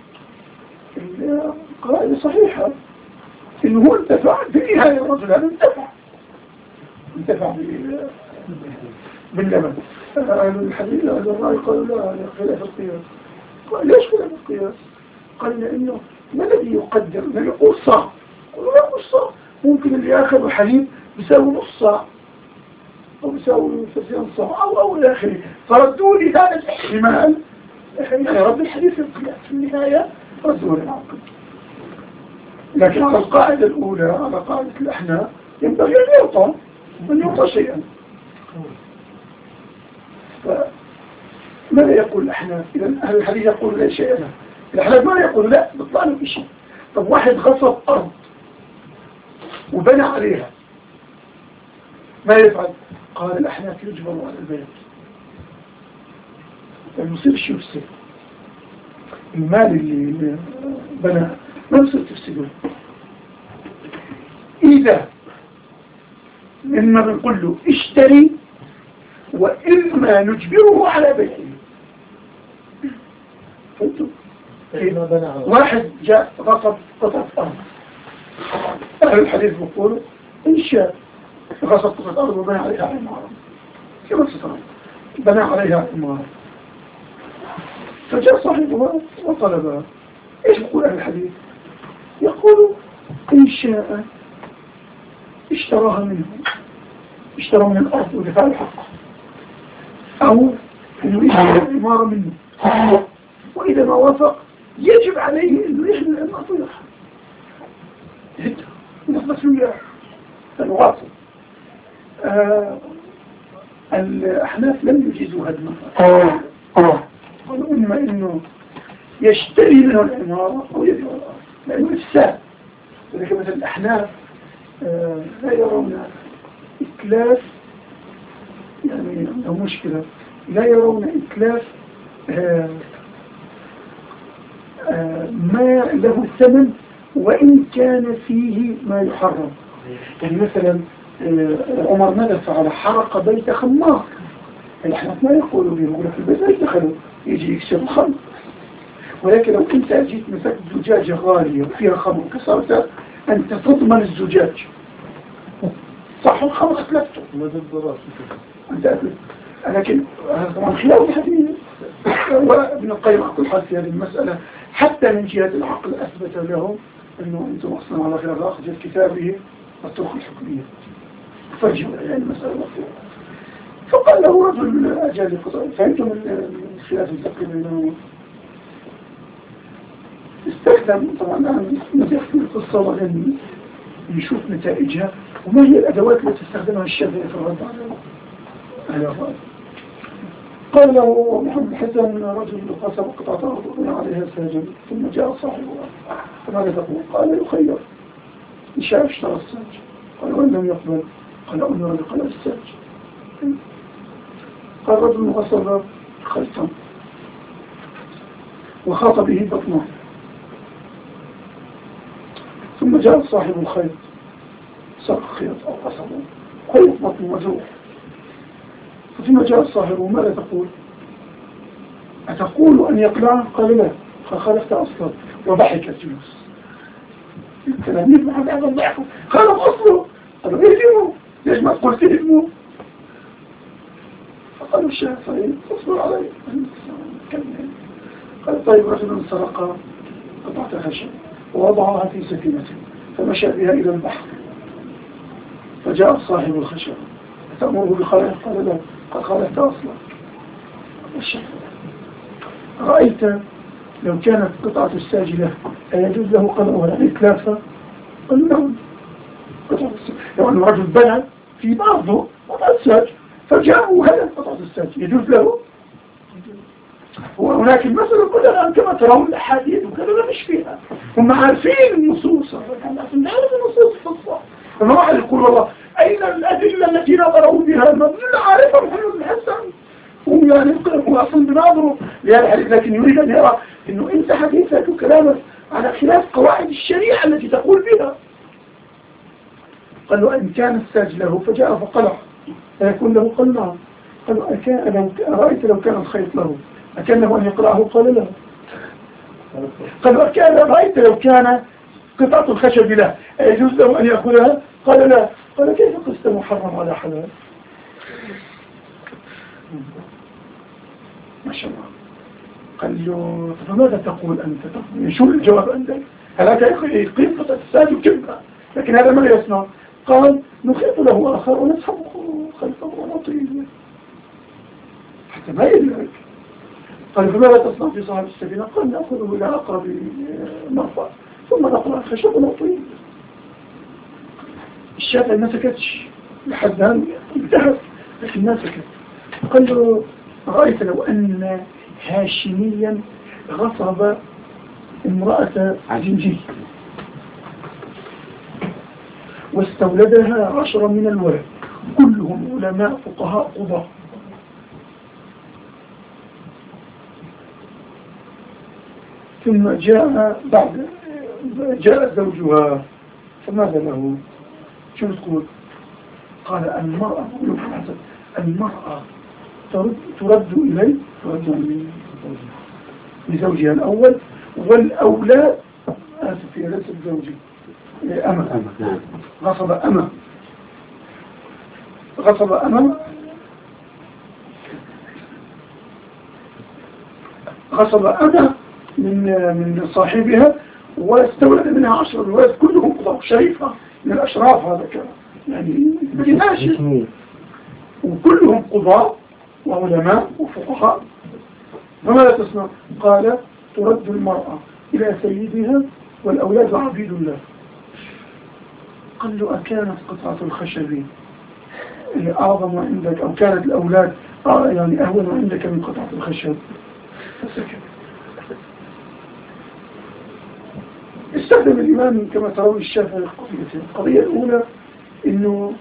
القراءة صحيحة إنه هو انتفع في النهاية، الرجل هذا انتفع انتفع باللبن. أهل الحديث أهل الرأي قالوا: لا، هذا خلاف القياس. قال: ليش خلاف القياس؟ قال: لأنه ما الذي يقدر؟ ما يقول صاع؟ قالوا: لا، مش صاع، ممكن اللي ياخذ حليب بيساوي نص صاع أو بيساوي ثلاثين صاع أو أو إلى آخره. فردوا لي هذا الاحتمال، يعني رد الحديث في القياس في النهاية ردوا للعقل. لكن على القاعدة الأولى، على قاعدة الأحناف، ينبغي أن يعطى أن يعطى شيئا. فماذا يقول الأحناف؟ إذا أهل الحديث يقول لا شيء له، الأحناف ما يقول لا، بيطلع له بشيء. طب واحد غصب أرض وبنى عليها ما يفعل؟ قال الأحناف يجبر على البيت، ما يصيرش يفسد المال اللي بنى، ما يصير تفسده. إذا إما بنقول له اشتري وإما نجبره على بيعه. فهمتوا؟ واحد جاء غصب قطعة أرض، أهل الحديث بيقولوا إن شاء غصب قطعة أرض وبنى عليها عمارة، كما سترى بنى عليها عمارة، فجاء صاحبها وطلبها. إيش يقول أهل الحديث؟ يقول إن شاء اشتراها منه، اشترى من الأرض ودفع الحق، أو إنه يشتري العمارة منه، وإذا ما وافق يجب عليه إنه يحمل المعطية نخلص وياه فنواصل. آه الأحناف لم يجيزوا هذا المسألة، قالوا إما إنه يشتري منه العمارة أو يبيع الأرض لأنه إفساد. ولكن مثل الأحناف آه لا يرون إتلاف، يعني عنده مشكلة، لا يرون إتلاف آه آه ما له ثمن وإن كان فيه ما يحرم. يعني مثلا آه عمر ماذا فعل؟ حرق بيت خمار. الأحناف ما يقولوا به، يقولوا في البيت لا يدخلوا، يجي يكسر الخمر. ولكن لو أنت جيت مسكت زجاجة غالية وفيها خمر وكسرتها أنت تضمن الزجاج صح الخمر أتلفته أنت أتلفت. لكن هذا طبعا خلاف الحديث وابن القيم على كل حال في هذه المسألة حتى من جهة العقل أثبت لهم أنه أنتم أصلا على خلاف العقل في كتابه الطرق الحكمية فرجوا يعني المسألة مفهومة. فقال له رجل أجاز القطع فهمتم الخلاف الفقهي بينهم استخدم طبعا الآن نزيح في القصة وغني يشوف نتائجها وما هي الأدوات التي تستخدمها الشافعي في الرد على هذا. قال له محمد حسن رجل قسم قطعة أرض عليها ساجا ثم جاء صاحبها فماذا تقول؟ قال يخير إن شاء اشترى الساج قال وإن لم يقبل قال أمر لقلب الساج. قال رجل غصب خلطا وخاط به بطنه ثم جاء صاحب الخيط سرق خيط أو قصبه خيط بطنه مجروح ثم جاء صاحبه ماذا تقول؟ أتقول أن يقلعه؟ قال لا فخالفت أصلا وضحك الجلوس التلاميذ مع هذا الضحك خالف أصله قالوا اهدموا ليش ما تقول تهدموا؟ فقالوا الشافعي اصبر علي قال طيب رجل سرق قطعة خشب ووضعها في سفينته فمشى بها إلى البحر فجاء صاحب الخشب تأمره بخلعه قال لا قد خالفت أصلا. رأيت لو كانت قطعة الساج له أيجوز له قلعها يعني ثلاثة؟ قال له قطعة الساج لو أن رجل بنى في بعضه قطعة الساج فجاءوا هذا قطعة الساج يجوز له؟ وهناك المسألة كلها الآن كما ترون الأحاديث وكذا لا مش فيها هم عارفين النصوص عارفين النصوص في الصح فما واحد يقول والله أين الأدلة التي نظروا بها المبنى عارفة محمد بن حسن هم يعني هم أصلا بنظروا لهذا الحديث لكن يريد أن يرى أنه أنت حديثك وكلامك على خلاف قواعد الشريعة التي تقول بها. قال له إن كان الساج له فجاء فقلع فيكون له قلع. قال له أكان لو رأيت لو كان الخيط له أكان له أن يقلعه؟ قال له قال له أكان رأيت لو كان قطعة الخشب له يجوز له أن يأخذها؟ قال لا. قال كيف قست محرم على حلال؟ ما شاء الله. قال له فماذا تقول أنت؟ تقول شو الجواب عندك؟ هل هذا يقيم قطعة الساج وكبها لكن هذا ما يصنع. قال نخيط له آخر ونسحب خلفه ونطيه حتى ما يدرك. قال فماذا تصنع في صاحب السفينة؟ قال نأخذه إلى أقرب مرفأ ثم نقرأ الخشب ونطيه. الشافعي ما سكتش لحد هان انتهت لكن ما سكت. قال له رأيت لو أن هاشميا غصب امرأة عجنجي واستولدها عشرة من الولد كلهم علماء فقهاء قضاة ثم جاء بعد جاء زوجها فماذا له؟ شو تقول؟ قال المرأة المرأة ترد, ترد إليه ترد لزوجها الأول والأولاد آسف يا ليس الزوجي أمة غصب أمة غصب أمة غصب أمة من من صاحبها واستولد منها عشر الولد كلهم قضاء شريفة من الأشراف هذا كان يعني بناشر وكلهم قضاء وعلماء وفقهاء. فماذا تصنع؟ قال ترد المرأة إلى سيدها والأولاد عبيد الله. قال له أكانت قطعة الخشب أعظم عندك أو كانت الأولاد يعني أهون عندك من قطعة الخشب؟ فسكت. استخدم الإمام كما ترون الشافعي القضيتين. القضية الأولى إنه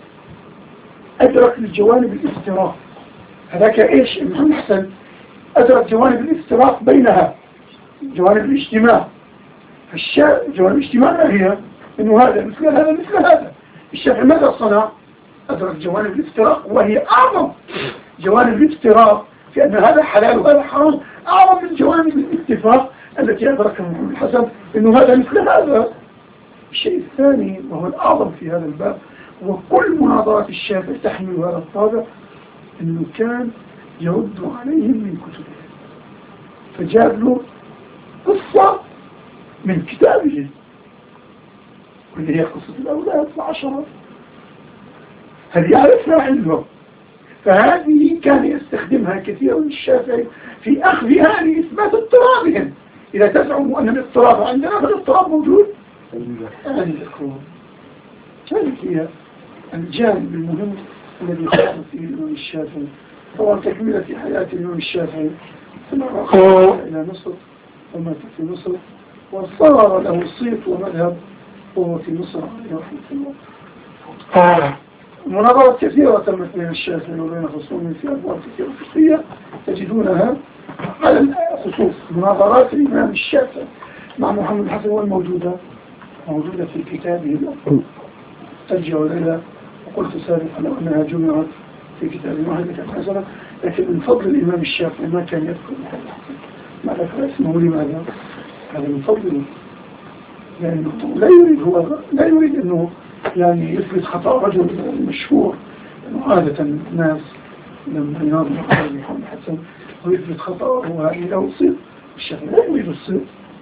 أدرك الجوانب الافتراق هذاك إيش محمد حسن أدرك جوانب الافتراق بينها جوانب الاجتماع. الشافعي جوانب الاجتماع ما هي إنه هذا مثل هذا مثل هذا. الشافعي ماذا صنع؟ أدرك جوانب الافتراق وهي أعظم جوانب الافتراق في أن هذا حلال وهذا حرام أعظم من جوانب الاتفاق التي أدركها محمد الحسن إنه هذا مثل هذا. الشيء الثاني وهو الأعظم في هذا الباب وكل مناظرات الشافعي تحمل هذا الطابع، إنه كان يرد عليهم من كتبه، فجاب له قصة من كتابه واللي هي قصة الأولاد العشرة، هل يعرفها عنده؟ فهذه كان يستخدمها كثيرا الشافعي في أخذها لإثبات اضطرابهم. إذا تزعموا أن الاضطراب عندنا فالاضطراب موجود عندكم. هذه هي الجانب المهم الذي خاص فيه الإمام الشافعي. طبعا تكملة في حياة الإمام الشافعي ثم رحل إلى مصر ومات في مصر وصار له صيت ومذهب وهو في مصر عليه رحمة الله. مناظرات كثيرة تمت بين الشافعي وبين خصومه في أبواب كثيرة فقهية تجدونها على الخصوص. مناظرات الإمام الشافعي مع محمد الحسن والموجودة موجودة في كتابه الأول ترجع إليها، وقلت سابقا لو أنها جمعت في كتاب واحد كانت حسنة، لكن من فضل الإمام الشافعي ما كان يذكر محمد الحسن ما ذكر اسمه. لماذا؟ هذا من فضله، لأنه لا يريد هو لا يريد أنه يعني يثبت خطأ رجل مشهور. عادة الناس لما يناظر على محمد الحسن ويثبت خطأه وهذه له صيغ، الشافعي لا يريد الصيغ.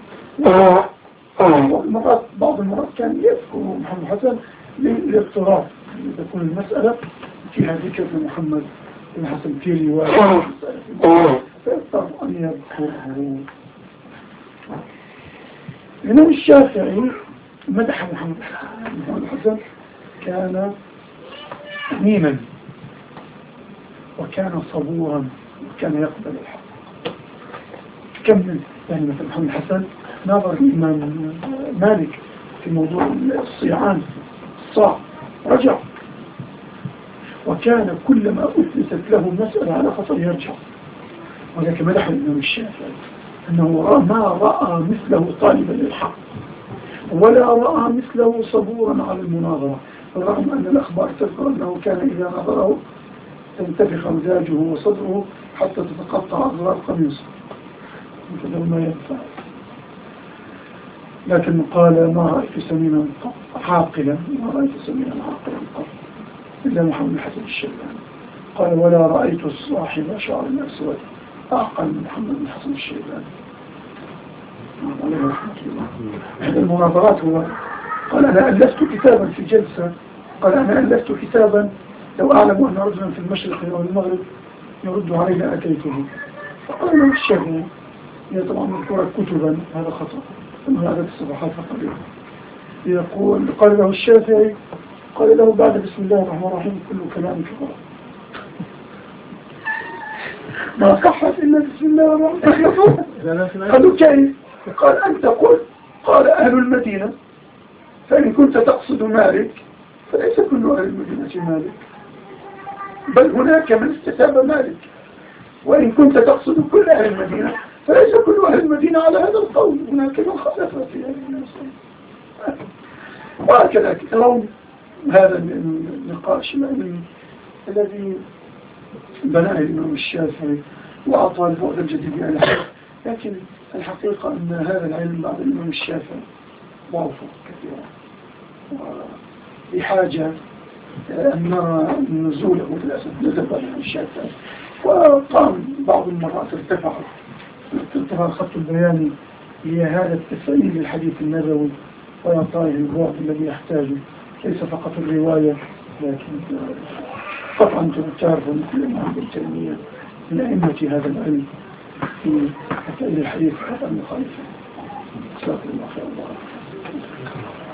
مرات بعض المرات كان يذكر محمد الحسن للاضطراب، تكون المسألة فيها ذكر محمد الحسن في رواية فيضطر أن يذكره. الإمام الشافعي مدح محمد الحسن كان أمينا وكان صبورا وكان يقبل الحق. كمل يعني مثل محمد الحسن نظر الإمام مالك في موضوع الصيعان الصاع رجع، وكان كلما أثبتت له مسألة على خطأ يرجع. وذلك مدح الإمام الشافعي أنه ما رأى مثله طالبا للحق ولا رأى مثله صبورا على المناظرة، رغم أن الأخبار تذكر أنه كان إذا نظره تنتفخ مزاجه وصدره حتى تتقطع أزرار قميصه مثل ما ينفع. لكن قال ما رأيت سمينا عاقلا ما رأيت سمينا عاقلا قط إلا محمد الحسن الشيباني. قال ولا رأيت صاحب شعر الأسود أعقل من محمد الحسن الشيباني عليه رحمة الله. إحدى المناظرات هو قال أنا ألفت كتابا في جلسة، قال أنا ألفت كتابا لو أعلم أن رجلا في المشرق أو المغرب يرد علينا أتيته. فقال له الشافعي هي طبعا مذكورة كتبا هذا خطأ ثم هذا الصفحات فقط يقول قال له الشافعي قال له بعد بسم الله الرحمن الرحيم كل كلامك غلط ما صحت إلا بسم الله الرحمن الرحيم. قالوا كيف؟ قال أنت قل قال أهل المدينة، فإن كنت تقصد مالك فليس كل أهل المدينة مالك بل هناك من استتاب مالك، وإن كنت تقصد كل أهل المدينة فليس كل أهل المدينة على هذا القول، هناك من خلف في هذه المسألة. وهكذا ترون هذا النقاش العلمي الذي بناه الإمام الشافعي وأعطى البعد الجديد على الحق. لكن الحقيقة أن هذا العلم بعد الإمام الشافعي ضعف كثيرا وبحاجة أن نرى نزوله للأسف نزل بعد الإمام الشافعي، وقام بعض المرات ارتفع ارتفع الخط البياني لهذا التفعيل للحديث النبوي ويعطيه البعد الذي يحتاجه، ليس فقط الرواية لكن قطعا أنتم تعرفوا مثل الإمام ابن تيمية من أئمة هذا العلم في تفعيل الحديث خطأ مخالفة. جزاكم الله خير.